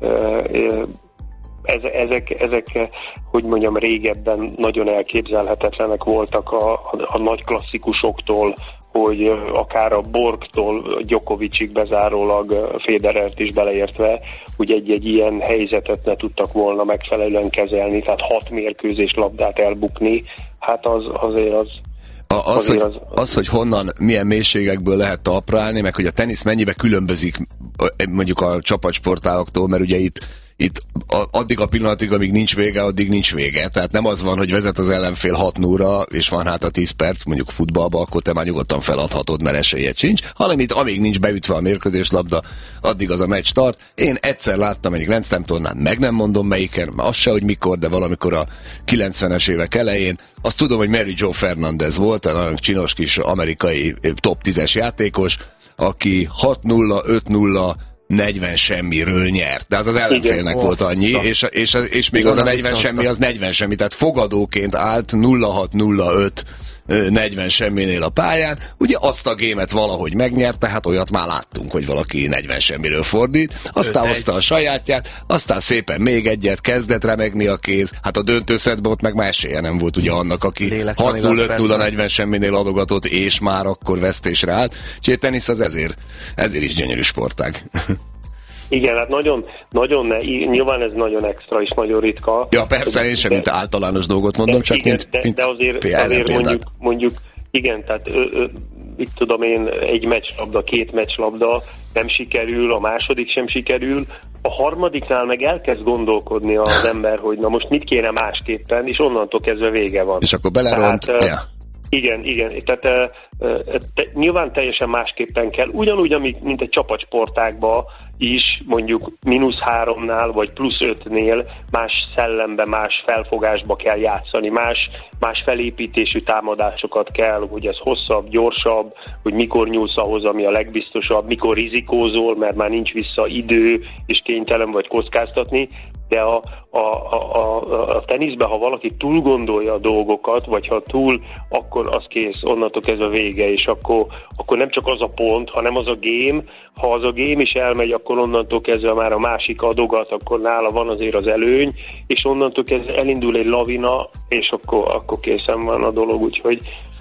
Ezek, hogy mondjam, régebben nagyon elképzelhetetlenek voltak a nagy klasszikusoktól, hogy akár a Borgtól Djokovicig bezárólag Federert is beleértve, hogy egy ilyen helyzetet ne tudtak volna megfelelően kezelni, tehát 6 mérkőzés labdát elbukni, hát az, hogy honnan, milyen mélységekből lehet talprálni, meg hogy a tenisz mennyibe különbözik mondjuk a csapatsportágoktól, mert ugye itt itt addig a pillanatig, amíg nincs vége, addig nincs vége. Tehát nem az van, hogy vezet az ellenfél 6-0-ra, és van hát a 10 perc, mondjuk futballba, akkor te már nyugodtan feladhatod, mert esélyed sincs, hanem itt amíg nincs beütve a mérkőzéslabda, addig az a meccs tart. Én egyszer láttam egy Grand Slam tornán, meg nem mondom melyiken, az se, hogy mikor, de valamikor a 90-es évek elején. Azt tudom, hogy Mary Jo Fernandez volt, egy nagyon csinos kis amerikai top 10-es játékos, aki 6-0, 5-0, 40 semmiről nyert. De az ellenfélnek volt annyi, és még az a 40 semmi, az 40 semmi, tehát fogadóként állt 0-6-0-5 40 semminél a pályán. Ugye azt a gémet valahogy megnyert, tehát olyat már láttunk, hogy valaki 40 semmiről fordít, aztán hozta a sajátját, aztán szépen még egyet, kezdett remegni a kéz, hát a döntőszetben ott meg már esélye nem volt ugye annak, aki 6-0-5-0-40 semminél adogatott, és már akkor vesztésre állt. Úgyhogy a tenisz az ezért is gyönyörű sportág. Igen, hát nyilván ez nagyon extra és nagyon ritka. Ja, persze, én sem mint általános dolgot mondom, csak igen, mint de azért mondjuk igen, tehát mit tudom én, egy meccslabda, 2 meccslabda nem sikerül, a második sem sikerül, a harmadiknál meg elkezd gondolkodni az ember, hogy na most mit kéne másképpen, és onnantól kezdve vége van. És akkor beleront. Igen, tehát nyilván teljesen másképpen kell, ugyanúgy, mint egy csapatsportákban is, mondjuk -3-nál, vagy +5-nél más szellemben, más felfogásba kell játszani, más felépítésű támadásokat kell, hogy ez hosszabb, gyorsabb, hogy mikor nyúlsz ahhoz, ami a legbiztosabb, mikor rizikózol, mert már nincs vissza idő, és kénytelen vagy kockáztatni, de a teniszben, ha valaki túl gondolja a dolgokat, vagy ha túl, akkor az kész, onnantól kezdve vége, és akkor nem csak az a pont, hanem az a game. Ha az a game is elmegy, akkor onnantól kezdve már a másik adogat, akkor nála van azért az előny, és onnantól kezdve elindul egy lavina, és akkor készen van a dolog, úgyhogy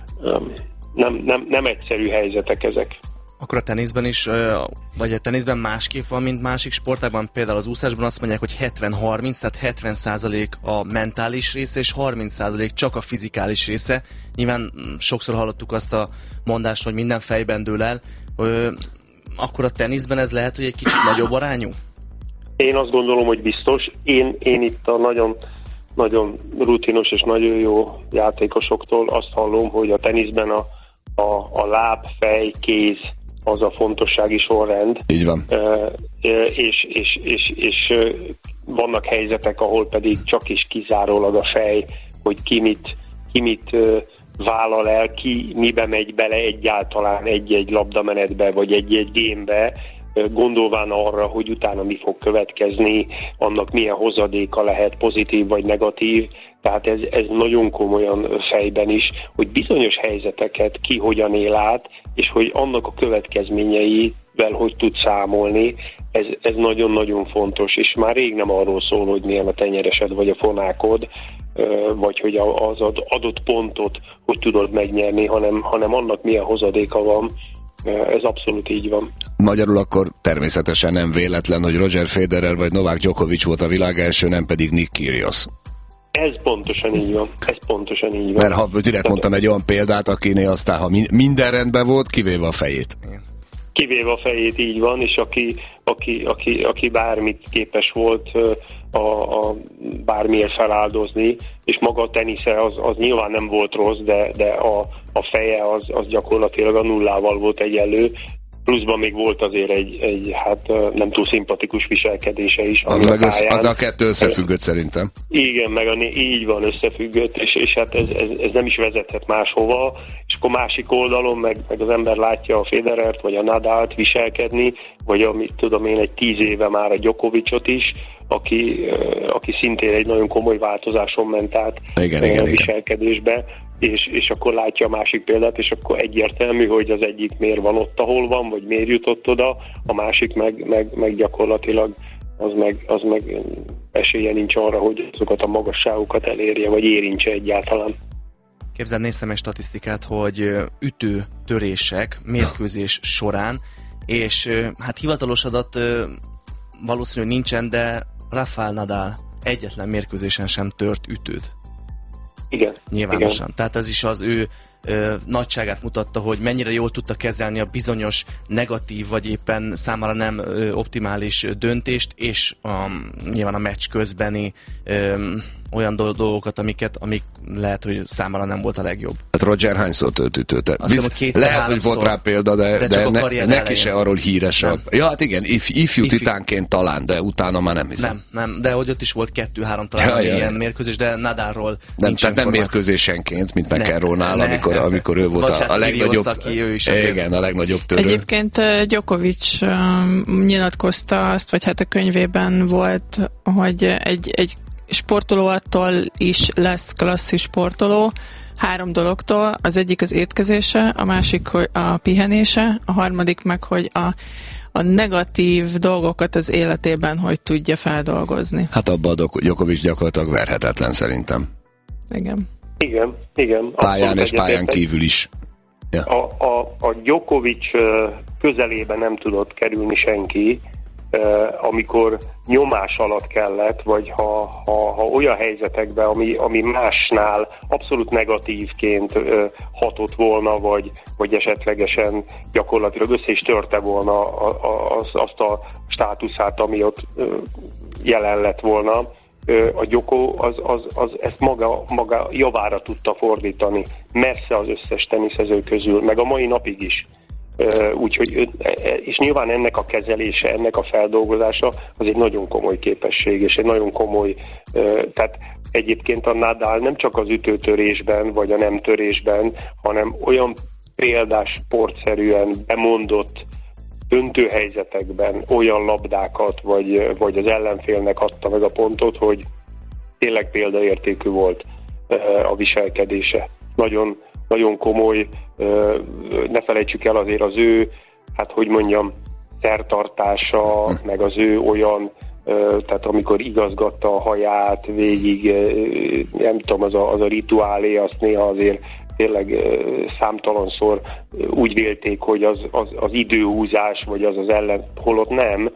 nem egyszerű helyzetek ezek. Akkor a teniszben is, vagy a teniszben másképp van, mint másik sportágban, például az úszásban azt mondják, hogy 70-30, tehát 70% a mentális része, és 30% csak a fizikális része. Nyilván sokszor hallottuk azt a mondást, hogy minden fejben dől el. Akkor a teniszben ez lehet, hogy egy kicsit nagyobb arányú? Én azt gondolom, hogy biztos. Én itt a nagyon rutinos és nagyon jó játékosoktól azt hallom, hogy a teniszben a láb, fej, kéz az a fontossági sorrend. Így van. És vannak helyzetek, ahol pedig csak is kizárólag a fej, hogy ki mit vállal el, ki mibe megy bele egyáltalán egy-egy labdamenetbe, vagy egy-egy gémbe, gondolván arra, hogy utána mi fog következni, annak milyen hozadéka lehet, pozitív vagy negatív. Tehát ez nagyon komolyan fejben is, hogy bizonyos helyzeteket ki hogyan él át, és hogy annak a következményeivel hogy tud számolni, ez nagyon-nagyon fontos, és már rég nem arról szól, hogy milyen a tenyeresed vagy a fonákod, vagy hogy az adott pontot hogy tudod megnyerni, hanem annak milyen hozadéka van. Ez abszolút így van. Magyarul akkor természetesen nem véletlen, hogy Roger Federer vagy Novák Djokovic volt a világ első, nem pedig Nick Kyrgios. Ez pontosan így van. Mert ha direkt mondtam egy olyan példát, akinél aztán, ha minden rendben volt, kivéve a fejét. Kivéve a fejét, így van, és aki bármit képes volt bármiért feláldozni, és maga a tenisze az nyilván nem volt rossz, de a feje az gyakorlatilag a nullával volt egyenlő, pluszban még volt azért egy hát nem túl szimpatikus viselkedése is. Az a kettő összefüggött szerintem. Igen, így van, összefüggött, és hát ez nem is vezethet máshova, és akkor másik oldalon meg az ember látja a Federert, vagy a Nadalt viselkedni, vagy amit tudom én, egy 10 éve már a Djokovicot is, aki szintén egy nagyon komoly változáson ment át a viselkedésbe, és akkor látja a másik példát, és akkor egyértelmű, hogy az egyik miért van ott, ahol van, vagy miért jutott oda, a másik meg gyakorlatilag az meg esélye nincs arra, hogy azokat a magasságokat elérje, vagy érintse egyáltalán. Képzeld, néztem egy statisztikát, hogy ütő-törések mérkőzés során, és hát hivatalos adat valószínűleg nincsen, de Rafael Nadal egyetlen mérkőzésen sem tört ütőt. Igen. Nyilvánosan. Igen. Tehát ez is az ő nagyságát mutatta, hogy mennyire jól tudta kezelni a bizonyos negatív, vagy éppen számára nem optimális döntést, és nyilván a meccs közbeni olyan dolgokat, amik lehet, hogy számára nem volt a legjobb. Hát Roger hányszor ütött? Lehet, hogy volt rá példa, de neki se arról híres. Ja, hát igen, ifjú titánként talán, de utána már nem hiszem. Nem, de hogy ott is volt 2-3 talán ilyen mérkőzés, de Nadalról nincs tehát nem mérkőzésenként, mint McEnroe-nál, amikor ő volt a legnagyobb. Igen, a legnagyobb törő. Egyébként Djokovic nyilatkozta azt, vagy hát a könyvében volt, hogy egy sportoló attól is lesz klasszis sportoló, 3 dologtól. Az egyik az étkezése, a másik hogy a pihenése, a harmadik meg, hogy a negatív dolgokat az életében hogy tudja feldolgozni. Hát abban a Djokovic gyakorlatilag verhetetlen szerintem. Igen. Pályán és pályán kívül is. Ja. A Djokovic közelébe nem tudott kerülni senki, amikor nyomás alatt kellett, vagy ha olyan helyzetekben, ami másnál abszolút negatívként hatott volna, vagy esetlegesen gyakorlatilag össze is törte volna azt a státuszát, ami ott jelen lett volna, a Djoko az ezt maga javára tudta fordítani, messze az összes teniszező közül, meg a mai napig is. Úgyhogy, és nyilván ennek a kezelése, ennek a feldolgozása az egy nagyon komoly képesség, és egy nagyon komoly, tehát egyébként a Nadal nem csak az ütőtörésben, vagy a nem törésben, hanem olyan példás sportszerűen bemondott döntőhelyzetekben olyan labdákat, vagy az ellenfélnek adta meg a pontot, hogy tényleg példaértékű volt a viselkedése. Nagyon, nagyon komoly, ne felejtsük el azért az ő, hát hogy mondjam, szertartása, meg az ő olyan, tehát amikor igazgatta a haját végig, nem tudom, az a rituálé, azt néha azért tényleg számtalanszor úgy vélték, hogy az időhúzás, vagy az ellen, holott nem,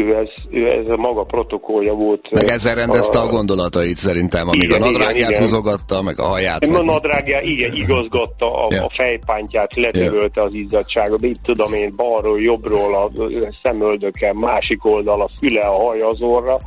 ez a maga protokollja volt. Meg ezzel rendezte a gondolatait szerintem, amíg a nadrágját húzogatta, meg a haját. A nadrágját, igen, igazgatta a fejpántját, letörölte az izzadságot, így tudom én, balról, jobbról a szemöldöke, másik oldal a füle, a haja, az orra,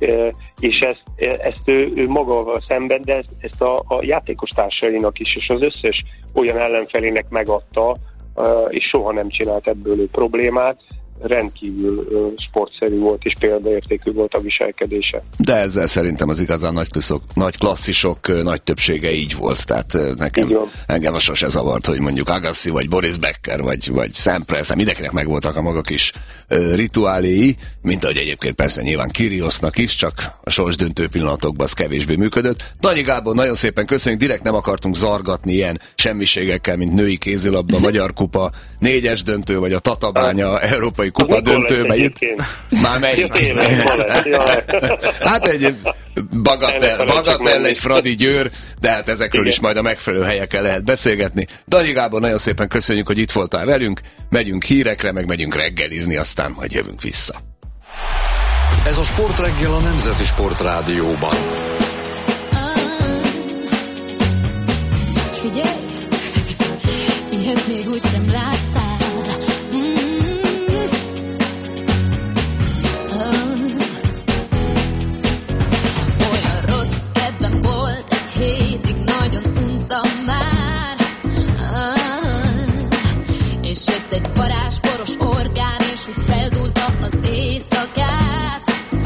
és ezt ő maga szemben, de ezt a játékos társainak is, és az összes olyan ellenfelének megadta, és soha nem csinált ebből problémát. Rendkívül sportszerű volt, és példaértékű volt a viselkedése. De ezzel szerintem az igazán nagy klasszisok nagy többsége így volt, tehát engem sose zavart, hogy mondjuk Agassi, vagy Boris Becker, vagy Sampras, mindenkinek megvoltak a maga kis rituáléi, mint ahogy egyébként persze nyilván Kyrgiosnak is, csak a sorsdöntő pillanatokban az kevésbé működött. Danyi Gábor, nagyon szépen köszönjük, direkt nem akartunk zargatni ilyen semmiségekkel, mint női kézilabda, Magyar Kupa, 4-es döntő, vagy a Tatabánya Európai Kupa döntőbe jut. Már melyik? Hát egy bagatell, egy Fradi Győr, de hát ezekről is majd a megfelelő helyeken lehet beszélgetni. Danyi Gábor, nagyon szépen köszönjük, hogy itt voltál velünk, megyünk hírekre, meg megyünk reggelizni, aztán majd jövünk vissza. Ez a Sportreggel a Nemzeti Sportrádióban. Figyelj, ilyet még úgysem láttál. Olyan rossz kedvem volt, egy hétig nagyon untam már. És jött egy varázsporos orgán, és úgy feldúlta az éjszakát.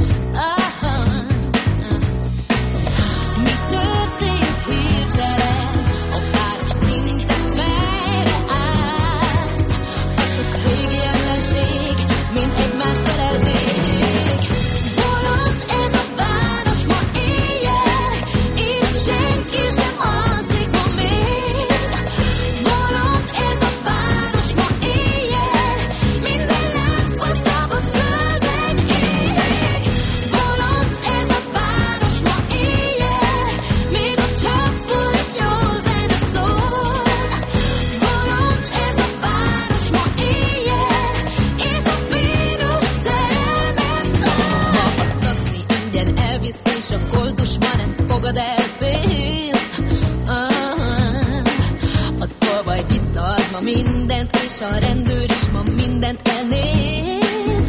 Mi történt hirtelen? A város szinte fejre állt. A sok régi ellenség, mint egymást ölelték. Bolond ez a város ma éjjel, és senki sem alszik ma még. Bolond ez a város ma éjjel, minden lámpa szabad zölden ég. Bolond ez a város ma éjjel, még a csapból is jó zene szól. Bolond ez a város ma éjjel, és a vírus szerelmet szól. Ma a taxi ingyen elvisz, és a koldusban nem fogad el pénzt. A tolva baj visszaad ma mindent, és a rendőr is ma mindent elnéz.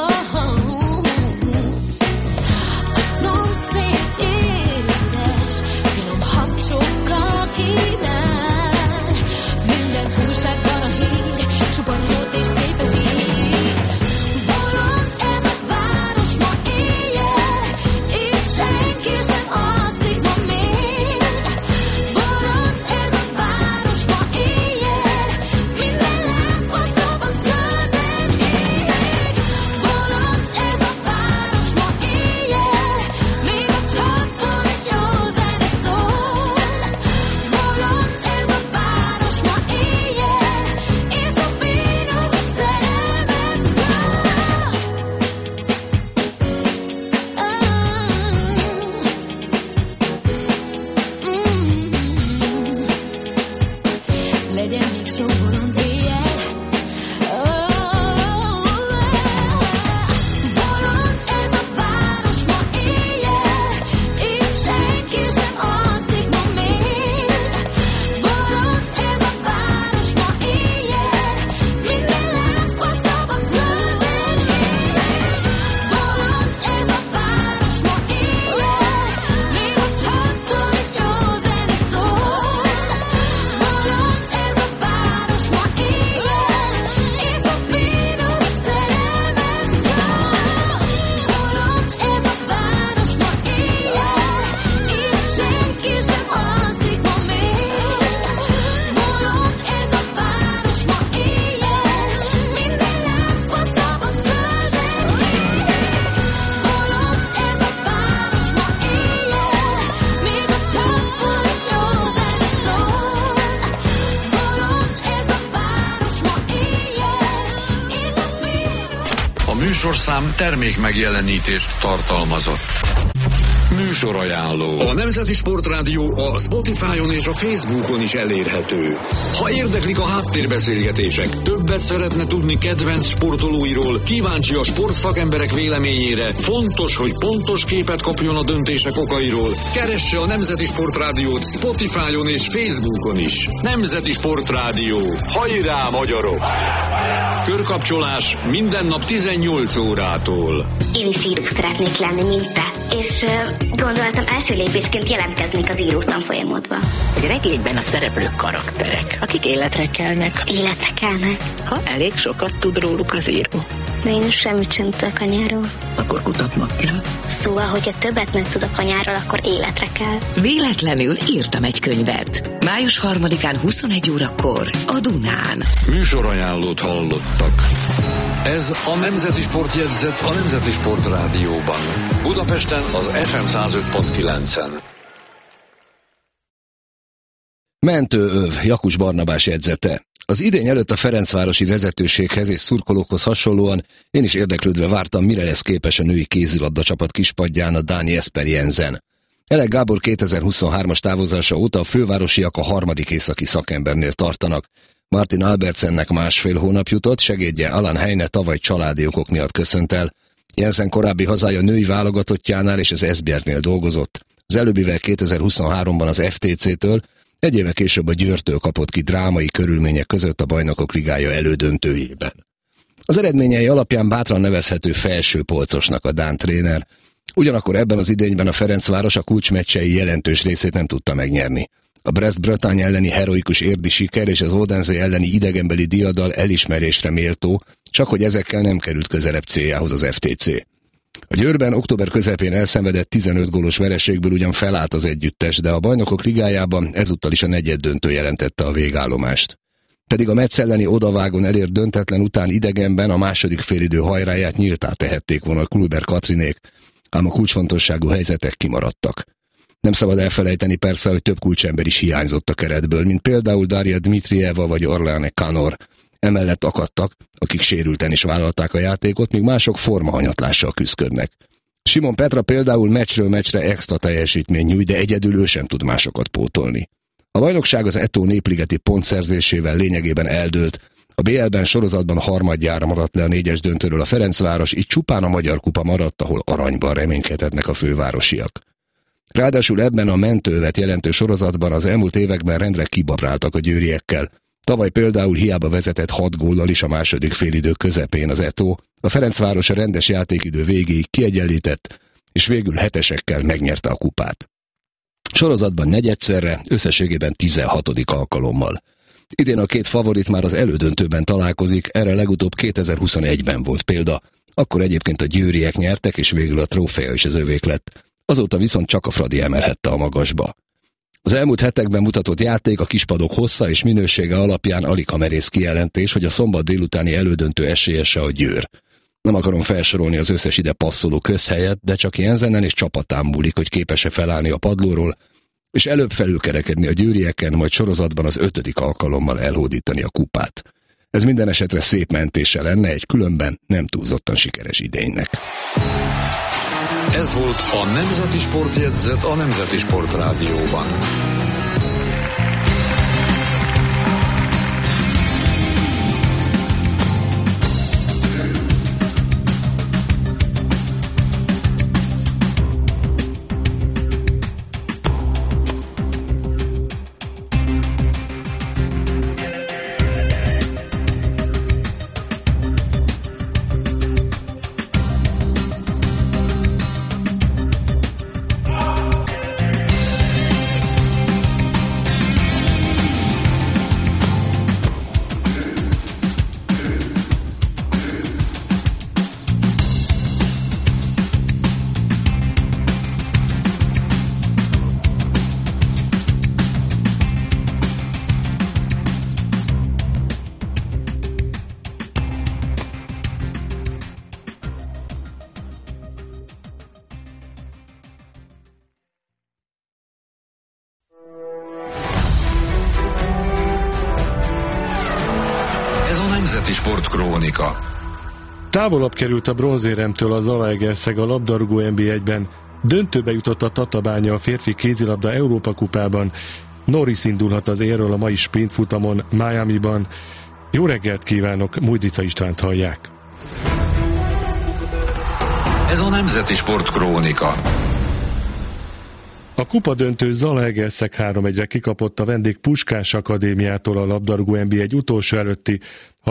A szomszéd édes, finom habcsokkal kínál. Minden újságban a hír, csupa rót és szépet ír. Bolond ez a város ma éjjel, itt senki sem alszik ma még. Bolond ez a város ma éjjel, minden lámpa szabad zölden ég. Bolond ez a város ma éjjel, még a csapból is jó zene szól. Bolond ez a város ma éjjel, és a bínusz szerelmet szól. Legyen még sok bolond éjjel. Bolond ez a város ma éjjel, itt senki sem alszik ma még. Bolond ez a város ma éjjel, minden lámpa szabad zölden ég. Bolond ez a város ma éjjel, még a csapból is jó zene szól. Bolond ez a város ma éjjel, és a bínusz szerelmet szól. Bolond ez a város ma éjjel, itt senki sem alszik ma még. Bolond ez a város ma éjjel, minden lámpa szabad zölden ég. Bolond ez a város ma éjjel, még a csapból is jó zene szól. Bolond ez a város ma éjjel, és a bínusz. A műsorszám termék megjelenítést tartalmazott. Műsorajánló. A Nemzeti Sportrádió a Spotify-on és a Facebookon is elérhető. Ha érdeklik a háttérbeszélgetések, többet szeretne tudni kedvenc sportolóiról, kíváncsi a sportszakemberek véleményére, fontos, hogy pontos képet kapjon a döntések okairól, keresse a Nemzeti Sportrádiót Spotify-on és Facebookon is. Nemzeti Sportrádió. Hajrá, magyarok! Körkapcsolás minden nap 18 órától. Én is író szeretnék lenni, mint te. És gondoltam, első lépésként jelentkeznék az író tanfolyamodba. Egy regényben a szereplők karakterek, akik életre kelnek. Életre kelnek? Ha elég sokat tud róluk az író. De én semmit sem tudok anyáról. Akkor kutatnod kell. Szóval, hogyha többet megtudok anyáról, akkor életre kell. Véletlenül írtam egy könyvet. Május 3-án 21 órakor a Dunán. Műsorajánlót hallottak. Ez a Nemzeti Sportjegyzet a Nemzeti Sportrádióban. Budapesten az FM 105.9-en. Mentőöv, Jakus Barnabás jegyzete. Az idény előtt a ferencvárosi vezetőséghez és szurkolókhoz hasonlóan én is érdeklődve vártam, mire lesz képes a női kézilabda csapat kispadján a Dani Esper Jensen. Elek Gábor 2023-as távozása óta a fővárosiak a harmadik északi szakembernél tartanak. Martin Albertsennek 1,5 hónap jutott, segédje Alan Heine tavaly családi okok miatt köszönt el. Jensen korábbi hazája női válogatottjánál és az Esbjergnél dolgozott. Az előbbivel 2023-ban az FTC-től, egy éve később a Győrtől kapott ki drámai körülmények között a Bajnokok Ligája elődöntőjében. Az eredményei alapján bátran nevezhető felső polcosnak a dán tréner. Ugyanakkor ebben az idényben a Ferencváros a kulcsmeccsei jelentős részét nem tudta megnyerni. A Brest-Bretagne elleni heroikus érdi siker és az Odense elleni idegenbeli diadal elismerésre méltó, csak hogy ezekkel nem került közelebb céljához az FTC. A Győrben október közepén elszenvedett 15 gólos vereségből ugyan felállt az együttes, de a Bajnokok Ligájában ezúttal is a negyeddöntő jelentette a végállomást. Pedig a Metz elleni odavágon elért döntetlen után idegenben a második félidő hajráját nyíltá tehették volna a Kluber Katrinék, ám a kulcsfontosságú helyzetek kimaradtak. Nem szabad elfelejteni persze, hogy több kulcsember is hiányzott a keretből, mint például Daria Dmitrieva vagy Orleane Kanor. Emellett akadtak, akik sérülten is vállalták a játékot, míg mások formahanyatlással küzdködnek. Simon Petra például meccsről meccsre extra teljesítmény nyújt, de egyedül ő sem tud másokat pótolni. A bajnokság az Eto Népligeti pontszerzésével lényegében eldőlt. A BL-ben sorozatban harmadjára maradt le a 4-es döntőről a Ferencváros, így csupán a Magyar Kupa maradt, ahol aranyban reménykedhetnek a fővárosiak. Ráadásul ebben a mentővet jelentő sorozatban az elmúlt években rendre kibabráltak a győriekkel. Tavaly például hiába vezetett 6 góllal is a második félidő közepén az Eto, a Ferencváros a rendes játékidő végéig kiegyenlített, és végül 7-esekkel megnyerte a kupát. Sorozatban negyedszerre, összességében 16. alkalommal. Idén a két favorit már az elődöntőben találkozik, erre legutóbb 2021-ben volt példa, akkor egyébként a győriek nyertek, és végül a trófea is az övék lett. Azóta viszont csak a Fradi emelhette a magasba. Az elmúlt hetekben mutatott játék, a kispadok hossza és minősége alapján alig merész kijelentés, hogy a szombat délutáni elődöntő esélyese a Győr. Nem akarom felsorolni az összes ide passzoló közhelyet, de csak Jensenen és csapatán múlik, hogy képes-e felállni a padlóról, és előbb felülkerekedni a győrieken, majd sorozatban az 5. alkalommal elhódítani a kupát. Ez minden esetre szép mentése lenne egy különben nem túlzottan sikeres idénynek. Ez volt a Nemzeti Sportjegyzet a Nemzeti Sport Rádióban. Nemzeti Sportkrónika. Távolabb került a bronzéremtől a Zalaegerszeg a labdarúgó NB1-ben. Döntőbe jutott a Tatabánya a férfi kézilabda Európa kupában. Norris indulhat az élről a mai sprintfutamon Miamiban. Jó reggelt kívánok, Mújdica Istvánt hallják. Ez a Nemzeti Sportkrónika. A kupadöntő Zalaegerszeg 3-1-re kikapott a vendég Puskás Akadémiától a labdarúgó NB1 utolsó előtti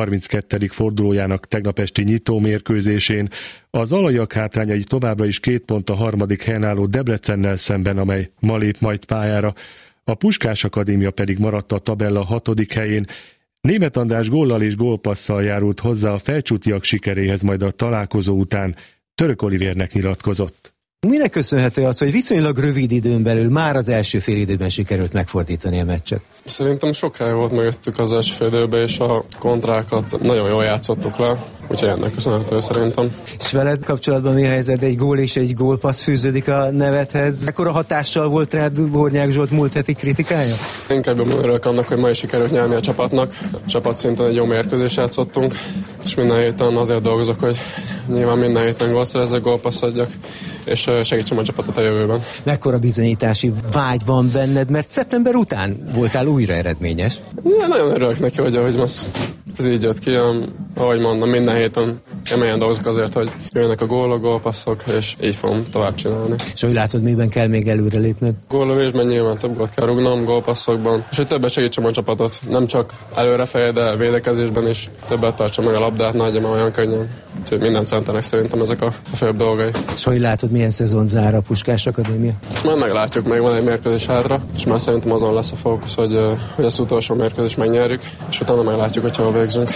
32. fordulójának tegnap esti nyitó mérkőzésén. A zalaiak hátrányai továbbra is 2 pont a harmadik helyen álló Debrecennel szemben, amely ma lép majd pályára. A Puskás Akadémia pedig maradt a tabella 6. helyén. Németh András góllal és gólpasszal járult hozzá a felcsútiak sikeréhez, majd a találkozó után Török Olivérnek nyilatkozott. Minek köszönhető az, hogy viszonylag rövid időn belül már az első félidőben sikerült megfordítani a meccset? Szerintem sok hely volt mögöttük az első félidőben, és a kontrákat nagyon jól játszottuk le, úgyhogy ennek köszönhető szerintem. És veled kapcsolatban mi a helyzet? Egy gól és egy gólpassz fűződik a nevedhez. Ekkora hatással volt rád Hornyák Zsolt múlt heti kritikája? Inkább örülök annak, hogy ma is sikerült nyerni a csapatnak. Csapatszinten egy jó mérkőzést játszottunk, és minden héten azért dolgozok, hogy nyilván minden héten gólt szerezzek, gólpassz adjak, és segítsem a csapatot a jövőben. Mekkora bizonyítási vágy van benned, mert szeptember után voltál újra eredményes? Ja, nagyon örülök neki, hogy most ez így jött ki. Ahogy mondom, minden héten keményen dolgozok azért, hogy jönnek a gólok, gólpasszok, és így fogom tovább csinálni. És hogy látod, miben kell még előrelépned? Góllövésben nyilván több gólt kell rúgnom, gólpasszokban, és hogy többet segítsem a csapatot. Nem csak előrefeje, de védekezésben is többet tartsa meg a labdát, ne adja olyan könnyen. Úgyhogy minden centernek szerintem ezek a főbb dolgai. És hogy látod, milyen szezon zár a Puskás Akadémia? Már meglátjuk, még van egy mérkőzés hátra, és már szerintem azon lesz a fókusz, hogy az utolsó mérkőzést megnyerjük, és utána meglátjuk, hogy hol végzünk.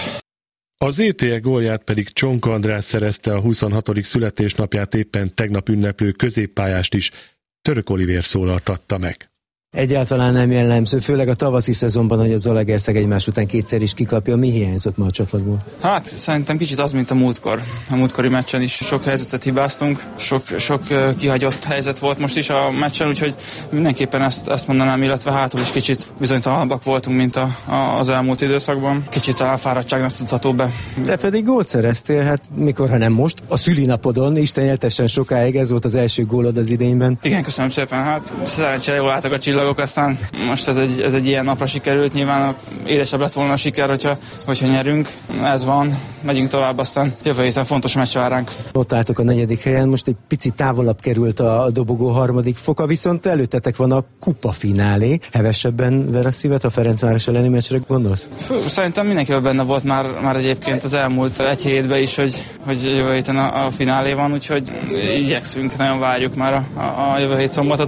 Az ETE gólját pedig Csonka András szerezte, a 26. születésnapját éppen tegnap ünneplő középpályást is Török Olivér szólaltatta meg. Egyáltalán nem jellemző, főleg a tavaszi szezonban, hogy a Zalaegerszeg egymás után kétszer is kikapja. Mi hiányzott ma a csapatból? Hát szerintem kicsit az, mint a múltkor. A múltkori meccsen is sok helyzetet hibáztunk, sok kihagyott helyzet volt most is a meccsen, úgyhogy mindenképpen ezt mondanám, illetve hátul is kicsit bizonytalanabbak voltunk, mint az elmúlt időszakban. Kicsit talán fáradtságnak tudható be. De pedig gólt szereztél, hát mikor, ha nem most, a szülinapodon, Isten éltessen sokáig, ez volt az első gólod az idényben. Igen, köszönöm szépen, hát szerencsére jól álltak a csillagok, dolgok, aztán most ez egy ilyen napra sikerült, nyilván édesebb lett volna a siker, hogyha nyerünk. Ez van, megyünk tovább, aztán jövő héten fontos meccs vár ránk. Ott álltok a 4. helyen, most egy picit távolabb került a dobogó 3. foka, viszont előttetek van a kupafinálé. Hevesebben ver a szívet a Ferencváros elleni meccsre, gondolsz? Szerintem mindenkivel benne volt már egyébként az elmúlt egy hétben is, hogy jövő héten a finálé van, úgyhogy igyekszünk, nagyon várjuk már a jövő hét szombatot.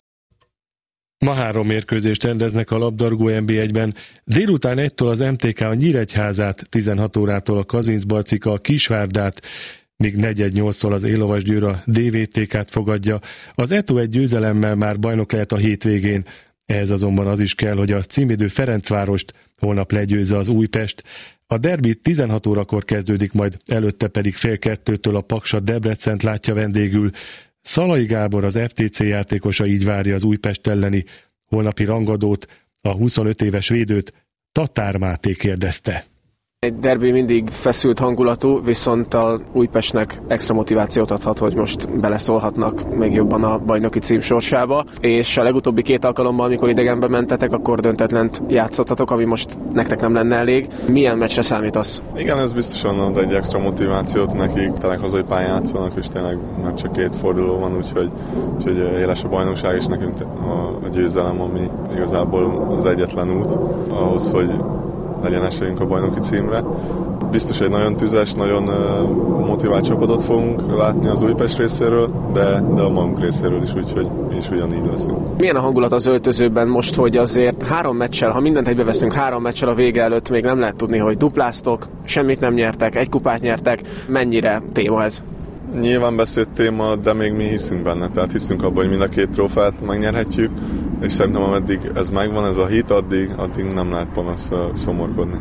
Ma 3 mérkőzést rendeznek a labdarúgó NB1-ben. Délután 1-től az MTK a Nyíregyházát, 16 órától a Kazincbarcika a Kisvárdát, míg 4-8-tól az Élovasgyőr a DVTK-t fogadja. Az ETO egy győzelemmel már bajnok lehet a hétvégén. Ehhez azonban az is kell, hogy a címvédő Ferencvárost holnap legyőzze az Újpest. A derbi 16 órakor kezdődik, majd előtte pedig 1:30-től a Paksa Debrecent látja vendégül. Szalai Gábor, az FTC játékosa így várja az Újpest elleni holnapi rangadót, a 25 éves védőt Tatár Máté kérdezte. Egy derbi mindig feszült hangulatú, viszont a Újpestnek extra motivációt adhat, hogy most beleszólhatnak még jobban a bajnoki cím sorsába, és a legutóbbi 2 alkalommal, amikor idegenbe mentetek, akkor döntetlent játszottatok, ami most nektek nem lenne elég. Milyen meccsre számítasz? Igen, ez biztosan ad egy extra motivációt nekik, tényleg hazai pályán játszanak, és tényleg már csak 2 forduló van, úgyhogy éles a bajnokság, és nekünk a győzelem, ami igazából az egyetlen út ahhoz, hogy legyen esélyünk a bajnoki címre. Biztos egy nagyon tüzes, nagyon motivált csapatot fogunk látni az Újpest részéről, de a magunk részéről is, úgyhogy mi is ugyanígy leszünk. Milyen a hangulat az öltözőben most, hogy azért 3 meccsel, ha mindent egybeveszünk 3 meccsel a vége előtt, még nem lehet tudni, hogy dupláztok, semmit nem nyertek, 1 kupát nyertek. Mennyire téma ez? Nyilván beszélt téma, de még mi hiszünk benne, tehát hiszünk abban, hogy mind a 2 trófeát megnyerhetjük, és szerintem ameddig ez megvan, ez a hit, addig nem lehet panasz szomorkodni.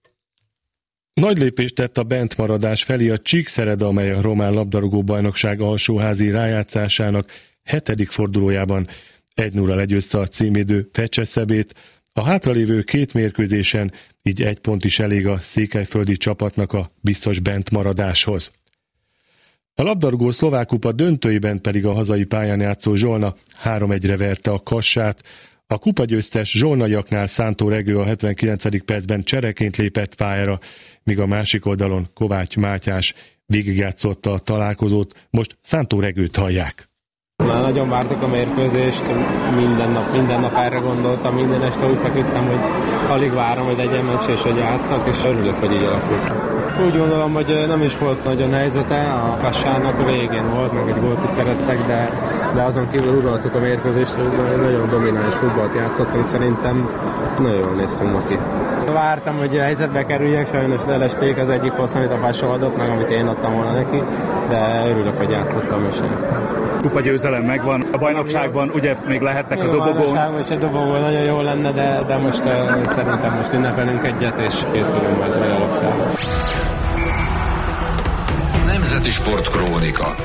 Nagy lépést tett a bentmaradás felé a Csíkszereda, amely a román labdarúgó bajnokság alsóházi rájátszásának 7. fordulójában 1-0 legyőzte a címvédő Fecseszebét. A hátralévő 2 mérkőzésen így 1 pont is elég a székelyföldi csapatnak a biztos bentmaradáshoz. A labdarúgó szlovák kupa döntőiben pedig a hazai pályán játszó Zsolna 3-1-re verte a Kassát. A kupagyőztes zsolnaiaknál Szántó Regő a 79. percben csereként lépett pályára, míg a másik oldalon Kovács Mátyás végigjátszotta a találkozót. Most Szántó Regőt hallják. Már nagyon vártuk a mérkőzést, minden nap erre gondoltam, minden este úgy feküdtem, hogy alig várom, hogy legyen meccs és hogy játszak, és örülök, hogy így alakult. Úgy gondolom, hogy nem is volt nagyon helyzete, a Kassának a végén volt, meg egy gólt is szereztek, de azon kívül uraltuk a mérkőzést, hogy nagyon domináns futballt játszottunk, szerintem nagyon jól néztünk ma ki. Vártam, hogy a helyzetbe kerüljek, sajnos lelesték az egyik poszt, amit a Passa adott meg, amit én adtam volna neki, de örülök, hogy játszottam is. Kupa győzelem megvan, a bajnokságban ugye még lehettek a dobogón. A dobogón nagyon jó lenne, de most szerintem most ünnepelünk egyet, és készülünk majd a bajnokságba. Nemzeti Sportkrónika.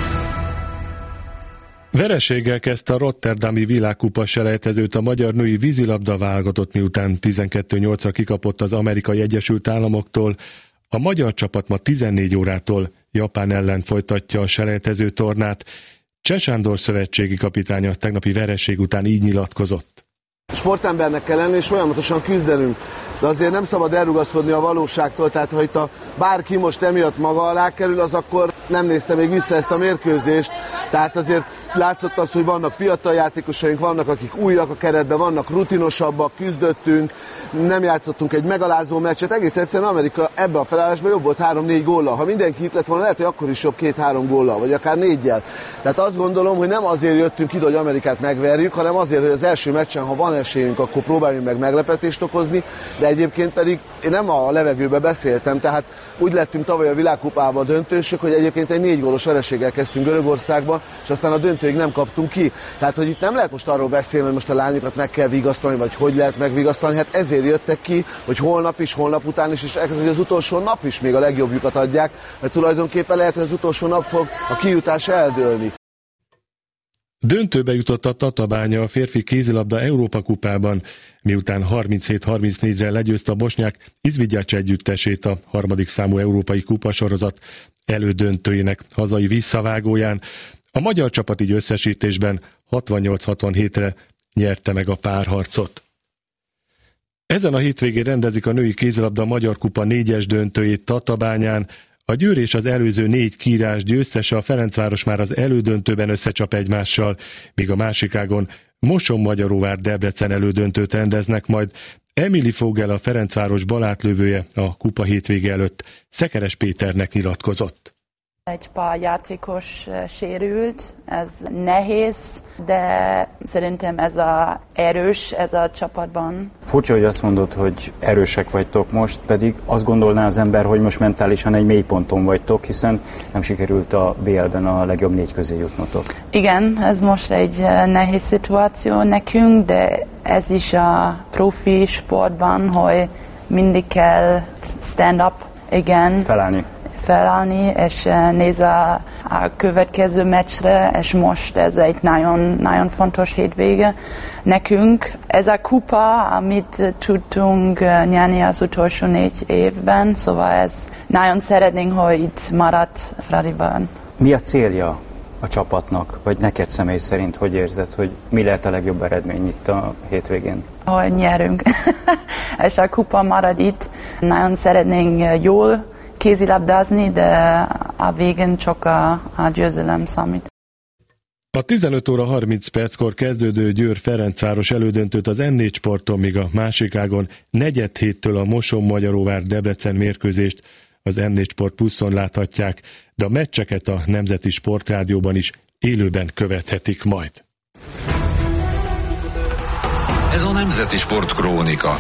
Vereséggel kezdte a rotterdami világkupa selejtezőt a magyar női vízilabda válogatott, miután 12-8-ra kikapott az Amerikai Egyesült Államoktól. A magyar csapat ma 14 órától Japán ellen folytatja a selejtező tornát. Cseh Sándor szövetségi kapitánya tegnapi vereség után így nyilatkozott. Sportembernek kell lenni és folyamatosan küzdenünk, de azért nem szabad elrugaszkodni a valóságtól, tehát ha itt bárki most emiatt maga alá kerül, az akkor nem nézte még vissza ezt a mérkőzést, tehát azért látszott az, hogy vannak fiatal játékosaink, vannak akik újak a keretben, vannak rutinosabbak, küzdöttünk, nem játszottunk egy megalázó meccset, egész egyszerűen Amerika ebben a felállásban jobb volt 3-4 góllal, ha mindenki itt lett volna, lehet, hogy akkor is jobb 2-3 góllal, vagy akár 4-jel. Tehát azt gondolom, hogy nem azért jöttünk ide, hogy Amerikát megverjük, hanem azért, hogy az első meccsen, ha van esélyünk, akkor próbáljunk meg meglepetést okozni, de egyébként pedig én nem a levegőbe beszéltem, tehát úgy lettünk tavaly a világkupába döntősök, hogy egyébként egy 4 gólos vereséggel kezdtünk Görögországba, és aztán a döntőig nem kaptunk ki. Tehát, hogy itt nem lehet most arról beszélni, hogy most a lányokat meg kell vigasztalni, vagy hogy lehet megvigasztalni, hát ezért jöttek ki, hogy holnap is, holnap után is, és hogy az utolsó nap is még a legjobbjukat adják, mert tulajdonképpen lehet, hogy az utolsó nap fog a kijutás eldőlni. Döntőbe jutott a Tatabánya a férfi kézilabda Európa kupában, miután 37-34-re legyőzte a bosnyák Izvigyács együttesét a 3. számú európai kupasorozat elődöntőjének hazai visszavágóján. A magyar csapat így összesítésben 68-67-re nyerte meg a párharcot. Ezen a hétvégén rendezik a női kézilabda Magyar Kupa 4-es döntőjét Tatabányán. A Győr és az előző 4 kiírás győztese, a Ferencváros már az elődöntőben összecsap egymással, míg a másik ágon Moson-Magyaróvár Debrecen elődöntőt rendeznek, majd Emily Fogel, a Ferencváros balátlövője a kupa hétvége előtt Szekeres Péternek nyilatkozott. Egy pár játékos sérült, ez nehéz, de szerintem ez a erős, ez a csapatban. Furcsa, hogy azt mondod, hogy erősek vagytok most, pedig azt gondolná az ember, hogy most mentálisan egy mélyponton vagytok, hiszen nem sikerült a BL-ben a legjobb 4 közé jutnotok. Igen, ez most egy nehéz szituáció nekünk, de ez is a profi sportban, hogy mindig kell stand up, igen. Felállni, és néz a következő meccsre, és most ez egy nagyon, nagyon fontos hétvége nekünk. Ez a kupa, amit tudtunk nyerni az utolsó 4 évben, szóval ez nagyon szeretnénk, hogy itt maradt Fradiban. Mi a célja a csapatnak, vagy neked személy szerint, hogy érzed, hogy mi lehet a legjobb eredmény itt a hétvégén? Hogy nyerünk, és a kupa marad itt. Nagyon szeretnénk jól kézilabdázni, de a végén csak a győzelem számít. A 15 óra 30 perckor kezdődő Győr-Ferencváros elődöntőt az M4 Sporton, míg a másik ágon 4-7-től a Moson-Magyaróvár Debrecen mérkőzést az M4 Sport Pluszon láthatják, de a meccseket a Nemzeti Sportrádióban is élőben követhetik majd. Ez a Nemzeti Sport Krónika.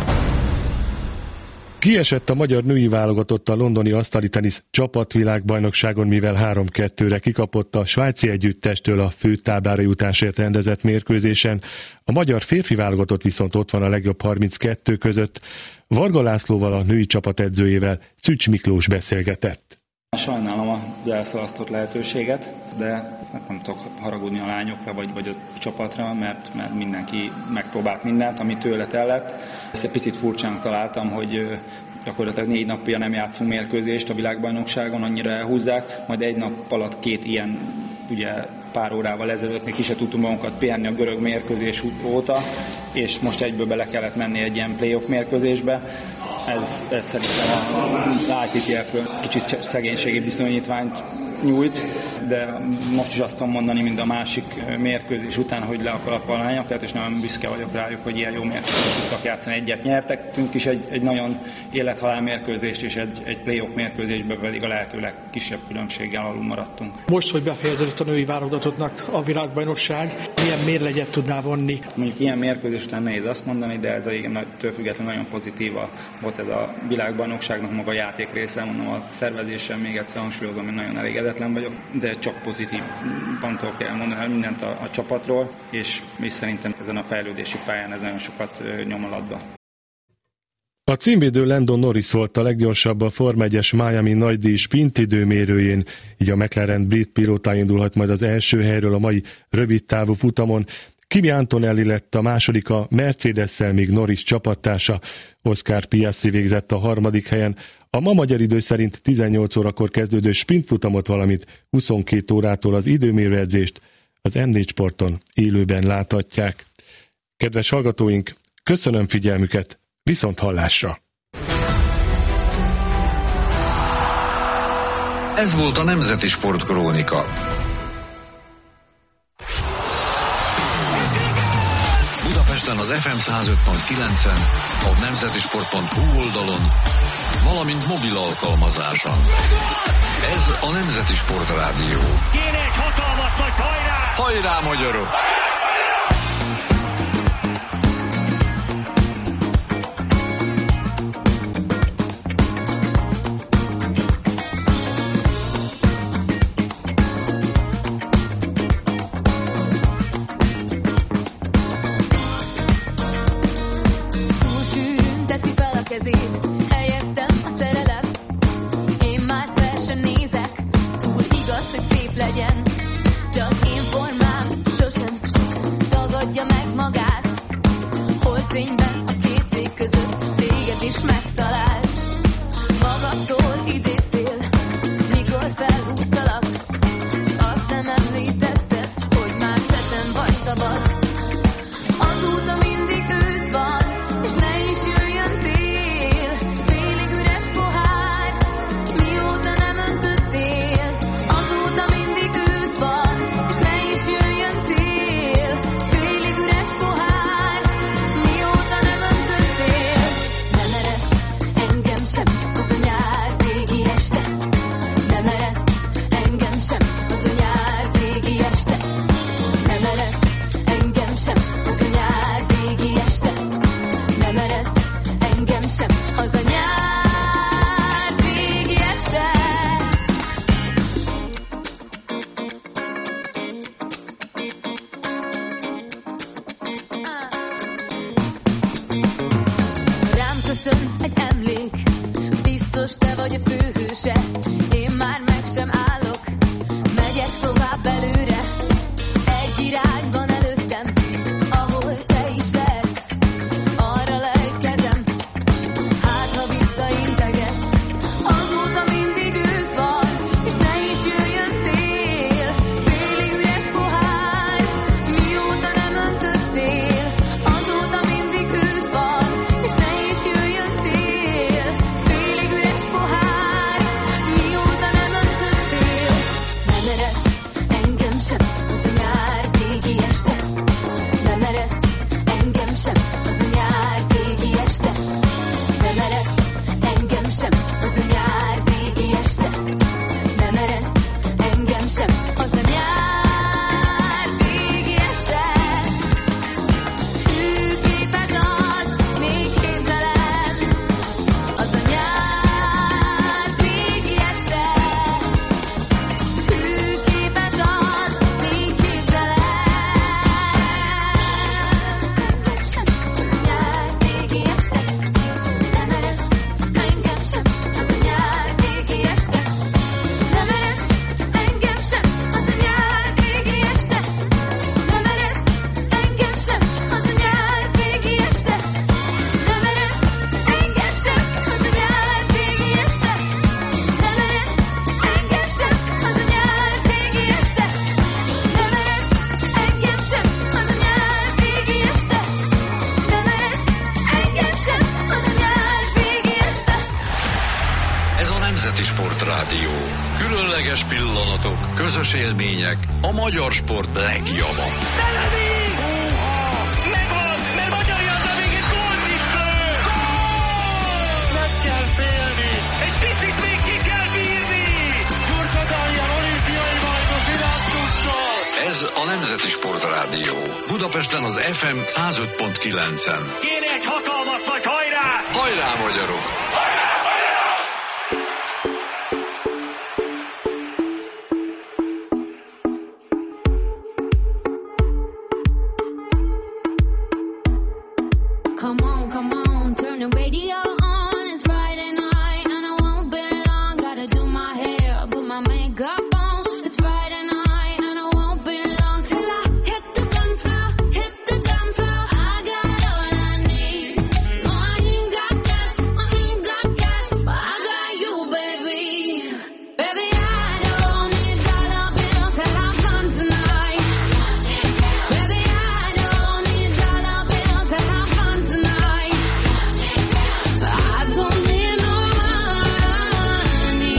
Kiesett a magyar női válogatott a londoni asztali tenisz csapatvilágbajnokságon, mivel 3-2-re kikapott a svájci együttestől a főtáblára jutásért rendezett mérkőzésen. A magyar férfi válogatott viszont ott van a legjobb 32 között. Varga Lászlóval, a női csapat edzőjével Szücs Miklós beszélgetett. Sajnálom az elszalasztott lehetőséget, de nem tudok haragudni a lányokra vagy a csapatra, mert mindenki megpróbált mindent, ami tőle tellett. Ezt egy picit furcsának találtam, hogy gyakorlatilag 4 napja nem játszunk mérkőzést a világbajnokságon, annyira elhúzzák, majd egy nap alatt 2 ilyen, ugye pár órával ezelőtt még ki se tudtunk magunkat pihenni a görög mérkőzés óta, és most egyből bele kellett menni egy ilyen playoff mérkőzésbe. Ez szerintem az ITTF kicsit szegénységi bizonyítványt nyújt, de most is azt tudom mondani, mint a másik mérkőzés után, hogy le a kalap a lányokat, és nagyon büszke vagyok rájuk, hogy ilyen jó mérkőzést tudtak játszani, egyet nyertek. Tünk is egy nagyon élethalál mérkőzést, és egy playoff mérkőzésben pedig a lehető legkisebb különbséggel alul maradtunk. Most, hogy befejeződött a női válogatottnak a világbajnokság, milyen mérleget tudnál vonni? Mondjuk ilyen mérkőzés után nehéz azt mondani, de ez a től függetlenül nagyon pozitív volt ez a világbajnokságnak maga a játék része, mondom, a szervezésen még egyszer hangsúlyozom, hogy nagyon elégedetlen vagyok, de csak pozitív pontok kell mondani mindent a csapatról, és szerintem ezen a fejlődési pályán ez nagyon sokat nyom alatba. A címvédő Landon Norris volt a leggyorsabb a Forma 1-es Miami nagydíj sprintidőmérőjén, így a McLaren brit pilóta indulhat majd az első helyről a mai rövidtávú futamon. Kimi Antonelli lett a második a Mercedes-szel, míg Norris csapattársa Oscar Piastri végzett a 3. helyen. A ma magyar idő szerint 18 órakor kezdődő sprintfutamot, valamint 22 órától az időmérőedzést az M4 Sporton élőben láthatják. Kedves hallgatóink, köszönöm figyelmüket, viszont hallásra! Ez volt a Nemzeti Sport Krónika. Budapesten az FM 105.9-en, a nemzetisport.hu oldalon, valamint mobil alkalmazáson. Ez a Nemzeti Sport Rádió. Kéne egy hatalmas nagy hajrá! Hajrá, magyarok! Helyettem a szerelem, én már fel sem nézek, túl igaz, hogy szép legyen, de az én formám sosem tagadja meg magát. Holdfényben a 2 cég között téged is megtalált. Magadtól idéztél, mikor felhúztalak, csak azt nem említetted, hogy már te sem vagy szabad. Az köszön egy emlék. Biztos te vagy a főhőse, én már meg sem állok. Megyek tovább előre, egy irányban előttem, ahol te is lehetsz. Arra lejt kezem, hát ha visszaintegetsz. Azóta mindig ősz van, és ne is jöjjön tél. Félig üres pohár, mióta nem öntöttél. Azóta mindig ősz van, és ne is jöjjön tél. Félig üres pohár, mióta nem öntöttél. Nem ereszt engem sem az a nyár végi este. Nem ereszt engem sem az a nyár végi este. Nem ereszt engem sem az a nyár végi este. Nem ereszt engem sem az a nyár végi este. Hűképet ad, még képzelem, az a nyár végi este. Hűképet ad, még képzelem. Az a nyár végi este. Nem ereszt engem sem az a nyár végi este. Nem ereszt engem sem az a nyár végi este. Nem ereszt engem sem az a nyár végi este. Nem ereszt engem sem az a nyár végi este. Nem ereszt engem sem az a nyár végi este. Nem ereszt engem sem az a nyár végi este. Nem ereszt engem sem az a nyár végi este. Ez a Nemzeti Sportrádió. Különleges pillanatok, közös élmények, a magyar sport legjava. Megvan, mert Magyar János még egy gólt is lő! Gól! Nem kell félni, egy picit még ki kell bírni! Gyurta Daniel olimpiai bajnok világcsúccsal! Ez a Nemzeti Sportrádió. Budapesten az FM 105.9-en. Kéne egy hatalmas nagy hajrá! Hajrá, magyarok! Come on, turn the radio on. It's Friday night and I won't be long. Gotta do my hair, put my makeup on. It's Friday night and I won't be long till I hit the dance floor, hit the dance floor. I got all I need. No, I ain't got cash, but I got you, baby. Baby, I don't need dollar bills to have fun tonight. Baby, I don't need dollar bills to have fun tonight. I don't need no money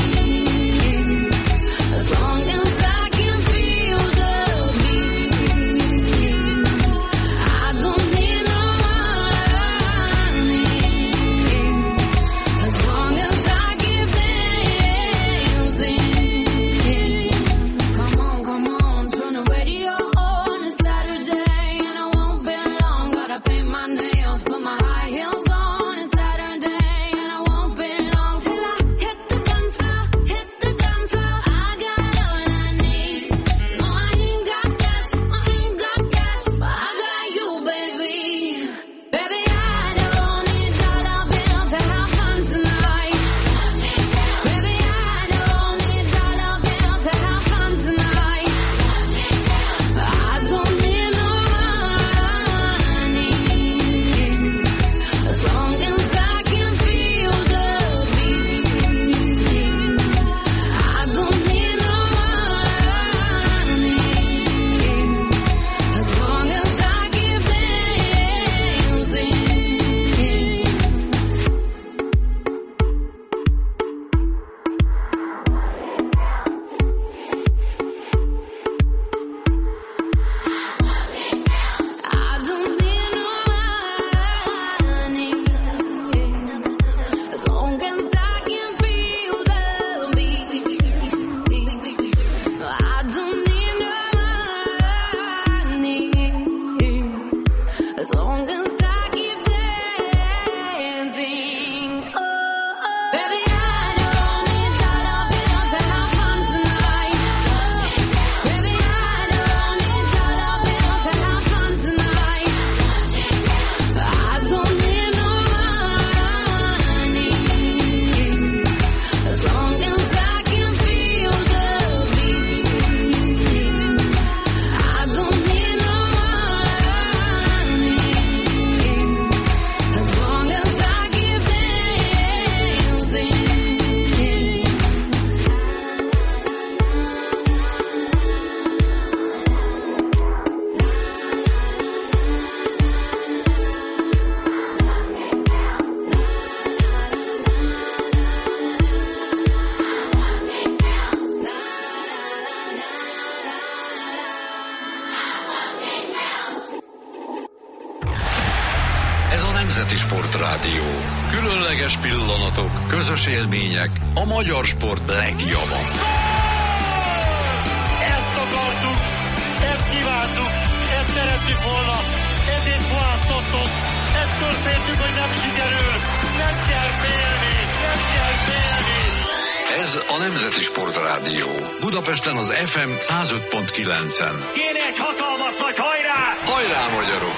as long as I can feel the beat. I don't need no money as long as I keep dancing. Come on, turn the radio on. It's Saturday and I won't be long. Gotta paint my nails, put my high heels on. It's Saturday and I won't be long till I hit the dance floor, hit the dance floor. I got all I need. No, I ain't got cash, but I got you, baby. Baby, I don't need dollar bills to have fun tonight. Baby, I don't need dollar bills to have fun tonight. I don't need no money as long as I can feel the beat. I don't need no money as long as I keep dancing. I don't need no money as long as I can feel the beat. I don't need no money as long as I keep dancing. Baby, I don't need dollar bills to have fun tonight. Baby, I don't need dollar bills to have fun tonight. I don't need no money Ez a Nemzeti Sportrádió. Különleges pillanatok, közös élmények, a magyar sport legjava. Ezt akartuk, ezt kívántuk, ezt szerettük volna, ezért választottunk, ettől féltünk, hogy nem sikerül, nem kell félni, nem kell félni. Ez a Nemzeti Sportrádió. Budapesten az FM 105.9-en. Kéne egy hatalmas nagy hajrá! Hajrá, magyarok!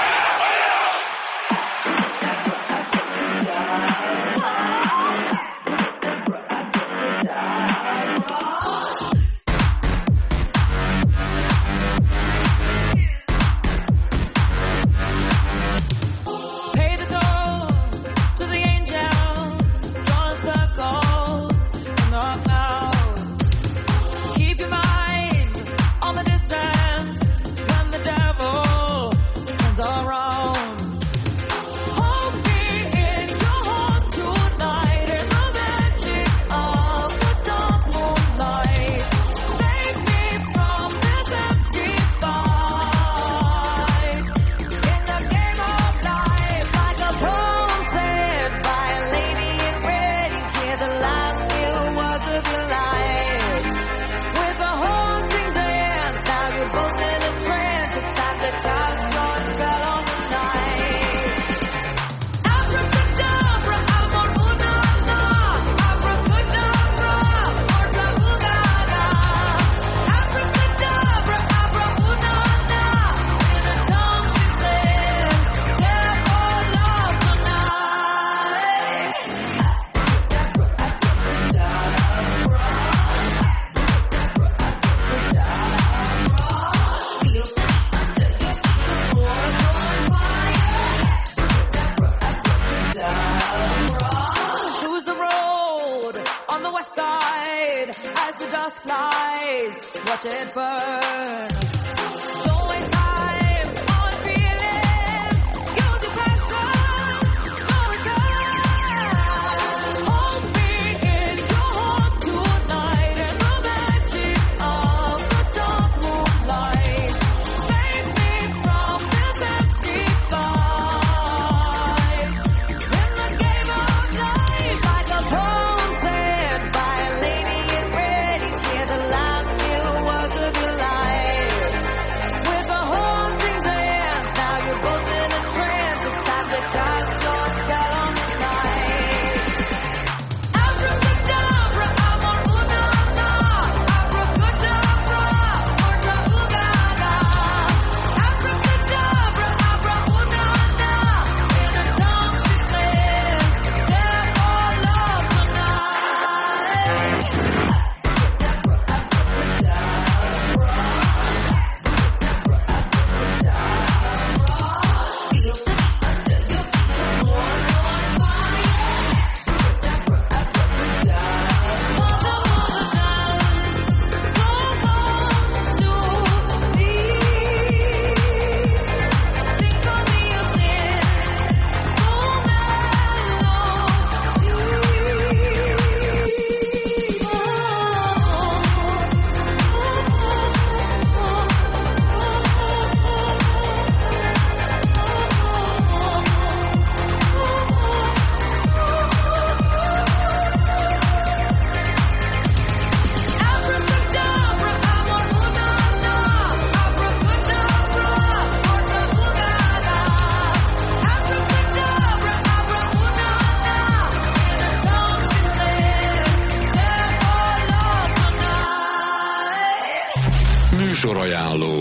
Műsorajánló.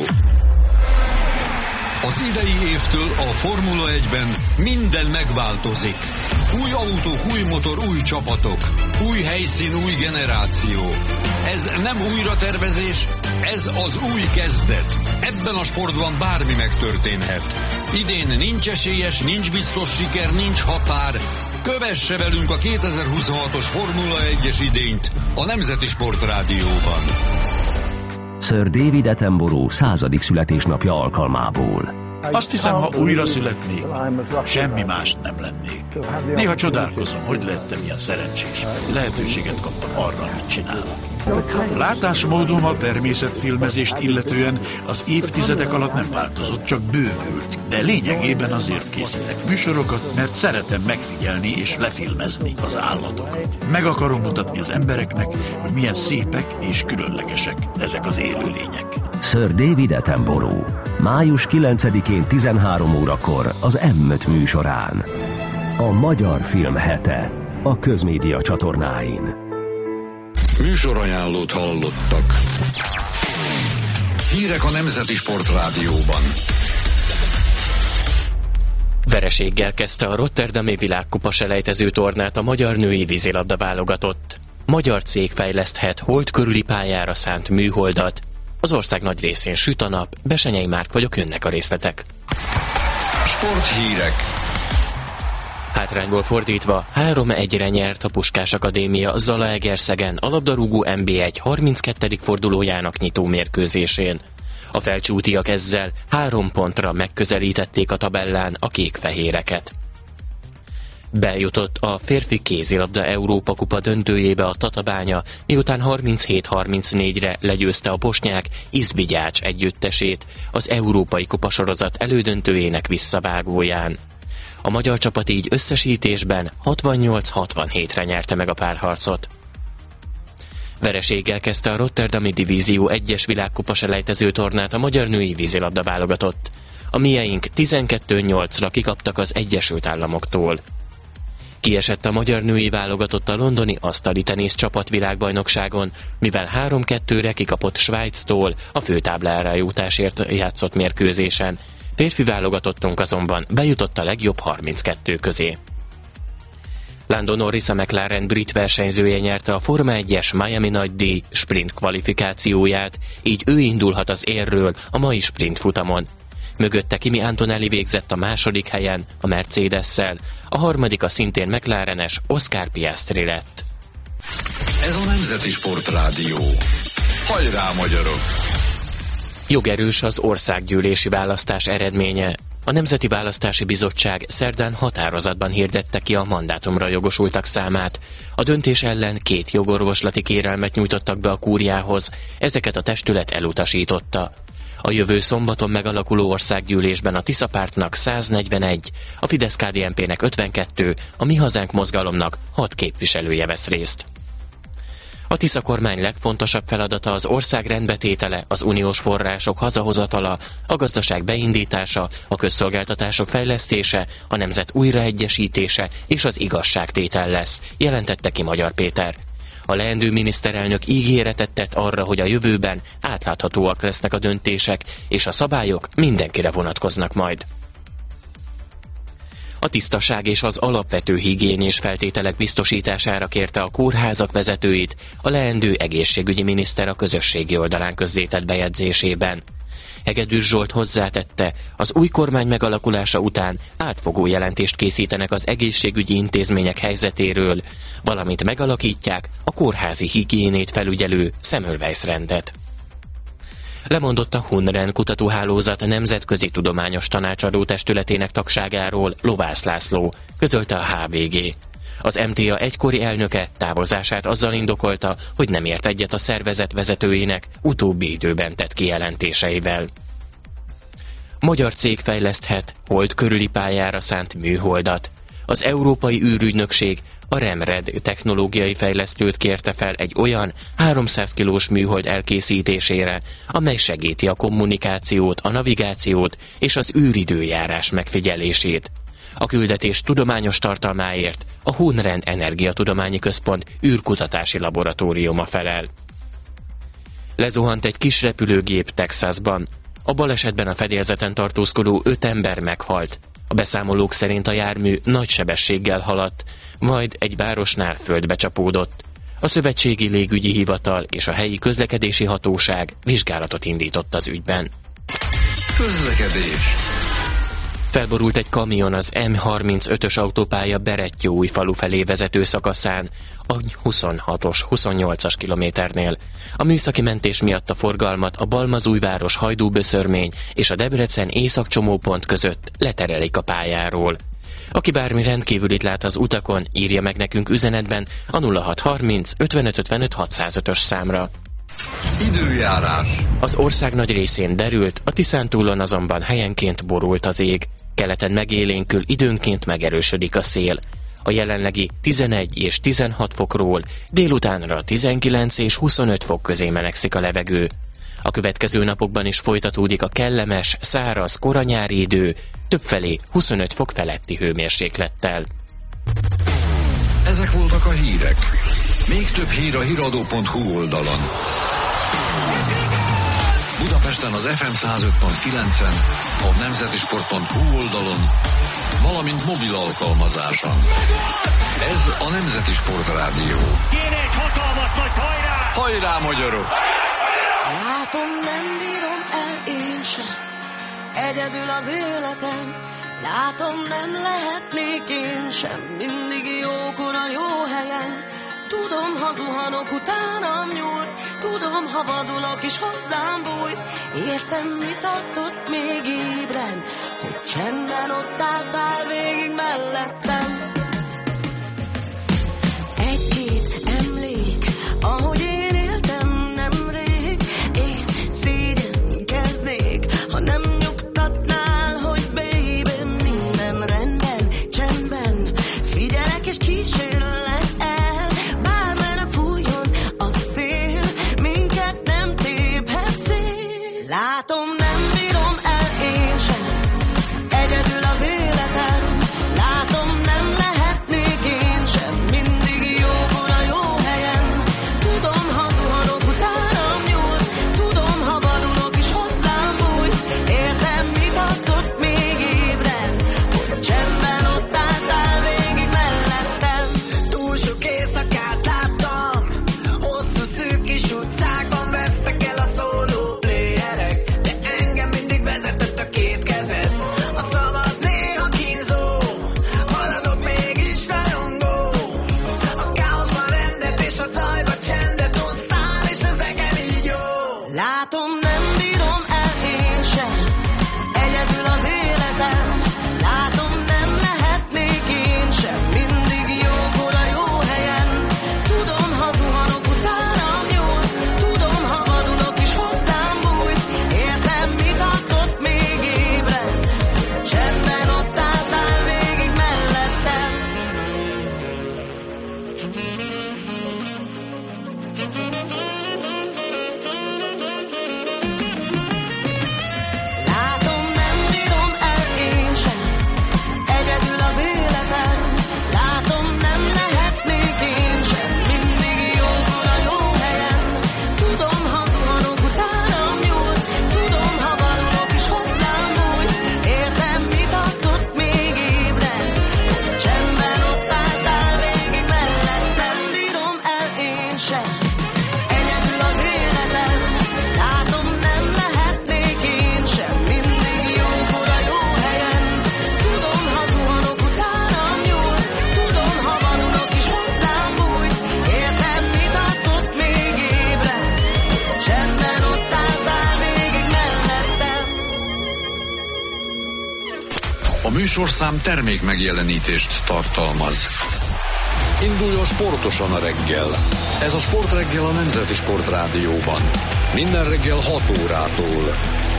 Az idei évtől a Formula 1-ben minden megváltozik. Új autók, új motor, új csapatok. Új helyszín, új generáció. Ez nem újratervezés, ez az új kezdet. Ebben a sportban bármi megtörténhet. Idén nincs esélyes, nincs biztos siker, nincs határ. Kövesse velünk a 2026-os Formula 1-es idényt a Nemzeti Sportrádióban. Sir David Attenborough 100. születésnapja alkalmából. Azt hiszem, ha újra születnék, semmi mást nem lennék. Néha csodálkozom, hogy lettem ilyen szerencsés. Lehetőséget kaptam arra, amit csinálok. Látásmódom a természetfilmezést illetően az évtizedek alatt nem változott, csak bővült. De lényegében azért készítek műsorokat, mert szeretem megfigyelni és lefilmezni az állatokat. Meg akarom mutatni az embereknek, hogy milyen szépek és különlegesek ezek az élőlények. Sir David Attenborough. Május 9-én 13 órakor az M5 műsorán. A Magyar Film Hete a Közmédia csatornáin. Műsorajánlót hallottak. Hírek a Nemzeti Sportrádióban. Vereséggel kezdte a rotterdami világkupa selejtező tornát a magyar női vízilabda válogatott. Magyar cég fejleszthet hold körüli pályára szánt műholdat. Az ország nagy részén süt a nap, Besenyei Márk vagyok, jönnek a részletek. Sporthírek. Hátrányból fordítva 3-1-re nyert a Puskás Akadémia Zalaegerszegen a labdarúgó NB1 32. fordulójának nyitó mérkőzésén. A felcsútiak ezzel 3 pontra megközelítették a tabellán a kék-fehéreket. Bejutott a férfi kézilabda Európa kupa döntőjébe a Tatabánya, miután 37-34-re legyőzte a bosnyák Izvigyács együttesét az Európai Kupa sorozat elődöntőjének visszavágóján. A magyar csapat így összesítésben 68-67-re nyerte meg a párharcot. Vereséggel kezdte a rotterdami Divízió 1-es világkupa selejtező tornát a magyar női vízilabda válogatott. A mieink 12-8-ra kikaptak az Egyesült Államoktól. Kiesett a magyar női válogatott a londoni asztali tenisz csapatvilágbajnokságon, mivel 3-2-re kikapott Svájctól a főtáblára jutásért játszott mérkőzésen. Férfi válogatottunk azonban bejutott a legjobb 32 közé. Lando Norris, a McLaren brit versenyzője nyerte a Forma 1-es Miami nagydíj sprint kvalifikációját, így ő indulhat az élről a mai sprint futamon. Mögötte Kimi Antonelli végzett a második helyen a Mercedes-szel, a harmadik a szintén McLarenes Oscar Piastri lett. Ez a Nemzeti Sportrádió. Hajrá, magyarok! Jogerős az országgyűlési választás eredménye. A Nemzeti Választási Bizottság szerdán határozatban hirdette ki a mandátumra jogosultak számát. A döntés ellen 2 jogorvoslati kérelmet nyújtottak be a kúriához, ezeket a testület elutasította. A jövő szombaton megalakuló országgyűlésben a Tisza pártnak 141, a Fidesz-KDNP-nek 52, a Mi Hazánk mozgalomnak 6 képviselője vesz részt. A Tisza kormány legfontosabb feladata az ország rendbetétele, az uniós források hazahozatala, a gazdaság beindítása, a közszolgáltatások fejlesztése, a nemzet újraegyesítése és az igazságtétel lesz, jelentette ki Magyar Péter. A leendő miniszterelnök ígéretet tett arra, hogy a jövőben átláthatóak lesznek a döntések, és a szabályok mindenkire vonatkoznak majd. A tisztaság és az alapvető higiénés feltételek biztosítására kérte a kórházak vezetőit a leendő egészségügyi miniszter a közösségi oldalán közzétett bejegyzésében. Hegedűs Zsolt hozzátette, az új kormány megalakulása után átfogó jelentést készítenek az egészségügyi intézmények helyzetéről, valamint megalakítják a kórházi higiénét felügyelő Semmelweis rendet. Lemondott a Hunren kutatóhálózat nemzetközi tudományos tanácsadó testületének tagságáról Lovász László, közölte a HVG. Az MTA egykori elnöke távozását azzal indokolta, hogy nem ért egyet a szervezet vezetőjének utóbbi időben tett kijelentéseivel. Magyar cég fejleszthet hold körüli pályára szánt műholdat. Az Európai űrügynökség a REMRED technológiai fejlesztőt kérte fel egy olyan 300 kilós műhold elkészítésére, amely segíti a kommunikációt, a navigációt és az űridőjárás megfigyelését. A küldetés tudományos tartalmáért a Hunren Energiatudományi Központ űrkutatási laboratóriuma felel. Lezuhant egy kis repülőgép Texasban. A balesetben a fedélzeten tartózkodó 5 ember meghalt. A beszámolók szerint a jármű nagy sebességgel haladt, majd egy városnál földbe csapódott. A Szövetségi Légügyi Hivatal és a helyi közlekedési hatóság vizsgálatot indított az ügyben. Közlekedés. Felborult egy kamion az M35-ös autópálya Berettyóújfalu felé vezető szakaszán, a 26-28-as kilométernél. A műszaki mentés miatt a forgalmat a Balmazújváros Hajdúböszörmény és a Debrecen északcsomópont között leterelik a pályáról. Aki bármi rendkívülit lát az utakon, írja meg nekünk üzenetben a 0630 55 55 605-ös számra. Időjárás. Az ország nagy részén derült, a Tiszántúlon azonban helyenként borult az ég. Keleten megélénkül, időnként megerősödik a szél. A jelenlegi 11 és 16 fokról délutánra 19 és 25 fok közé melegszik a levegő. A következő napokban is folytatódik a kellemes, száraz, koranyári idő, többfelé 25 fok feletti hőmérséklettel. Ezek voltak a hírek. Még több hír a hiradó.hu oldalon. Budapesten az FM 105.9-en, a nemzetisport.hu oldalon, valamint mobil alkalmazáson. Ez a Nemzeti Sport Rádió. Kéne egy hatalmas nagy hajrá! Hajrá, magyarok! Látom, nem bírom el én sem, egyedül az életem. Látom, nem lehetnék én sem, mindig jókor a jó helyen. Tudom, ha zuhanok, utánam nyúlsz, tudom, ha vadulok is hozzám bújsz. Értem, mi tartott még ébren, hogy csendben ott álltál végig mellettem. Egy-két emlék, ahogy én éltem nemrég. Én szégyenkeznék, ha nem nyugtatnál, hogy baby, minden rendben, csendben. Figyelek és kísérlek el, bármerre fújjon a szél, minket nem téphet szél. Látom, nem bírom el én sem, egyedül az életem. Látom, nem lehetnék én sem, mindig jókor a jó helyen. Tudom, ha zuhanok, utánam nyúlsz, tudom, ha vadulok is hozzám bújsz. Értem, mit adott még ébren, hogy csendben ott álltál végig mellettem. Túl sok éjszakát láttam, hosszú szűk kis utcákban vesztek el a szóló playerek, de engem mindig vezetett a két kezed. A szabad néha kínzó, maradok mégis rajongó. A káoszban rendet és a zajba csendet hoztál, és ez nekem így jó. Látom, nem bírom el én sem, egyedül az életem. Látom, nem lehetnék én sem, mindig jókor a jó helyen. Tudom, ha zuhanok, utánam nyúlsz, tudom, ha vadulok is hozzám bújsz. Értem, mit adott még ébren, csendben ott álltál végig mellettem. Látom, nem bírom el én sem, egyedül az életem. Látom, nem lehetnék én sem, mindig jókor a jó helyen. Tudom, ha zuhanok, utánam nyúlsz, tudom, ha vadulok is hozzám bújsz. Értem, mit adott még ébren, hogy csendben ott álltál végig mellettem. Nem bírom el én sem, egyedül az életem. Látom, nem lehetnék én sem, mindig jókor a jó helyen. Tudom, ha zuhanok, utánam nyúlsz, tudom, ha vadulok is hozzám bújsz. Értem, mit adott még ébren, hogy csendben ott álltál végig mellettem. A műsorszám termék megjelenítést tartalmaz. Induljon sportosan a reggel. Ez a Sportreggel a Nemzeti Sport Rádióban. Minden reggel 6 órától.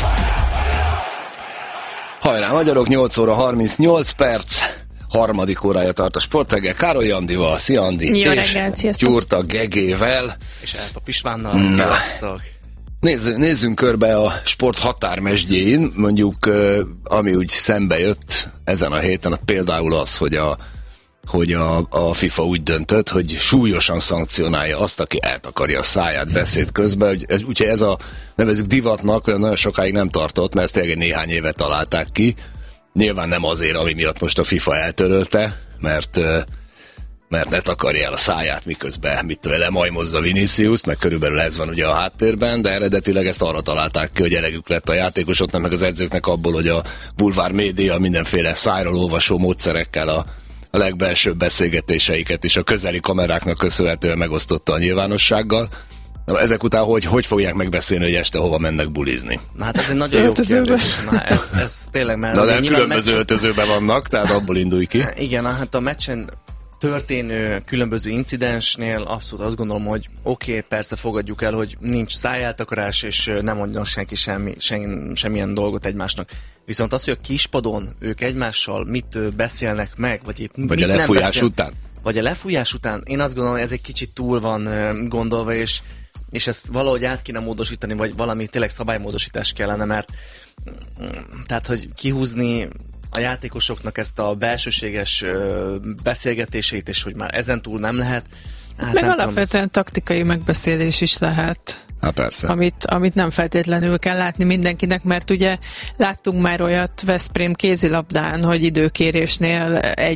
Hajrá, magyarok, 8 óra 38 perc. Harmadik órája tart a Sportreggel. Károly Andival, szia Andi. Jó és reggelt, sziasztok. Gyurta Gegével. És Elpap Istvánnal, sziasztok. Nézzünk körbe a sport határmesdjén, mondjuk ami úgy szembe jött ezen a héten, például az, hogy a FIFA úgy döntött, hogy súlyosan szankcionálja azt, aki eltakarja a száját beszéd közben. Úgyhogy ez a nevezzük divatnak, olyan nagyon sokáig nem tartott, mert ezt tényleg néhány éve találták ki. Nyilván nem azért, ami miatt most a FIFA eltörölte, mert ne takarja el a száját, miközben lemajmozza Viniciust, meg körülbelül ez van ugye a háttérben, de eredetileg ezt arra találták ki, hogy elegük lett a játékosoknak, meg az edzőknek abból, hogy a bulvár média mindenféle szájról olvasó módszerekkel a legbelsőbb beszélgetéseiket is a közeli kameráknak köszönhetően megosztotta a nyilvánossággal. Na, ezek után hogy fogják megbeszélni, hogy este hova mennek bulizni? Na hát ez egy nagyon jó kérdés. Na, ez tényleg, mert... Na de különböző öltözőben vannak, tehát abból indulj ki. Igen, hát a meccsen történő különböző incidensnél abszolút azt gondolom, hogy oké, persze fogadjuk el, hogy nincs szájáltakarás, és nem mondjon senki semmilyen dolgot egymásnak. Viszont az, hogy a kispadon ők egymással mit beszélnek meg, vagy épp vagy a lefújás után? Vagy a lefújás után, én azt gondolom, hogy ez egy kicsit túl van gondolva, és ezt valahogy át kéne módosítani, vagy valami tényleg szabálymódosítás kellene, mert tehát, hogy kihúzni a játékosoknak ezt a belsőséges beszélgetését, és hogy már ezentúl nem lehet. Hát meg alapvetően taktikai megbeszélés is lehet. Hát persze. Amit nem feltétlenül kell látni mindenkinek, mert ugye láttunk már olyat Veszprém kézilabdán, hogy időkérésnél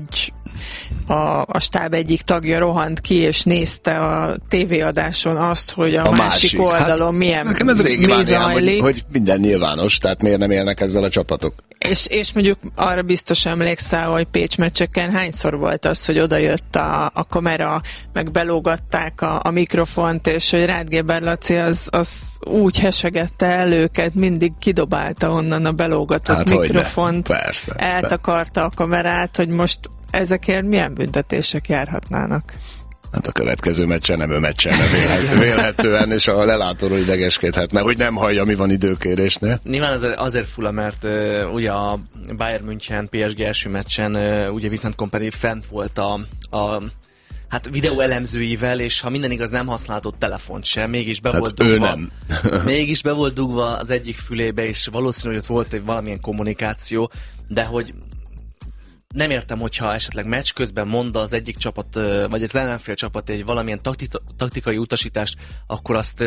a stáb egyik tagja rohant ki, és nézte a tévéadáson azt, hogy a másik oldalon milyen nekem ez régi mániám, hogy minden nyilvános, tehát miért nem élnek ezzel a csapatok? És mondjuk arra biztos emlékszel, hogy Pécs meccseken hányszor volt az, hogy odajött a kamera, meg belógatták a mikrofont, és hogy Rád Géber Laci az úgy hesegette el őket, mindig kidobálta onnan a belógatott mikrofont, eltakarta a kamerát, hogy most ezekért milyen büntetések járhatnának? Hát a következő meccsen nem ő meccsen, vélhetően, és a lelátóról idegeskedhetne, hogy nem hallja, mi van időkérésnél. Nyilván azért fura, mert ugye a Bayern München PSG első meccsen ugye Vincent Kompany fent volt a videó elemzőivel, és ha minden igaz, nem használtott telefont sem, mégis be volt dugva. Mégis be volt dugva az egyik fülébe, és valószínű, hogy ott volt valamilyen kommunikáció, de hogy nem értem, hogyha esetleg meccs közben mond az egyik csapat, vagy az ellenfél csapat egy valamilyen taktikai utasítást, akkor azt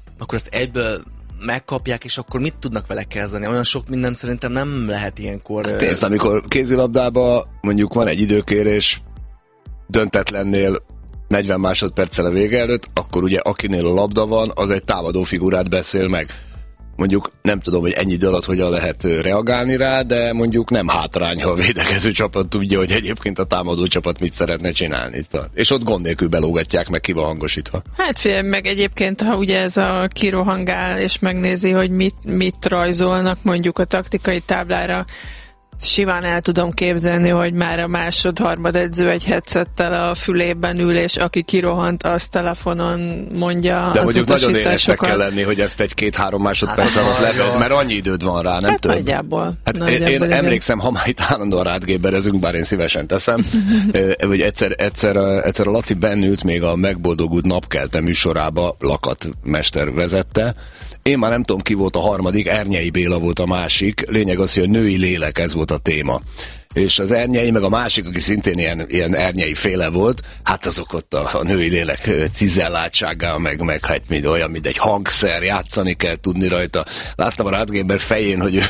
egyből megkapják, és akkor mit tudnak vele kezdeni? Olyan sok mindent szerintem nem lehet ilyenkor... Nézd, amikor kézilabdában mondjuk van egy időkérés, döntetlennél 40 másodperccel a vége előtt, akkor ugye akinél a labda van, az egy támadó figurát beszél meg. Mondjuk nem tudom, hogy ennyi idő alatt hogyan lehet reagálni rá, de mondjuk nem hátrány, ha a védekező csapat tudja, hogy egyébként a támadó csapat mit szeretne csinálni. És ott gond nélkül belógatják, meg ki van hangosítva. Hát figyelj, meg egyébként, ha ugye ez a kirohangál, és megnézi, hogy mit rajzolnak mondjuk a taktikai táblára, simán el tudom képzelni, hogy már a másod-harmad edző egy headsettel a fülében ül, és aki kirohant, az telefonon mondja de az mondjuk utasításokat. Nagyon élesnek kell lenni, hogy ezt egy 2-3 másodperc alatt leved, mert annyi időd van rá, nem több. Nagyjából. Hát én emlékszem, ha már itt állandóan rátgéberezünk, bár én szívesen teszem, hogy egyszer a Laci bennült még a Megboldogult napkelte műsorába, Lakat mester vezette. Én már nem tudom, ki volt a harmadik, Ernyei Béla volt a másik. Lényeg az, hogy a női lélek, ez volt a téma. És az Ernyei, meg a másik, aki szintén ilyen Ernyei féle volt, hát azok ott a női lélek cizelláltsággal, meg hát olyan, mint egy hangszer, játszani kell tudni rajta. Láttam a Rád Géber fején, hogy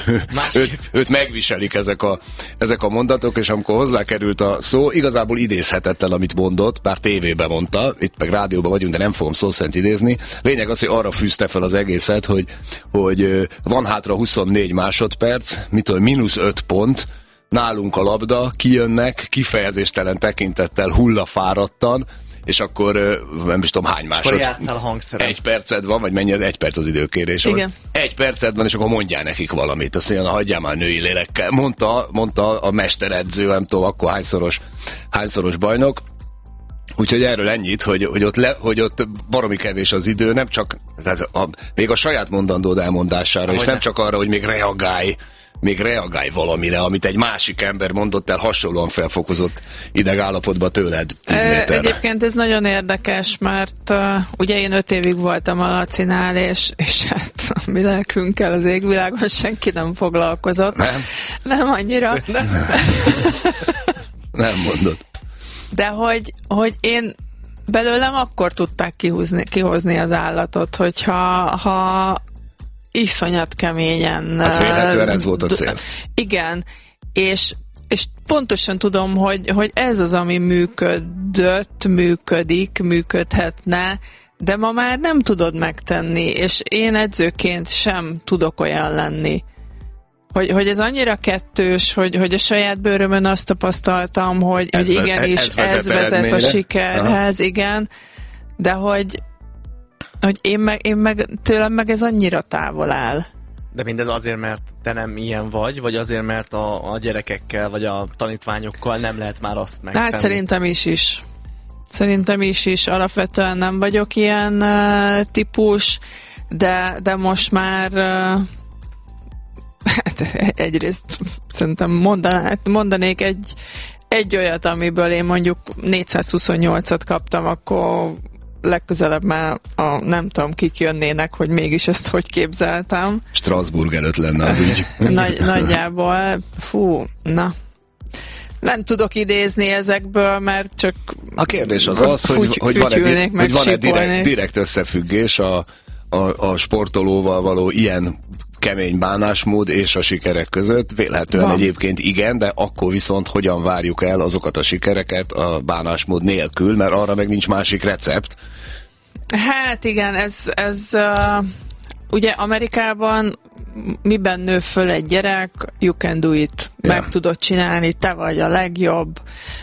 őt megviselik ezek a mondatok, és amikor hozzákerült a szó, igazából idézhetetlen, amit mondott, bár tévében mondta, itt meg rádióban vagyunk, de nem fogom szó szerint idézni. Lényeg az, hogy arra fűzte fel az egészet, hogy van hátra 24 másodperc, -5 pont, nálunk a labda, kijönnek, kifejezéstelen tekintettel, hullafáradtan, és akkor nem is tudom hány másodperc. 1 perced van, vagy mennyi az 1 perc az időkérés? Igen. 1 perced van, és akkor mondjál nekik valamit. Azt mondja, hagyjál már női lélekkel. Mondta a mesteredző, nem tudom, akkor hányszoros bajnok. Úgyhogy erről ennyit, hogy ott baromi kevés az idő, nem csak még a saját mondandód elmondására, és nem csak arra, hogy még reagálj valamire, amit egy másik ember mondott el hasonlóan felfokozott idegállapotban tőled 10 méterre. Egyébként ez nagyon érdekes, mert ugye én 5 évig voltam a Lacinál, és hát a mi lelkünkkel az égvilágon senki nem foglalkozott. Nem annyira. Nem mondod. De hogy én belőlem akkor tudták kihozni az állatot, hogyha iszonyat keményen... Hát véletlenül ez volt a cél. Igen, és pontosan tudom, hogy ez az, ami működhetne, de ma már nem tudod megtenni, és én edzőként sem tudok olyan lenni. Hogy ez annyira kettős, hogy a saját bőrömön azt tapasztaltam, hogy igenis ez vezet a sikerhez, igen, de hogy hogy én meg tőlem meg ez annyira távol áll. De mindez azért, mert te nem ilyen vagy azért, mert a gyerekekkel, vagy a tanítványokkal nem lehet már azt megtenni? Hát szerintem is alapvetően nem vagyok ilyen típus, de most már hát egyrészt szerintem mondanék egy olyat, amiből én mondjuk 428-at kaptam, akkor legközelebb már nem tudom, kik jönnének, hogy mégis ezt hogy képzeltem. Strasbourg előtt lenne az ügy. Nagyjából, na. Nem tudok idézni ezekből, mert csak a kérdés az, hogy van-e direkt összefüggés a sportolóval való ilyen kemény bánásmód és a sikerek között. Vélhetően egyébként igen, de akkor viszont hogyan várjuk el azokat a sikereket a bánásmód nélkül, mert arra meg nincs másik recept. Hát igen, ez ugye Amerikában miben nő föl egy gyerek, you can do it, meg tudod csinálni, te vagy a legjobb.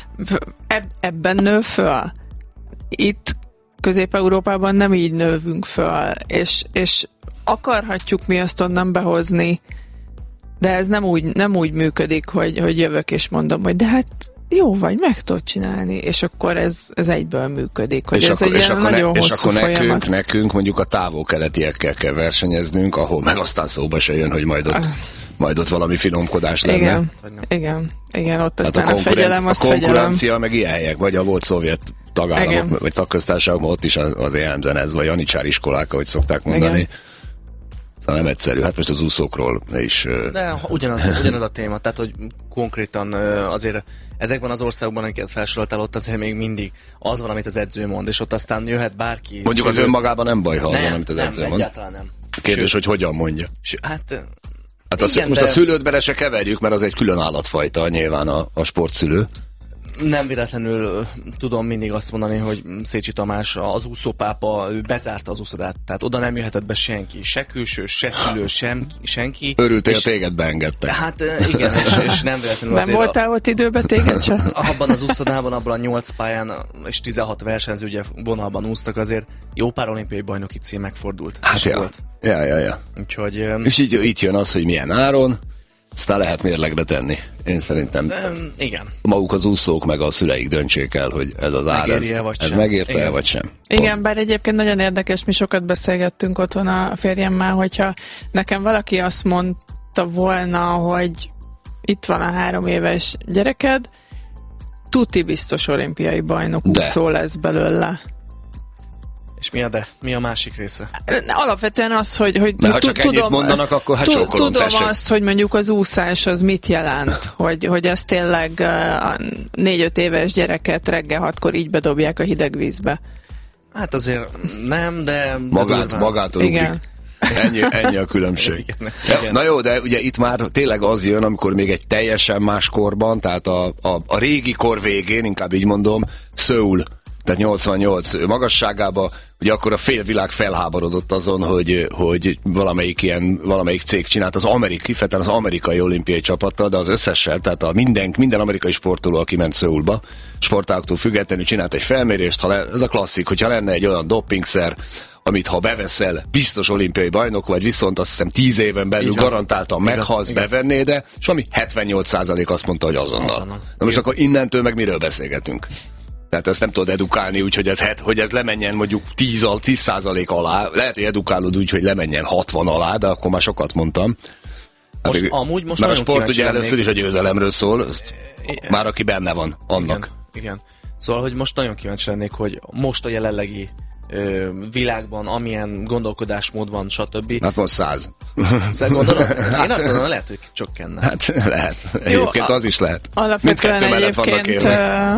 Ebben nő föl. Itt Közép-Európában nem így növünk föl, és akarhatjuk mi azt onnan behozni, de ez nem úgy működik, hogy jövök és mondom, hogy de hát jó vagy, meg tudod csinálni, és akkor ez egyből működik. Hogy és akkor nekünk mondjuk a távol-keletiekkel kell versenyeznünk, ahol meg aztán szóba se jön, hogy majd ott valami finomkodás lenne. Igen, ott aztán a fegyelem, az fegyelem. A konkurencia meg ilyen helyek, vagy a volt szovjet tagállamok, vagy tagköztársaságban ott is az jellemzően ez, vagy janicsár iskolák, ahogy szokták mondani. Igen. Szóval nem egyszerű. Hát most az úszókról is... De ugyanaz a téma, tehát hogy konkrétan azért ezekben az országokban, amiket felsoroltál, ott azért még mindig az van, amit az edző mond, és ott aztán jöhet bárki. Mondjuk az önmagában nem baj, ha az van, amit az edző mond. Egyáltalán nem. Kérdés, hogy hogyan mondja. Hát igen, most a szülőt bele se keverjük, mert az egy külön állatfajta nyilván a sportszülő. Nem véletlenül tudom mindig azt mondani, hogy Szécsi Tamás, az úszópápa, ő bezárta az úszodát, tehát oda nem jöhetett be senki, se külső, se szülő, senki. Örültél, téged beengedtek. Hát igen, és nem véletlenül azért... Nem voltál ott időben téged sem? Abban az úszodában, abban a 8 pályán és 16 versenyző ugye vonalban úsztak, azért jó pár olimpiai bajnoki cím megfordult. Hát ja. Ja. Úgyhogy... És így itt jön az, hogy milyen áron, aztán lehet mérlegre tenni. Én szerintem igen. Maguk az úszók meg a szüleik döntsék el, hogy ez az ár, ez megérte-e vagy sem. Igen, bár egyébként nagyon érdekes, mi sokat beszélgettünk otthon a férjemmel, hogyha nekem valaki azt mondta volna, hogy itt van a 3 éves gyereked, tuti biztos olimpiai bajnok úszó lesz belőle. És mi a másik része? Alapvetően az, hogy ha csak ennyit mondanak, akkor hát csókolom, tudom tessék. azt, hogy mondjuk az úszás az mit jelent, hogy ez tényleg 4-5 éves gyereket reggel 6-kor így bedobják a hideg vízbe. Hát azért nem, de... Magától igen. Ennyi a különbség. Igen. Na jó, de ugye itt már tényleg az jön, amikor még egy teljesen más korban, tehát a régi kor végén, inkább így mondom, Szöul, tehát 88 magasságába, ugye akkor a félvilág felháborodott azon, hogy valamelyik cég csinált kifejezetten az amerikai olimpiai csapattal, de az összessel, tehát minden amerikai sportoló, aki ment Szöulba, sportágoktól függetlenül csinált egy felmérést, ez a klasszik, hogyha lenne egy olyan dopingszer, amit ha beveszel, biztos olimpiai bajnok vagy, viszont azt hiszem 10 éven belül garantáltan meghalsz, bevenné, de és ami 78% azt mondta, hogy azonnal. Na most akkor innentől meg miről beszélgetünk? Tehát ezt nem tudod edukálni úgy, hogy ez lemenjen mondjuk 10% alá. Lehet, hogy edukálod úgy, hogy lemenjen 60 alá, de akkor már sokat mondtam. Most mert a sport ugye először is a győzelemről szól, már aki benne van, annak. Igen. Szóval, hogy most nagyon kíváncsi lennék, hogy most a jelenlegi világban, amilyen gondolkodásmód van, stb. Hát most 100. Gondolod? Én azt gondolom, lehet, hogy csökkenne. Hát lehet. Egyébként az is lehet. Alapvetően egyébként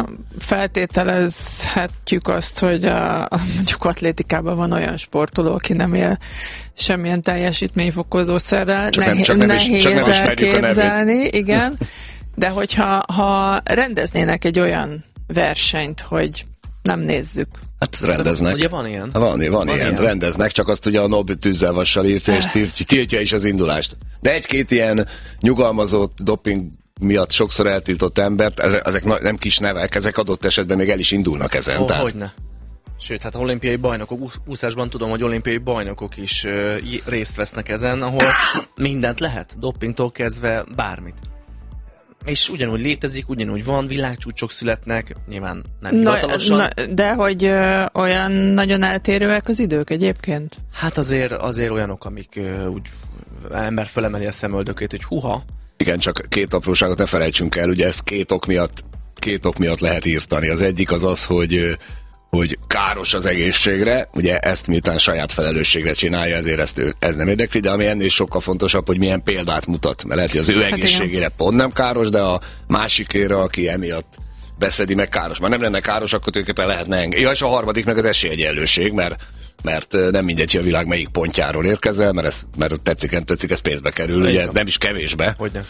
feltételezhetjük azt, hogy mondjuk atlétikában van olyan sportoló, aki nem él semmilyen teljesítményfokozószerrel. Nehéz elképzelni, igen. De hogyha rendeznének egy olyan versenyt, hogy nem nézzük. Hát rendeznek. Ugye van ilyen? Van ilyen, rendeznek, csak azt ugye a Nobel tűzzelvassal írta, és tiltja is az indulást. De egy-két ilyen nyugalmazott doping miatt sokszor eltiltott embert, ezek nem kis nevek, ezek adott esetben még el is indulnak ezen. Hogyne. Sőt, hát olimpiai bajnokok, úszásban tudom, hogy olimpiai bajnokok is részt vesznek ezen, ahol mindent lehet, dopingtól kezdve bármit. És ugyanúgy létezik, ugyanúgy van, világcsúcsok születnek, nyilván nem hivatalosan. De hogy olyan nagyon eltérőek az idők egyébként? Hát azért olyanok, amik úgy ember felemeli a szemöldökét, hogy huha. Igen, csak két apróságot ne felejtsünk el, ugye ezt két ok miatt lehet írtani. Az egyik az, hogy káros az egészségre, ugye ezt miután saját felelősségre csinálja, ezért ez nem érdekli, de ami ennél sokkal fontosabb, hogy milyen példát mutat, mert lehet, hogy az ő egészségére pont nem káros, de a másikére, aki emiatt beszedi meg káros. Már nem lenne káros, akkor tulajdonképpen lehetne engedni. Ja, és a harmadik meg az esélyegyenlőség, mert nem mindegy, hogy a világ melyik pontjáról érkezel, mert tetszik, ez pénzbe kerül, ugye nem is kevésbe. Hogyne.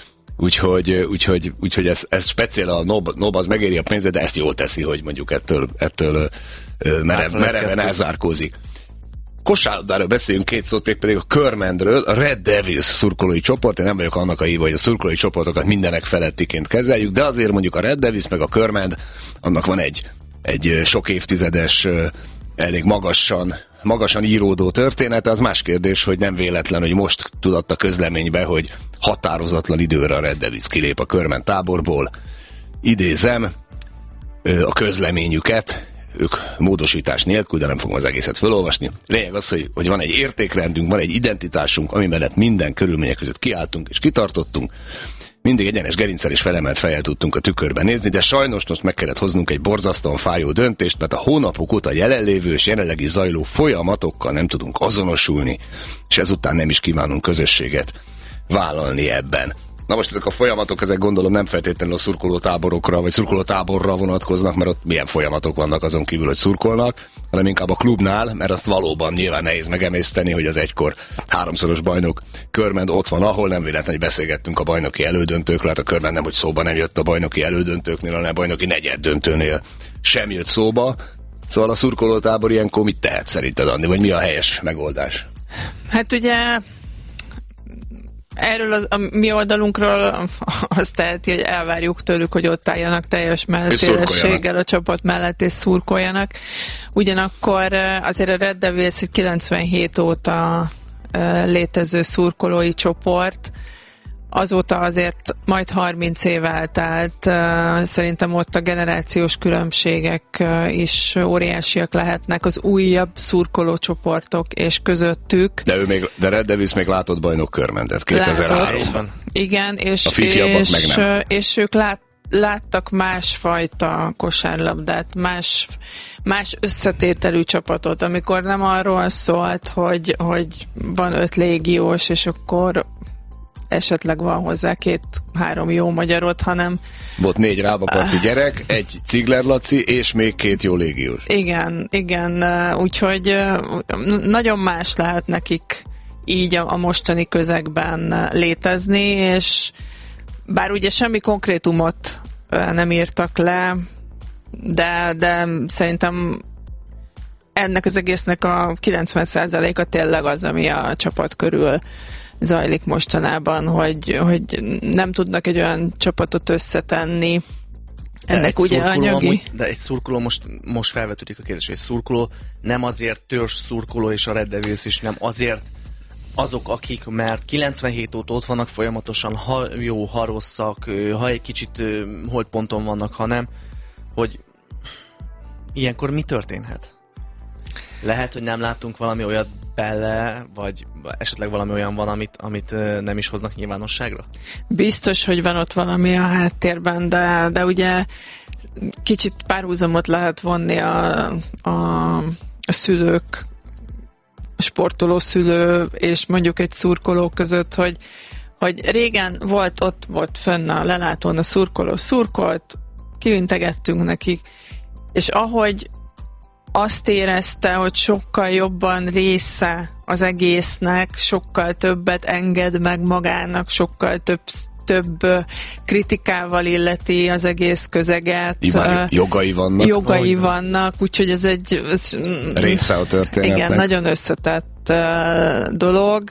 Úgyhogy ez speciál a NOB az megéri a pénzet, de ezt jól teszi, hogy mondjuk ettől mereven elzárkózik. Kosárlabdáról beszéljünk két szót, még pedig a Körmendről, a Red Devils szurkolói csoport. Én nem vagyok annak a hívó, hogy a szurkolói csoportokat mindenek felettiként kezeljük, de azért mondjuk a Red Devils meg a Körmend, annak van egy sok évtizedes, elég magasan íródó története. Az más kérdés, hogy nem véletlen, hogy most tudott a közleménybe, hogy határozatlan időre a Red Devils kilép a Körmend táborból. Idézem a közleményüket, ők módosítás nélkül, de nem fogom az egészet felolvasni. Lényeg az, hogy van egy értékrendünk, van egy identitásunk, ami mellett minden körülmények között kiálltunk és kitartottunk. Mindig egyenes gerincsel és felemelt fejjel tudtunk a tükörben nézni, de sajnos most meg kellett hoznunk egy borzasztóan fájó döntést, mert a hónapok óta jelenlévő és jelenleg is zajló folyamatokkal nem tudunk azonosulni, és ezután nem is kívánunk közösséget vállalni ebben. Na most ezek a folyamatok, ezek gondolom nem feltétlenül a szurkolótáborokra, vagy szurkolótáborra vonatkoznak, mert ott milyen folyamatok vannak azon kívül, hogy szurkolnak, hanem inkább a klubnál, mert azt valóban nyilván nehéz megemészteni, hogy az egykor 3-szoros bajnok Körmend ott van, ahol nem véletlenül beszélgettünk a bajnoki elődöntőkről, hát a Körmend nem, hogy szóba nem jött a bajnoki elődöntőknél, hanem a bajnoki negyeddöntőnél sem jött szóba. Szóval a szurkolótábor ilyenkor mit tehet szerinted, Andi, vagy mi a helyes megoldás? Hát ugye erről a mi oldalunkról azt teheti, hogy elvárjuk tőlük, hogy ott álljanak teljes szélességgel a csapat mellett és szurkoljanak. Ugyanakkor azért a Red Devils egy 97 óta létező szurkolói csoport, azóta azért majd 30 év eltelt, szerintem ott a generációs különbségek is óriásiak lehetnek az újabb szurkolócsoportok és közöttük. De Red Devils még látott bajnok Körmendet 2003-ban. Igen, és ők láttak másfajta kosárlabdát, más összetételű csapatot, amikor nem arról szólt, hogy van 5 légiós, és akkor esetleg van hozzá 2-3 jó magyarot, hanem... Volt 4 rábaparti gyerek, 1 Cigler Laci, és még 2 jó légiós. Igen, úgyhogy nagyon más lehet nekik így a mostani közegben létezni, és bár ugye semmi konkrétumot nem írtak le, de szerintem ennek az egésznek a 90%-a tényleg az, ami a csapat körül zajlik mostanában, hogy nem tudnak egy olyan csapatot összetenni. Ennek ugye anyagi... De egy szurkoló, most felvetődik a kérdés, egy szurkoló nem azért törzs szurkoló, és a Red Devils is nem azért azok, akik, mert 97 óta ott vannak folyamatosan, ha jó, ha rosszak, ha egy kicsit holdponton vannak, hanem, hogy ilyenkor mi történhet? Lehet, hogy nem látunk valami olyat bele, vagy esetleg valami olyan van, amit nem is hoznak nyilvánosságra? Biztos, hogy van ott valami a háttérben, de ugye kicsit párhuzamot lehet vonni a szülők, a sportoló szülő és mondjuk egy szurkoló között, hogy régen ott volt fönn a lelátón a szurkoló szurkolt, kiintegettünk nekik, és ahogy azt érezte, hogy sokkal jobban része az egésznek, sokkal többet enged meg magának, sokkal több kritikával illeti az egész közeget. Jogai vannak, úgyhogy ez egy része a történetnek. Igen, nagyon összetett dolog.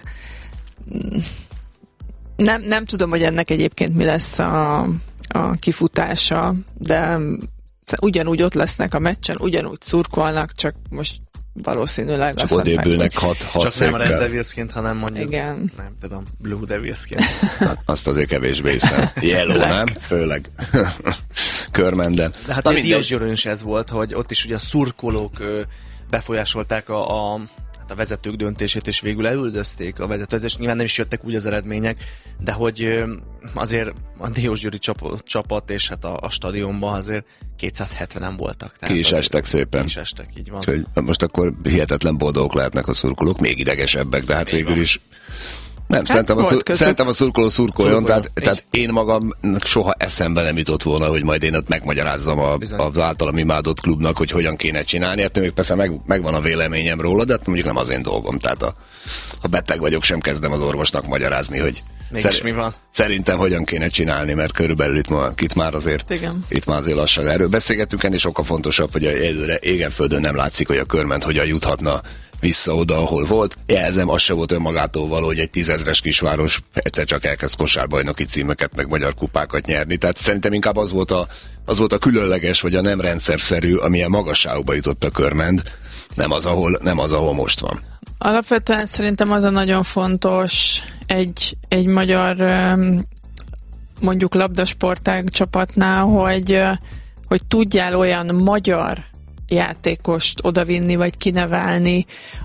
Nem tudom, hogy ennek egyébként mi lesz a kifutása, de ugyanúgy ott lesznek a meccsen, ugyanúgy szurkolnak, csak most valószínűleg csak odébülnek 6 csak nem Red Devilsként, hanem mondjuk igen. Nem tudom, Blue Devilsként. Hát azt azért kevésbé hiszem. Yellow, nem? Főleg Körmenden. De hát a Diósgyőrön is ez volt, hogy ott is ugye a szurkolók befolyásolták a vezetők döntését, és végül elüldözték a vezetőt, és nyilván nem is jöttek úgy az eredmények, de hogy azért a Diósgyőri csapat és hát a stadionban azért 270-en voltak. Ki is estek szépen. Ki is estek, így van. Úgyhogy most akkor hihetetlen boldogok lehetnek a szurkolók, még idegesebbek, de hát végül is nem, hát szerintem a szurkoló szurkoljon, tehát én magam soha eszembe nem jutott volna, hogy majd én ott megmagyarázzam az általam imádott klubnak, hogy hogyan kéne csinálni. Hát még persze megvan a véleményem róla, de hát mondjuk nem az én dolgom. Tehát ha beteg vagyok, sem kezdem az orvosnak magyarázni, hogy mi van? Szerintem hogyan kéne csinálni, mert körülbelül itt már azért lassan erről beszélgetünk, ennél sokkal fontosabb, hogy előre égen-földön nem látszik, hogy a Körment hogyan juthatna vissza oda, ahol volt. Jelzem, az se volt önmagától való, hogy egy 10 000-es kisváros egyszer csak elkezd kosárbajnoki címeket, meg magyar kupákat nyerni. Tehát szerintem inkább az volt a különleges, vagy a nem rendszerszerű, amilyen magasságba jutott a Körment, nem az, ahol most van. Alapvetően szerintem az a nagyon fontos egy magyar mondjuk labdasportág csapatnál, hogy tudjál olyan magyar játékost odavinni, vagy kinevelni,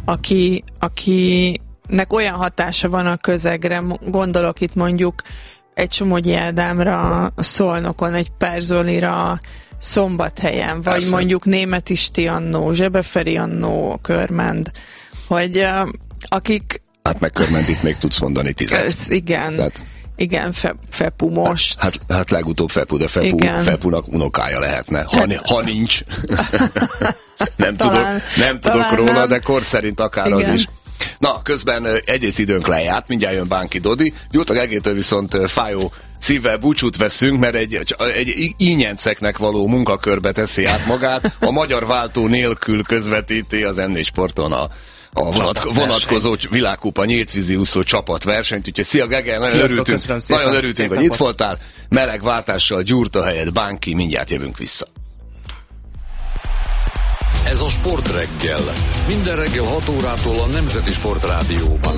akinek olyan hatása van a közegre, gondolok itt mondjuk egy Somogyi Ádámra, a Szolnokon, egy Perzolira, Szombathelyen, vagy persze. Mondjuk Németh Isti annó, Zsebeferi annó, Körmend, hogy akik... Hát meg Körmend itt még tudsz mondani 10. Igen. Tehát... Igen, Fepu most. Hát legutóbb Fepu, de Fepunak unokája lehetne, ha nincs. nem tudok róla, nem. De kor szerint akár igen. Az is. Na, közben egész időnk lejárt, mindjárt jön Bánki Dodi. Gyurta Gegétől viszont fájó szívvel búcsút veszünk, mert egy ínyenceknek való munkakörbe teszi át magát. A magyar váltó nélkül közvetíti az M4 Sporton a vonatkozó világkupa nyíltvízi úszó csapatversenyt, úgyhogy szia Gege, nagyon örültünk, hogy itt voltál, meleg váltással Gyurta helyett Bánki, mindjárt jövünk vissza. Ez a Sportreggel. Minden reggel 6 órától a Nemzeti Sportrádióban.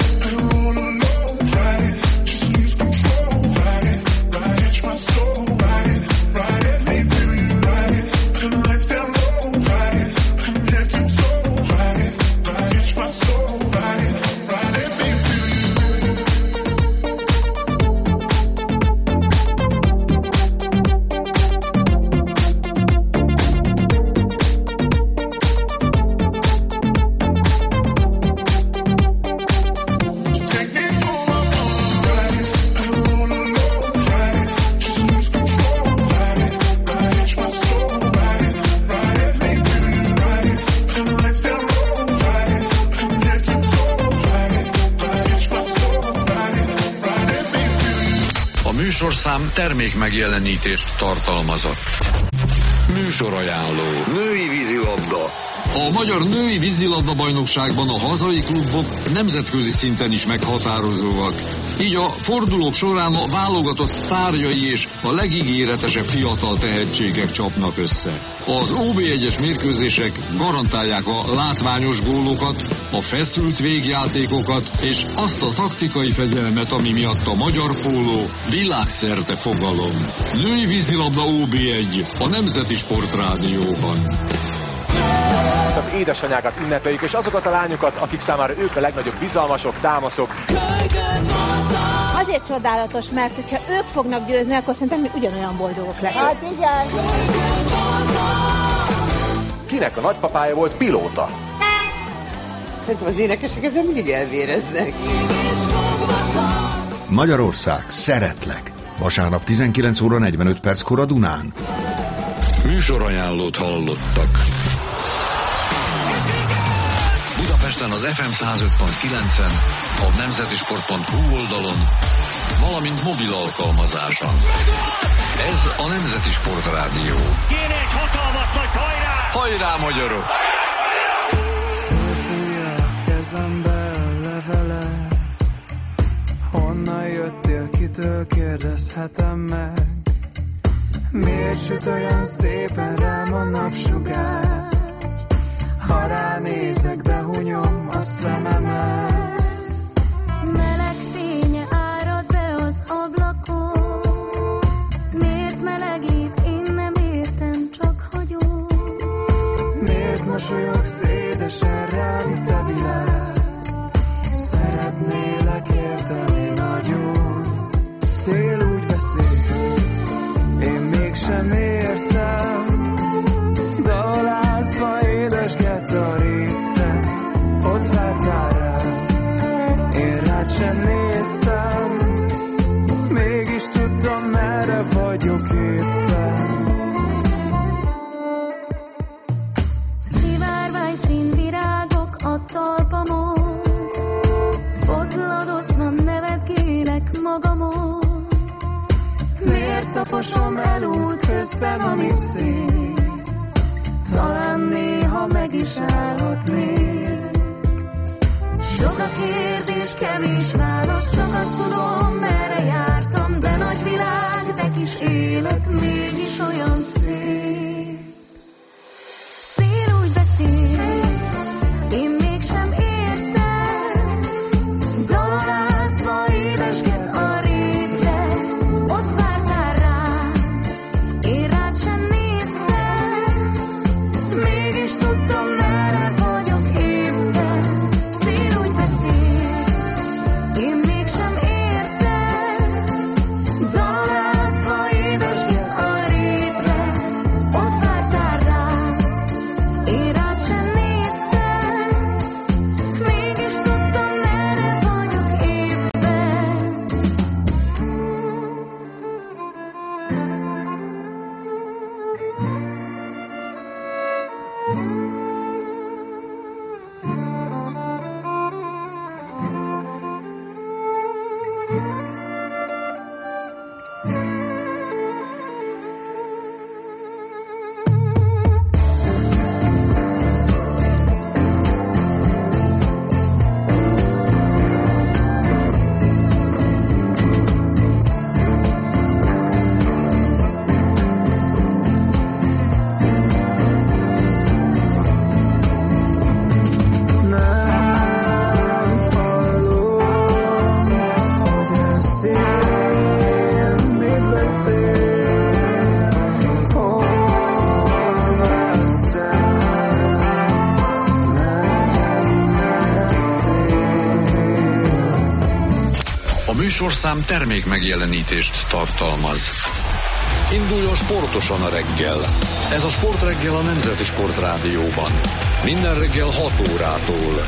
So műsorszám termék megjelenítést tartalmazott. Műsorajánló. Női vízilabda. A magyar női vízilabda bajnokságban a hazai klubok nemzetközi szinten is meghatározóak. Így a fordulók során a válogatott sztárjai és a legígéretesebb fiatal tehetségek csapnak össze. Az OB1-es mérkőzések garantálják a látványos gólokat, a feszült végjátékokat és azt a taktikai fegyelmet, ami miatt a magyar póló világszerte fogalom. Női vízilabda OB1 a Nemzeti Sportrádióban. Az édesanyákat ünnepeljük, és azokat a lányokat, akik számára ők a legnagyobb bizalmasok, támaszok. Azért csodálatos, mert hogyha ők fognak győzni, akkor szerintem mi ugyanolyan boldogok leszünk. Hát igen. Kinek a nagypapája volt pilóta? Szerintem az énekesek ezen mindig elvéreznek. Magyarország, szeretlek. Vasárnap 19 óra 45 perckor a Dunán. Műsorajánlót hallottak. Budapesten az FM 105.9-en, a nemzetisport.hu oldalon, valamint mobil alkalmazáson. Ez a Nemzeti Sportrádió. Kéne egy hatalmas nagy hajrá! Hajrá, magyarok! Szétfújja a kezembe a levele. Honnan jöttél, kitől kérdezhetem meg? Miért süt olyan szépen rám a napsugár? Ha ránézek, behunyom a szememet. Meleg fénye árad be az ablakon. Miért melegít, én nem értem, csak hagyom. Miért mosolyogsz édesen rám, te világ? Szeretnélek érteni nagyon. Szél úgy beszél, én mégsem értem. Dalázva édesget a rétre, ott vártál rám, én rád sem néztem. Mégis tudtam, merre vagyok éppen. Szivárvány színvirágok a talpamon. Botladoszva nevetgélek magamon. Miért taposom el út közben, ami szép? Talán néha meg is állhatnék. Sok a kérdés, kevés válasz, csak azt tudom, merre jártam, de nagy világ, de kis élet mégis olyan szép. Szél úgy beszél, én mégsem értem, dalolázva édesget a rétre, ott vártál rám, én rád sem néztem, mégis tudtam, merre vagyok éppen. Szél úgy beszél, én mégsem értem, dalolázva édesget a rétre, ott vártál rám, én rád sem néztem, mégis tudtam, merre vagyok éppen. A műsorszám termék megjelenítést tartalmaz. Induljon sportosan a reggel. Ez a Sportreggel a Nemzeti Sportrádióban. Minden reggel 6 órától.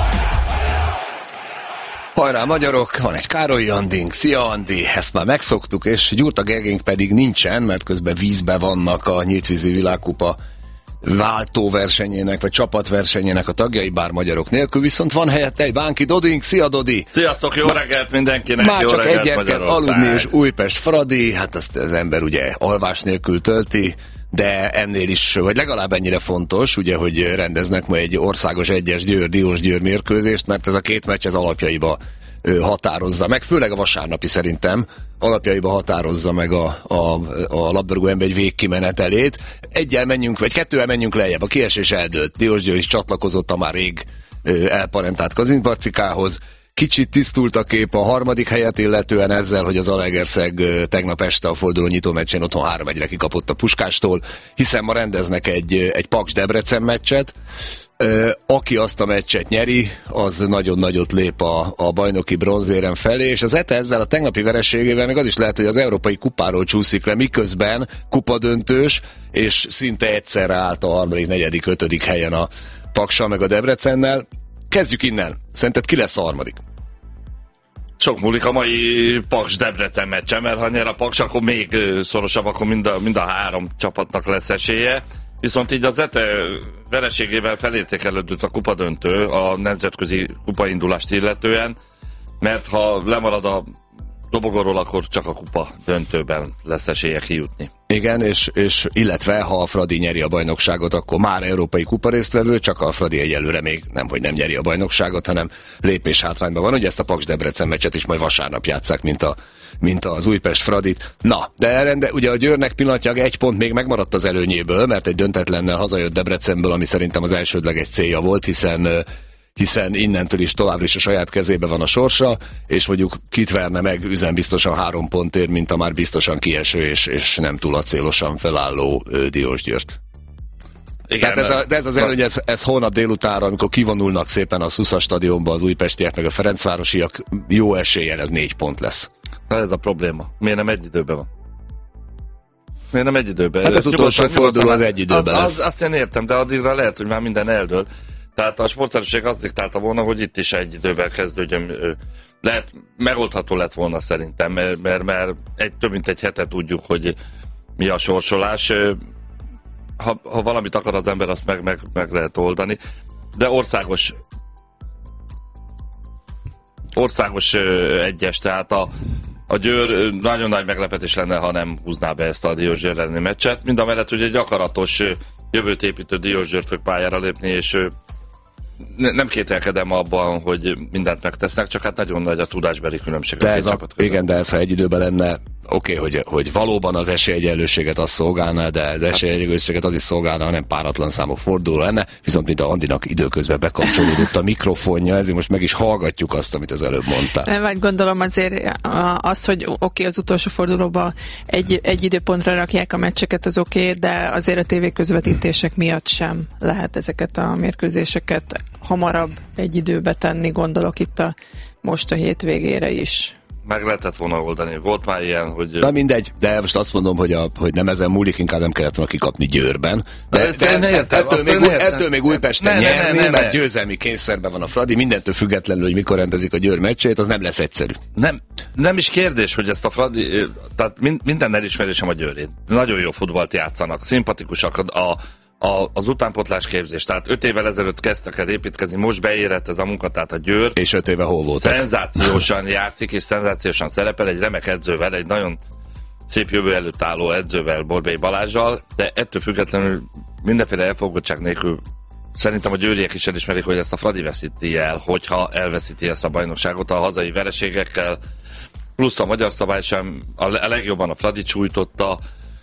Hajrá magyarok, van egy Károly Andink, szia Andi, ezt már megszoktuk, és Gyurta Gegénk pedig nincsen, mert közben vízbe vannak a nyíltvízi világkupa váltóversenyének, vagy csapatversenyének a tagjai, bár magyarok nélkül, viszont van helyette egy Bánki Dodink. Szia, Dodi! Sziasztok, jó reggelt mindenkinek! Már jó csak reggelt, egyet kell aludni, és Újpest Fradi, hát azt az ember ugye alvás nélkül tölti, de ennél is, vagy legalább ennyire fontos, ugye, hogy rendeznek ma egy országos egyes Diós-Győr mérkőzést, mert ez a két meccs az alapjaiba határozza meg, főleg a vasárnapi szerintem alapjaiba határozza meg a labdarúgó NB1 végkimenetelét. Egyel menjünk, vagy kettővel menjünk lejjebb, a kiesés eldőlt. Diós-Győr is csatlakozott a már rég elparentált Kazincbarcikához. Kicsit tisztult a kép a harmadik helyet illetően ezzel, hogy az Zalaegerszeg tegnap este a forduló nyitó meccsen otthon 3-1-re kikapott a Puskástól, hiszen ma rendeznek egy Paks-Debrecen meccset. Aki azt a meccset nyeri, az nagyon nagyot lép a bajnoki bronzérem felé, és az ETA ezzel a tegnapi vereségével még az is lehet, hogy az európai kupáról csúszik le, miközben kupadöntős, és szinte egyszerre állt a 3., 4., 5. helyen a Paksal meg a Debrecennel. Kezdjük innen. Szerinted ki lesz a harmadik? Sok múlik a mai Paks-Debrecen meccsen, mert ha nyer a Paks, akkor még szorosabb, akkor mind a három csapatnak lesz esélye. Viszont így az ETA vereségével felértékelődött a kupadöntő a nemzetközi kupaindulást illetően, mert ha lemarad a dobogóról, akkor csak a kupa döntőben lesz esélye kijutni. Igen, és illetve ha a Fradi nyeri a bajnokságot, akkor már európai kupa résztvevő, csak a Fradi egyelőre még nem nyeri a bajnokságot, hanem lépés hátrányban van. Ugye ezt a Paks-Debrecen meccset is majd vasárnap játsszák, mint az Újpest Fradit. Na, de ugye a Győrnek pillanatnyilag 1 pont még megmaradt az előnyéből, mert egy döntetlennel hazajött Debrecenből, ami szerintem az elsődleges célja volt, hiszen innentől is továbbra is a saját kezébe van a sorsa, és mondjuk kit verne meg üzenbiztosan 3 pontért, mint a már biztosan kieső és nem túl acélosan felálló Diós-Győrt. Igen, tehát ez az előny, ez holnap délutánra, amikor kivonulnak szépen a Szusza stadionba az újpestiek meg a ferencvárosiak, jó eséllyel ez 4 pont lesz. Na ez a probléma. Miért nem egy időben van? Miért nem egy időben? Hát az utolsó forduló az egy időben lesz. Azt én értem, de addigra lehet, hogy már minden eldől. Tehát a sportszerűség azt diktálta volna, hogy itt is egy időben kezdődjön. Lehet, megoldható lett volna szerintem, mert több mint egy hete tudjuk, hogy mi a sorsolás. Ha valamit akar az ember, azt meg lehet oldani. De országos egyes, tehát a Győr nagyon nagy meglepetés lenne, ha nem húzná be ezt a Diós-Győr elleni meccset. Mindamellett, hogy egy akaratos, jövőt építő Diós-Győr fog pályára lépni, és nem kételkedem abban, hogy mindent megtesznek, csak hát nagyon nagy a tudásbeli különbség a két csapat között. Igen, de ez ha egy időben lenne, hogy valóban az esélyegyenlőséget az szolgálná, de az esélyegyenlőséget az is szolgálna, hanem páratlan számok forduló lenne, viszont mint a Andinak időközben bekapcsolódott a mikrofonja, ezért most meg is hallgatjuk azt, amit az előbb mondtál. Nem, vagy gondolom azért az, hogy az utolsó fordulóban egy időpontra rakják a meccseket, az de azért a tévéközvetítések miatt sem lehet ezeket a mérkőzéseket hamarabb egy időbe tenni, gondolok itt most a hétvégére is. Meg lehetett volna oldani. Volt már ilyen, hogy... Na mindegy, de most azt mondom, hogy nem ezen múlik, inkább nem kellett volna kikapni Győrben. Ettől még Újpesten nyerni, mert győzelmi kényszerben van a Fradi, mindentől függetlenül, hogy mikor rendezik a Győr meccsét, az nem lesz egyszerű. Nem is kérdés, hogy ezt a Fradi... Tehát minden elismerésem a Győrén. Nagyon jó futballt játszanak, szimpatikusak az utánpotlás képzés. Tehát 5 évvel ezelőtt kezdtek el építkezni, most beérett ez a munka, tehát a Győr. És 5 éve hol voltak? Szenzációsan játszik, és szenzációsan szerepel, egy remek edzővel, egy nagyon szép jövő előtt álló edzővel, Borbély Balázsjal, de ettől függetlenül mindenféle elfogadottság nélkül szerintem a győriek is elismerik, hogy ezt a Fradi veszíti el, hogyha elveszíti ezt a bajnokságot a hazai vereségekkel, plusz a magyar szabály sem a legjobban a Fradi csújtotta.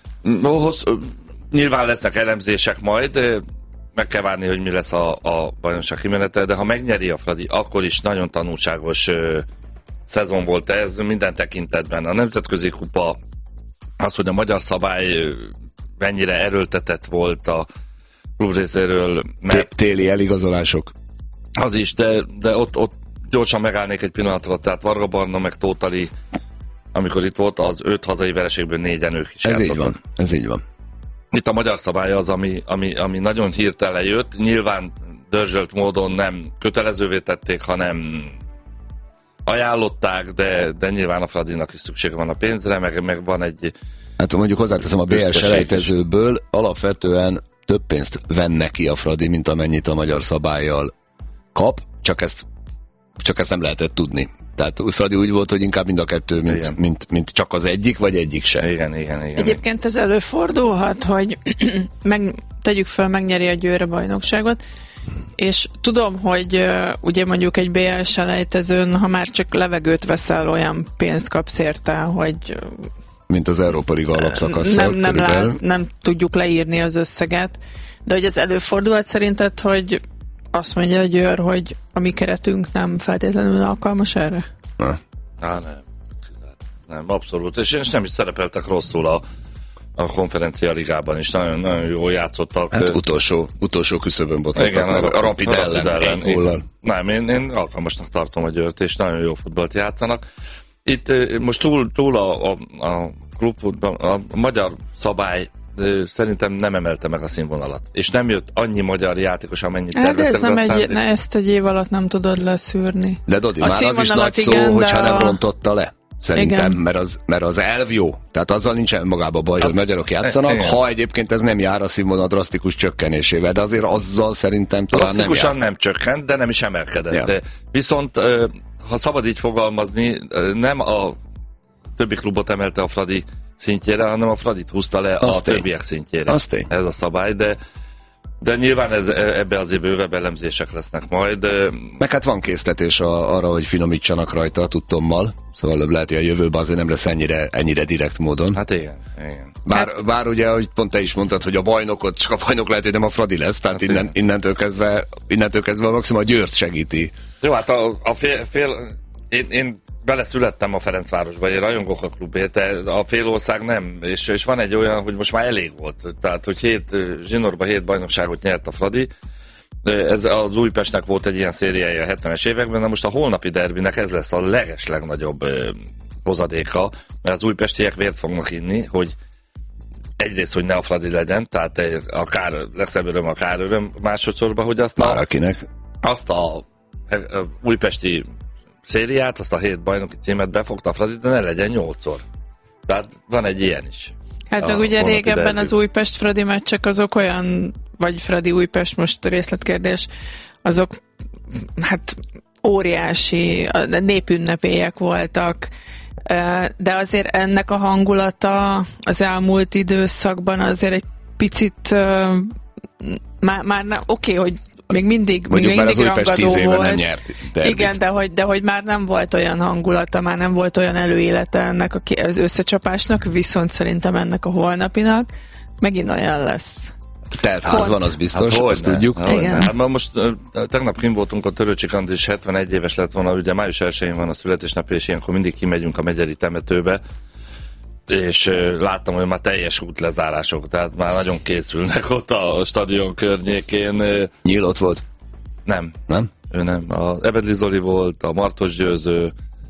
Nyilván lesznek elemzések majd, meg kell várni, hogy mi lesz a bajnokság kimenete, de ha megnyeri a Fradi, akkor is nagyon tanulságos szezon volt ez minden tekintetben. A nemzetközi kupa, az, hogy a magyar szabály mennyire erőltetett volt a klub részéről. Téli eligazolások. Az is, de ott gyorsan megállnék egy pillanatra, tehát Varga Barna meg Tótali, amikor itt volt, az 5 hazai vereségből 4-en ők is játszottak. Ez így van. Itt a magyar szabály az, ami nagyon hirtelen jött. Nyilván dörzsölt módon nem kötelezővé tették, hanem ajánlották, de nyilván a Fradinak is szüksége van a pénzre, meg van egy... Hát mondjuk hozzáteszem, a BL selejtezőből alapvetően több pénzt venne ki a Fradi, mint amennyit a magyar szabállyal kap, csak ezt nem lehetett tudni. Tehát Fradi úgy volt, hogy inkább mind a kettő, mint csak az egyik, vagy egyik se. Igen. Egyébként ez előfordulhat, hogy tegyük fel, megnyeri a Győr a bajnokságot, és tudom, hogy ugye mondjuk egy BL selejtezőn, ha már csak levegőt veszel, olyan pénzt kapsz érte, hogy mint az Európa Liga alapszakasszal. Nem tudjuk leírni az összeget, de hogy ez előfordulhat szerinted, hogy azt mondja a Győr, hogy a mi keretünk nem feltétlenül alkalmas erre? Nem, abszolút. És nem is szerepeltek rosszul a konferencia ligában is. Nagyon, nagyon jól játszottak. Hát utolsó küszöbön botlottak meg a Rapid ellen. Nem, én alkalmasnak tartom a Győrt, és nagyon jó futballt játszanak. Itt most túl a klubfutball, a magyar szabály szerintem nem emelte meg a színvonalat. És nem jött annyi magyar játékos, amennyit terveztek. De ezt egy év alatt nem tudod leszűrni. De Dodi, már az is nagy szó, hogyha nem rontotta le. Szerintem, mert az elv jó. Tehát azzal nincsen magában baj, hogy magyarok játszanak, igen. Ha egyébként ez nem jár a színvonal drasztikus csökkenésével, de azért azzal szerintem talán nem jár. Nem csökkent, de nem is emelkedett. Ja. De viszont, ha szabad így fogalmazni, nem a többi klubot emelte a Fradi szintjére, hanem a Fradit húzta le a többiek szintjére. Ez a szabály, de nyilván ebbe azért bővebb elemzések lesznek majd. Meg hát van késztetés arra, hogy finomítsanak rajta a tudtommal. Szóval lehet, hogy a jövőben azért nem lesz ennyire direkt módon. Hát igen. Bár ugye, hogy pont te is mondtad, hogy a bajnokot, csak a bajnok lehet, hogy nem a Fradi lesz, tehát innentől kezdve a maximum a Győrt segíti. Jó, hát én beleszülettem a Ferencvárosba, én rajongok a klubért, de a félország nem, és van egy olyan, hogy most már elég volt. Tehát, hogy zsinórban 7 bajnokságot nyert a Fradi, ez az Újpestnek volt egy ilyen szériája a 70-es években, de most a holnapi derbinek ez lesz a legeslegnagyobb hozadéka, mert az újpestiek vért fognak inni, hogy egyrészt, hogy ne a Fradi legyen, tehát legszebb öröm a káröröm, másodszorban, hogy azt a újpesti szériát, azt a 7 bajnoki címet befogta a Fradi, de ne legyen 8-szor. Tehát van egy ilyen is. Hát meg ugye régebben az Újpest-Fradi meccsek azok olyan, vagy Fradi-Újpest, most részletkérdés, azok hát óriási népünnepélyek voltak, de azért ennek a hangulata az elmúlt időszakban azért egy picit már oké, hogy még mindig az Újpest 10 éve nem nyert derbit. Igen, de hogy már nem volt olyan hangulata, már nem volt olyan előélete ennek az összecsapásnak, viszont szerintem ennek a holnapinak megint olyan lesz. Telt ház van, az biztos, ezt tudjuk. Hát most tegnap kint voltunk, a Törőcsik Andris 71 éves lett volna, ugye május 1-én van a születésnapja, és ilyenkor mindig kimegyünk a megyeri temetőbe, és láttam, hogy már teljes útlezárások, tehát már nagyon készülnek ott a stadion környékén. Nyíl ott volt? Nem. Ő nem. Az Ebedli Zoli volt, a Martos Győző,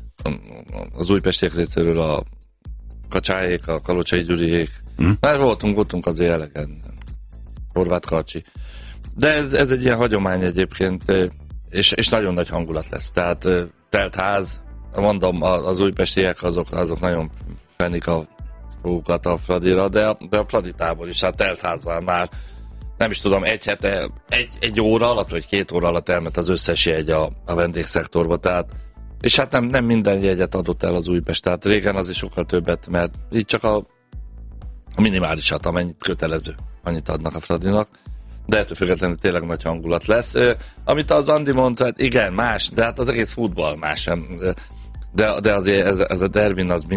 az újpestiek részéről a Kacsáék, a Kalocsai Gyuriék. Már voltunk azért elegen. Horváth Karcsi. De ez egy ilyen hagyomány egyébként, és nagyon nagy hangulat lesz. Tehát telt ház, mondom, az újpestiek azok nagyon fennik a fogukat a Fradira, de a Fradi tábor is, hát telt házban már nem is tudom, egy óra alatt, vagy 2 óra alatt elment az összes jegy a vendégszektorba, tehát és hát nem minden jegyet adott el az Újpest, tehát régen az is sokkal többet, mert így csak a minimálisat, amennyit kötelező, annyit adnak a Fradinak, de ettől függetlenül tényleg nagy hangulat lesz. Amit az Andi mondta, hát igen, más, de hát az egész futball más, de azért ez a derbin az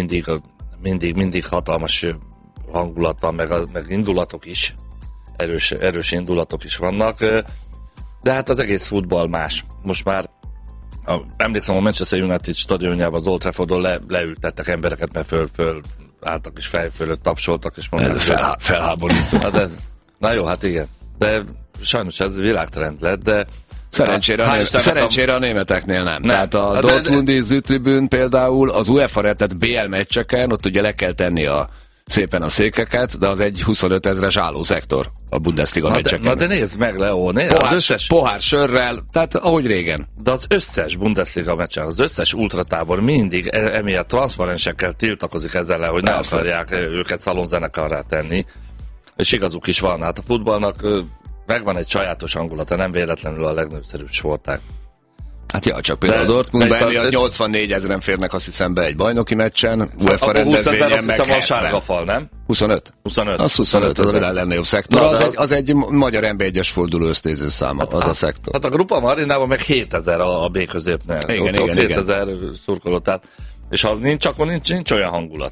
mindig hatalmas hangulat van, meg indulatok is, erős indulatok is vannak, de hát az egész futball más. Most már emlékszem, a Manchester United stadionjában az Old Traffordon leültettek embereket, mert föl álltak és fej fölött tapsoltak, és mondták, ez felháborító. Hát na jó, hát igen. De sajnos ez világtrend lett, de Szerencsére a németeknél nem. Tehát a Dortmundi Südtribüne például az UEFA-retett BL meccseken, ott ugye le kell tenni szépen a székeket, de az egy 25 000-es állószektor a Bundesliga meccseken. De nézd meg, Leo, pohár sörrel, tehát ahogy régen. De az összes Bundesliga meccsen, az összes ultratábor mindig emiatt transzparensekkel tiltakozik ezzel, hogy ne akarják őket szalonzenekarrá tenni. És igazuk is van, hát a futballnak megvan egy sajátos hangulata, nem véletlenül a legnépszerűbb sportág. Hát ja, csak például a Dortmundban emiatt 84 000 férnek azt hiszem be egy bajnoki meccsen, UEFA rendezvényen meg 70. A sárga fal, nem? 25? 25. Az 25, az a világ legnagyobb szektor. Az egy magyar NB1-es forduló ösztéző száma, hát, az a szektor. Hát a Grupa Marinában meg 7000 a B középnél. Igen. 7000 szurkoló, tehát, és ha az nincs, akkor nincs olyan hangulat.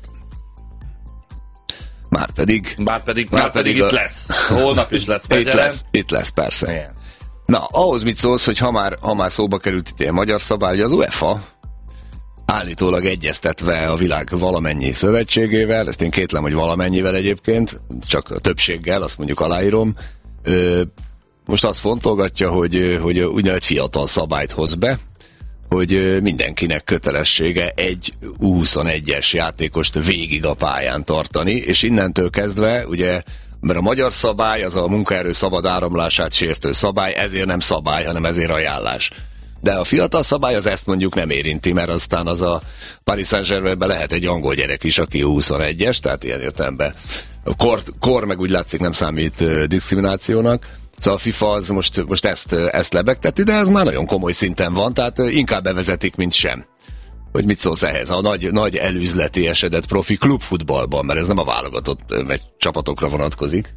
Márpedig itt lesz. Holnap is lesz. Itt lesz, persze. Igen. Na, ahhoz mit szólsz, hogy ha már szóba került itt ilyen magyar szabály, hogy az UEFA állítólag egyeztetve a világ valamennyi szövetségével, ezt én kétlem, hogy valamennyivel egyébként, csak a többséggel, azt mondjuk aláírom, most azt fontolgatja, hogy úgynevezett fiatal szabályt hoz be, hogy mindenkinek kötelessége egy U21-es játékost végig a pályán tartani, és innentől kezdve, ugye, mert a magyar szabály az a munkaerő szabad áramlását sértő szabály, ezért nem szabály, hanem ezért ajánlás. De a fiatal szabály az ezt mondjuk nem érinti, mert aztán az a Paris Saint-Germainben lehet egy angol gyerek is, aki 21-es, tehát ilyen értelemben. A kor meg úgy látszik nem számít diszkriminációnak. Szóval a FIFA az most ezt lebegteti, de ez már nagyon komoly szinten van, tehát inkább bevezetik, mint sem. Hogy mit szólsz ehhez? A nagy elüzleti esedett profi klubfutballban, mert ez nem a válogatott csapatokra vonatkozik.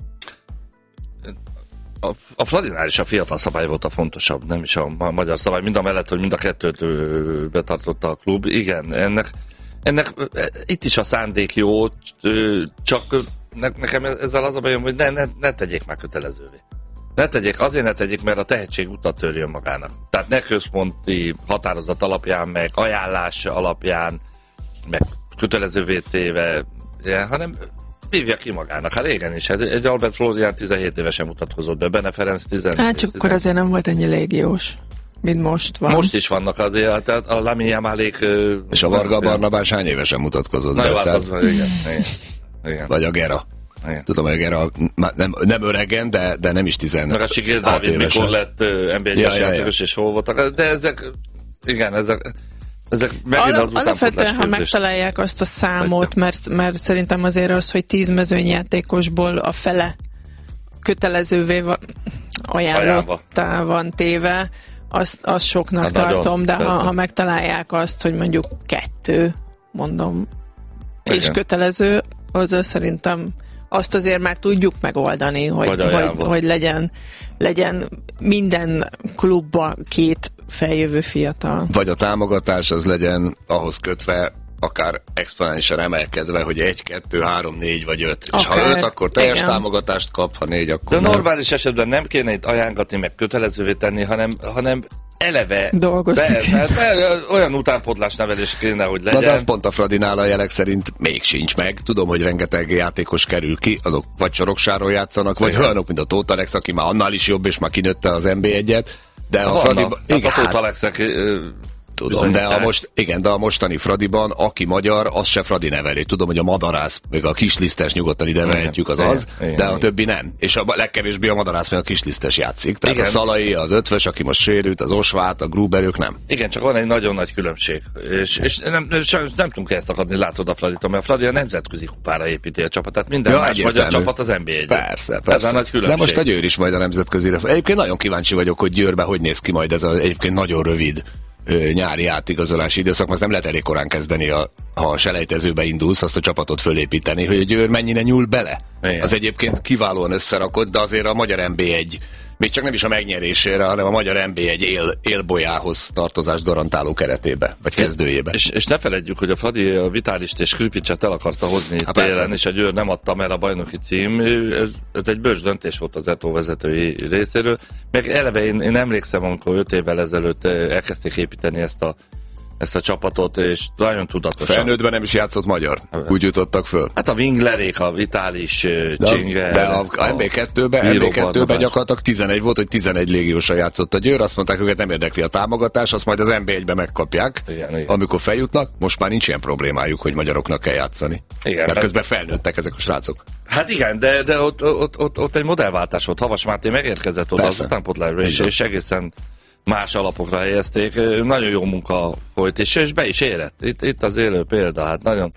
A Fradinál is a fiatal szabály volt a fontosabb, nem is a magyar szabály, mind a mellett, hogy mind a kettőt betartotta a klub. Igen, ennek itt is a szándék jó, csak nekem ezzel az a bajom, hogy ne tegyék már kötelezővé. Azért ne tegyék, mert a tehetség utat törjön magának. Tehát ne központi határozat alapján, meg ajánlás alapján, meg kötelezővé téve, hanem hívja ki magának. Hát régen is. Egy Albert Florian 17 évesen mutatkozott be, Bene Ferenc 17. Hát csak akkor azért nem volt ennyi légiós, mint most van. Most is vannak azért, tehát a Lamine Yamálék... És a Varga Barnabás hány évesen mutatkozott be? Nagyon változva, igen. Vagy a Gera. Igen. Tudom, hogy Gera nem öregen, de nem is 16 meg a Sigér Dávid mikor lett NB1-es játékos, és hol voltak. De ezek megint az alapvetően, ha megtalálják azt a számot, mert szerintem azért az, hogy 10 mezőnyjátékosból a fele kötelezővé ajánlottá van téve, azt soknak hát tartom, nagyon, de ha megtalálják azt, hogy mondjuk 2, mondom, igen, és kötelező, azzal szerintem azt azért már tudjuk megoldani, hogy legyen minden klubba 2 feljövő fiatal. Vagy a támogatás az legyen ahhoz kötve, akár exponenciálisan emelkedve, hogy 1, 2, 3, 4 vagy 5. És ha 5, akkor teljes támogatást kap, ha 4, akkor de normális esetben nem kéne itt ajánlatni, meg kötelezővé tenni, hanem eleve olyan utánpótlás nevelés kéne, hogy legyen. Na de az pont a Fradinál a jelek szerint még sincs meg. Tudom, hogy rengeteg játékos kerül ki, azok vagy Soroksáról játszanak, vagy olyanok, mint a Tóth Alex, aki már annál is jobb, és már kinőtte az NB1-et. De a Fradiban... Igen, a Tóth Alexek... Tudom, de a mostani Fradiban, aki magyar, az se Fradi neveli. Tudom, hogy a Madarász, meg a Kislisztes nyugodtan ide vehetjük, de a többi nem. És a legkevésbé a Madarász, meg a Kislisztes játszik. Tehát igen, a Szalai, az Ötvös, aki most sérült, az Osvát, a Gruber, ők nem. Igen, csak van egy nagyon nagy különbség. És nem tudunk elszakadni, látod a Fraditól, mert a Fradi a nemzetközi kupára építi a csapatát. Minden más magyar csapat az NBA-ben. Persze. De most a Győr is majd a nemzetközire. Egyébként nagyon kíváncsi vagyok, hogy Győrben hogy néz ki majd ez az egyébként nagyon rövid nyári átigazolási időszak, mert nem lehet elég korán kezdeni, ha a selejtezőbe indulsz, azt a csapatot fölépíteni, hogy a Győr mennyire nyúl bele. Igen. Az egyébként kiválóan összerakott, de azért a magyar NB1 még csak nem is a megnyerésére, hanem a magyar NB1 élbolyához tartozást garantáló keretébe, vagy kezdőjébe. És ne feledjük, hogy a Fradi a Vitálist és Skripicset el akarta hozni télen, és a Győr nem adta el a bajnoki cím. Ez egy bölcs döntés volt az ETO vezetői részéről. Meg eleve én emlékszem, amikor 5 évvel ezelőtt elkezdték építeni ezt a csapatot, és nagyon tudatosan. Felnőttben nem is játszott magyar. Úgy jutottak föl. Hát a Winglerék, a Vitális, Csinger. De a MB2-ben gyakorlatilag 11 volt, hogy 11 légiósra játszott a Győr. Azt mondták, őket nem érdekli a támogatás, azt majd az MB1-ben megkapják, igen. Amikor feljutnak. Most már nincs ilyen problémájuk, hogy magyaroknak kell játszani. Igen, mert közben felnőttek ezek a srácok. Hát igen, de ott egy modellváltás volt. Havas Máté megérkezett oda az utánpótlásba, és egészen más alapokra helyezték. Nagyon jó munka folyt, és be is érett. Itt az élő példa. Hát nagyon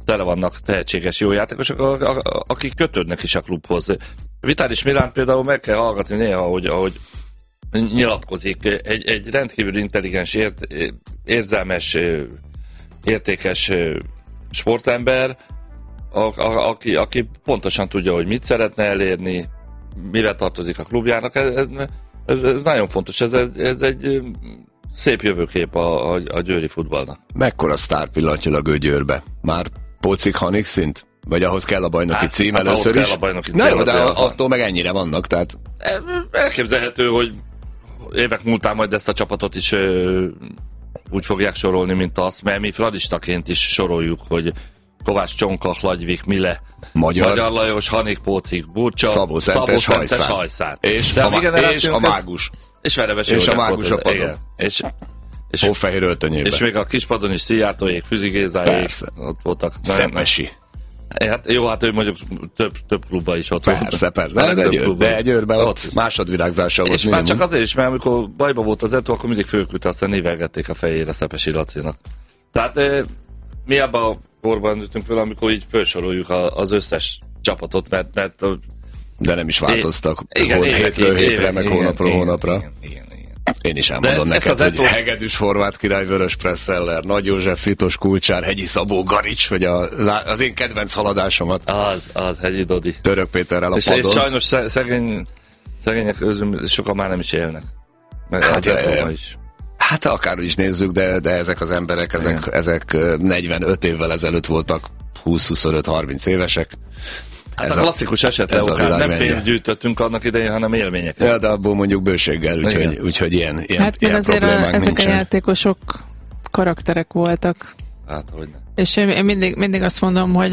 tele vannak tehetséges jó játékosok, akik kötődnek is a klubhoz. Vitális Milánt például meg kell hallgatni néha, ahogy nyilatkozik. Egy rendkívül intelligens, érzelmes, értékes sportember, aki pontosan tudja, hogy mit szeretne elérni, mire tartozik a klubjának. Ez nagyon fontos. Ez egy szép jövőkép a győri futballnak. Mekkora sztár pillanatnyilag ő Győrbe? Már Pócik Hanik szint? Vagy ahhoz kell a bajnoki cím először is? Na jó, de attól meg ennyire vannak, tehát... Elképzelhető, hogy évek múltán majd ezt a csapatot is úgy fogják sorolni, mint azt, mert mi fradistaként is soroljuk, hogy Kovács Csonka, Lagyvik, Mile, Magyar Lajos, Hanik, Pócik, Burcsa, Szabó Szentes, Hajszán. És a Mágus. És Verebes és a Mágus a padon. És Hófehér öltönyében. És még a Kispadon is Szijjártóék, Füzi Gézáék ott voltak. Szepesi. Hát jó, hát ő mondjuk több klubban is ott volt. Persze. De Győrben ott másodvirágzása volt. És már csak azért is, mert amikor bajba volt az Eto, akkor mindig fölküldte, aztán névelgették a fejére Szepesi Lacinak. Tehát mi abban a korban nőttünk föl, amikor így felsoroljuk az összes csapatot, mert de nem is változtak. Hétről hétre, meg hónapról hónapra. Én is elmondom neked, hogy Hegedűs Horváth Király, Vörös Presszeller, Nagy József, Fitos Kulcsár, Hegyi Szabó Garics, vagy az én kedvenc haladásomat. Az Hegyi Dodi. Török Péterrel a padon. És sajnos szegények közül sokan már nem is élnek. Hát akárhogy is nézzük, de ezek az emberek, ezek 45 évvel ezelőtt voltak 20-25-30 évek. Hát a klasszikus esetre nem pénzt gyűjtöttünk annak idején, hanem élményeket. Ja, de abból mondjuk bőséggel, úgyhogy ilyen hát ilyen azért problémák ezek nincsen. a játékosok karakterek voltak. Hát, hogy nem. És én mindig azt mondom, hogy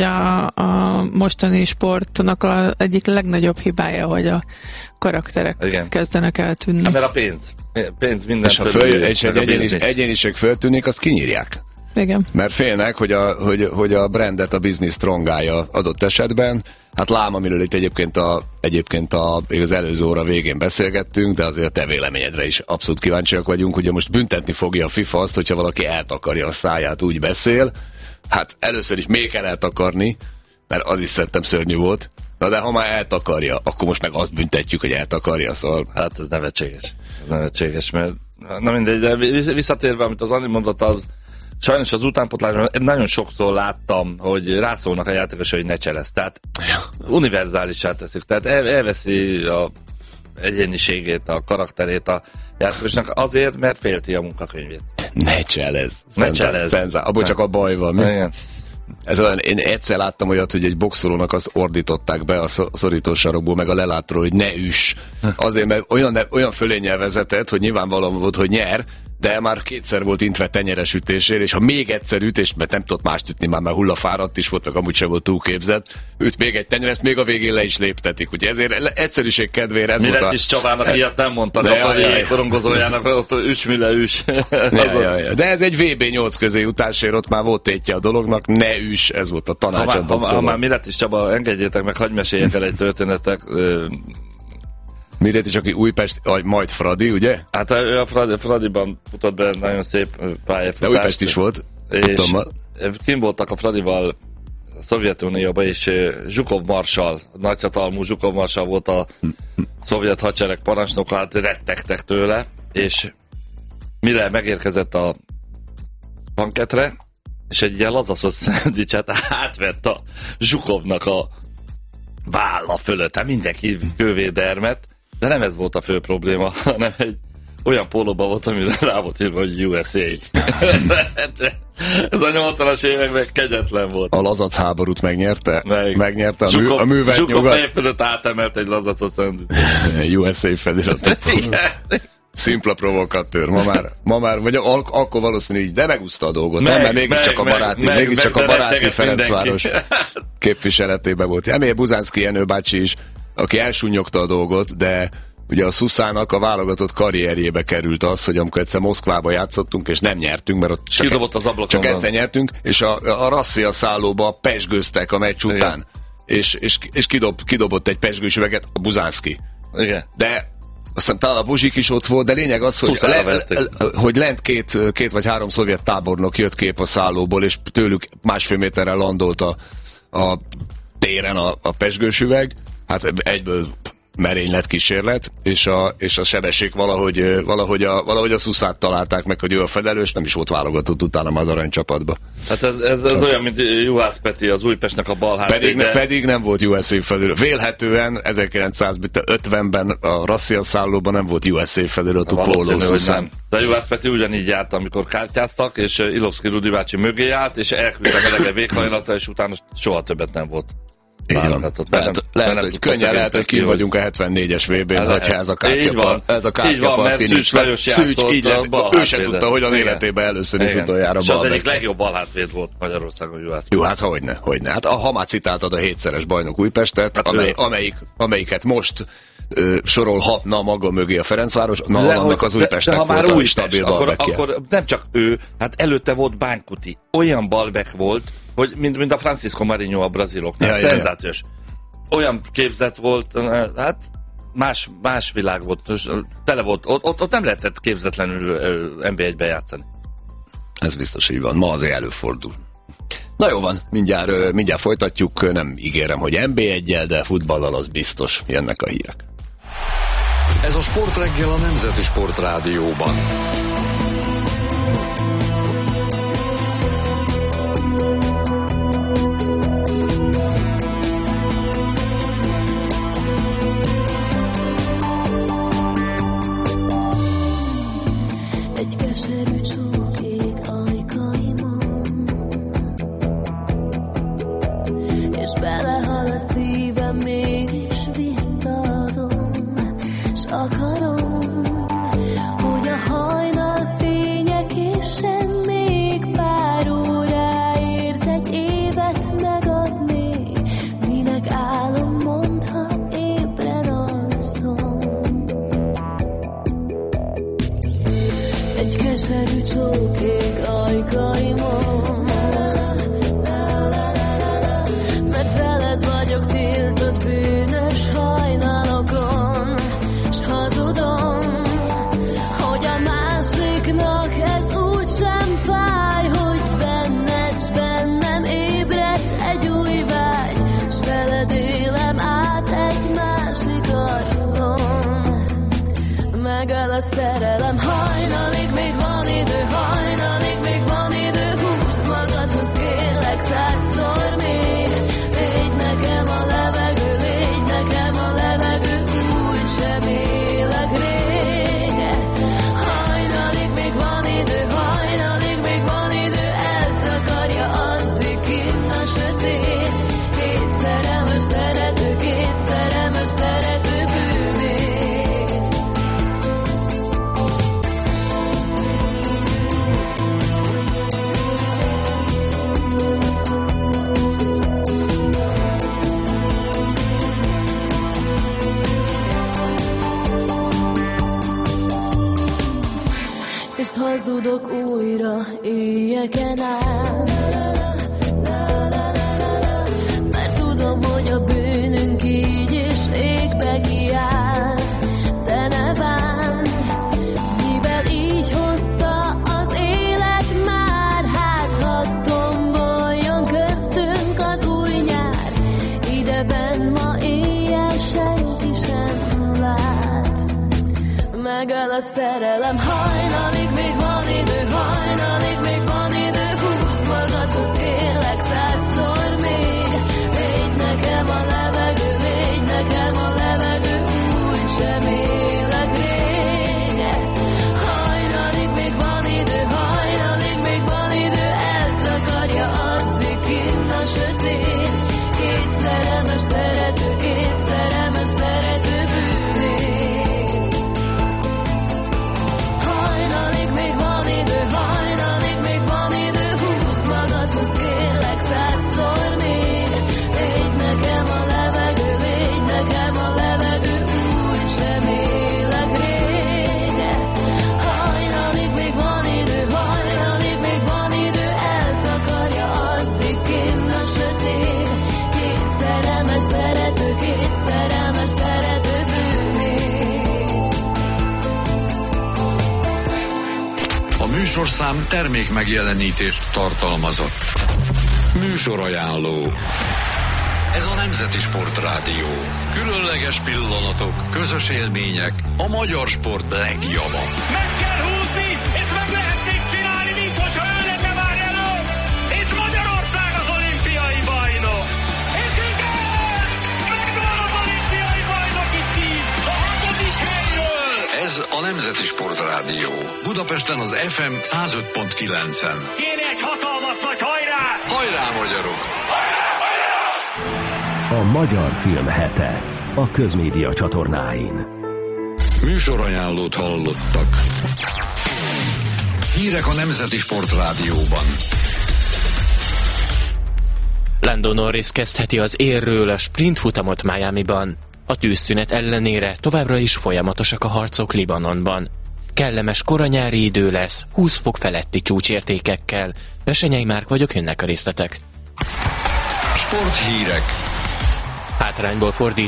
a mostani sportnak az egyik legnagyobb hibája, hogy a karakterek kezdenek eltűnni. Hát, mert a pénz minden. És ha egy egyéniség föltűnik, azt kinyírják. Igen. Mert félnek, hogy a brandet a business strongálja adott esetben. Hát lám, amiről itt egyébként az előző óra végén beszélgettünk, de azért te véleményedre is abszolút kíváncsiak vagyunk. Ugye most büntetni fogja a FIFA azt, hogyha valaki eltakarja a száját, úgy beszél. Hát először is még kell eltakarni, mert az is szerintem szörnyű volt. Na de ha már eltakarja, akkor most meg azt büntetjük, hogy eltakarja, szóval... Hát ez nevetséges, mert na mindegy, de visszatérve, amit az Ani mondott, az sajnos az utánpotlásban nagyon sokszor láttam, hogy rászólnak a játékosra, hogy ne cselesz. Tehát univerzálisá teszik. Tehát elveszi a egyéniségét, a karakterét a játékosnak azért, mert félti a munkakönyvét. Ne cselez. Abból csak a baj van. Igen. Ez olyan, én egyszer láttam olyat, hogy egy boxolónak azt ordították be a szorítósarokból, meg a lelátról, hogy ne üss. Azért, mert olyan fölénnyel vezetett, hogy nyilvánvalóan volt, hogy nyer, de már kétszer volt intve tenyeres ütésére, és ha még egyszer ütés, mert nem tudott mást ütni, már hullafáradt is volt, meg amúgy sem volt túlképzett, üt még egy tenyeres, még a végén le is léptetik. Ugye ezért egyszerűség kedvére ez volt is Csabának ilyet nem mondta, de a korongozójának, ott üss, mi le üss. De ez egy VB8 közé jutásért, ott már volt tétje a dolognak, ne üss, ez volt a tanács a boxolónak. Ha már Millet is Csaba, engedjétek meg, hagyj meséljek el egy történetek. Miért is, aki Újpest, majd Fradi, ugye? Hát ő a Fradiban futott be nagyon szép pályafutást. De Újpest is volt. És kim voltak a Fradival a Szovjetunióban, és Zsukov Marsal, nagyhatalmú Zsukov Marsal volt a szovjet hadsereg parancsnoka, hát rettegtek tőle, és mire megérkezett a banketre, és egy ilyen lazaszos szendvicset átvett a Zsukovnak a válla fölött. Hát mindenki kővédermet, de nem ez volt a fő probléma, hanem egy olyan pólóban volt, amire rá volt írva, hogy USA. Ez a 80-as években kegyetlen volt. A lazac háborút megnyerte? Megnyerte a művelt nyugat. Zsukov fölött átemelt egy lazacos szendvicset. USA feliratot. Szimpla provokatőr. Ma már, vagy akkor valószínű így, de megúszta a dolgot, nem? Mert mégiscsak a baráti Ferencváros képviseletében volt. Emlél Buzánszky Jenő bácsi is, aki elsúnyogta a dolgot, de ugye a Szuszának a válogatott karrierjébe került az, hogy amikor egyszer Moszkvába játszottunk, és nem nyertünk, mert ott csak egyszer nyertünk, és a rasszia szállóba pezsgőztek a meccs után, és kidobott egy pezsgős üveget a Buzánszky. Igen. De hiszem talán a Buzsik is ott volt, de lényeg az, hogy lent két vagy három szovjet tábornok jött kép a szállóból, és tőlük 1,5 méterrel landolt a téren a pezsgős üveg, hát egyből merénylet kísérlet, és a sebessék valahogy a szuszát találták meg, hogy ő a felelős, nem is volt válogatott utána az aranycsapatba. Hát ez olyan, mint Juhász Peti, az Újpestnek a bal hátvéde. Pedig nem volt USA felül. Vélhetően 1950-ben a Rasszia szállóban nem volt USA felület a pólószusán. De Juhász Peti ugyanígy járt, amikor kártyáztak, és Ilovszki Rudi bácsi mögé állt, és elküldte melege véghajlata, és utána soha többet nem volt. Így van. Lehet, hogy könnyen lehet, hogy kim vagyunk a 74-es VB-n, hogyha ez a kártyaparti nincs. Ő se tudta, hogyan életében először is utoljára balbek. És az egyik legjobb balhátvéd volt Magyarországon Juhász. Jó, hát hogyne. Hát ha már citáltad a 7-szeres bajnok Újpestet, amelyiket most sorolhatna maga mögé a Ferencváros, annak az Újpestnek volt a stabil balbekje. Akkor nem csak ő, hát előtte volt Bánkuti. Olyan balbek volt, hogy mint a Francisco Marinho a braziloknál. Szenzációs. Olyan képzett volt, hát más világ volt, tele volt. Ott nem lehetett képzetlenül NB1-ben játszani. Ez biztos így van. Ma azért előfordul. Na jó van, mindjárt folytatjuk. Nem ígérem, hogy NB1-jel, de futballal az biztos jönnek a hírek. Ez a Sportreggel a Nemzeti Sportrádióban. Egy keserű csókék ajkaimon, és belehal a szívem, mégis visszaadom, s akarom, hogy a hajnal fények éssen még pár óráért egy évet megadnék, minek álom, mondta, ébren alszom. Egy keserű csókék ajkaimon, mert veled vagyok tiltott bűnös hajnalokon, s hazudom, hogy a másiknak ez úgysem fáj, hogy benned s bennem ébredt egy új vágy, s veled élem át egy másik arcon. Megáll a szerelem, hajnalig még van idő, hajnalig még van idő, húzd magadhoz, kérlek 100-szor még. Légy nekem a levegő, légy nekem a levegő, úgysem élek rég. Hajnalig még van idő, hajnalig még van idő, eltakarja addig kinn a sötét. Két szerelmes szerető bűnét. És hazudok újra éjjeken át, mert tudom, hogy a bűnünk így is égbe kiállt. De ne bánj, mivel így hozta az élet már, hát hadd tomboljon köztünk az új nyár. Ideben ma éjjel senki sem lát. Megáll a szerelem, hajnalig még van idő, hajnalig még van idő, húzd magadhoz, kérlek 100-szor még. Légy nekem a levegő, légy nekem a levegő, úgysem élek rég. Hajnalig még van idő, hajnalig még van idő, eltakarja addig kinn a sötét. Két szerelmes szerető bűnét. Hajnalig műsorszám termék megjelenítést tartalmazott. Műsorajánló. Ez a Nemzeti Sportrádió. Különleges pillanatok, közös élmények, a magyar sport legjava. Meg kell húzni, és meg lehet még csinálni, mint hogyha ő lenne már elő, és Magyarország az olimpiai bajnok. És igen, megvan az olimpiai bajnoki cím, a 6. helyről. Ez a Nemzeti Sportrádió. Budapesten az FM 105.9-en. Kéne egy hatalmas nagy hajrá! Hajrá, magyarok! A Magyar Film Hete a Közmédia csatornáin. Műsorajánlót hallottak. Hírek a Nemzeti Sportrádióban. Lando Norris kezdheti az érről a sprintfutamot Miamiban. A tűzszünet ellenére továbbra is folyamatosak a harcok Libanonban. Kellemes koranyári idő lesz, 20 fok feletti csúcsértékekkel. Vesenyei Márk vagyok, jönnek a részletek. Sporthírek. Hátrányból fordít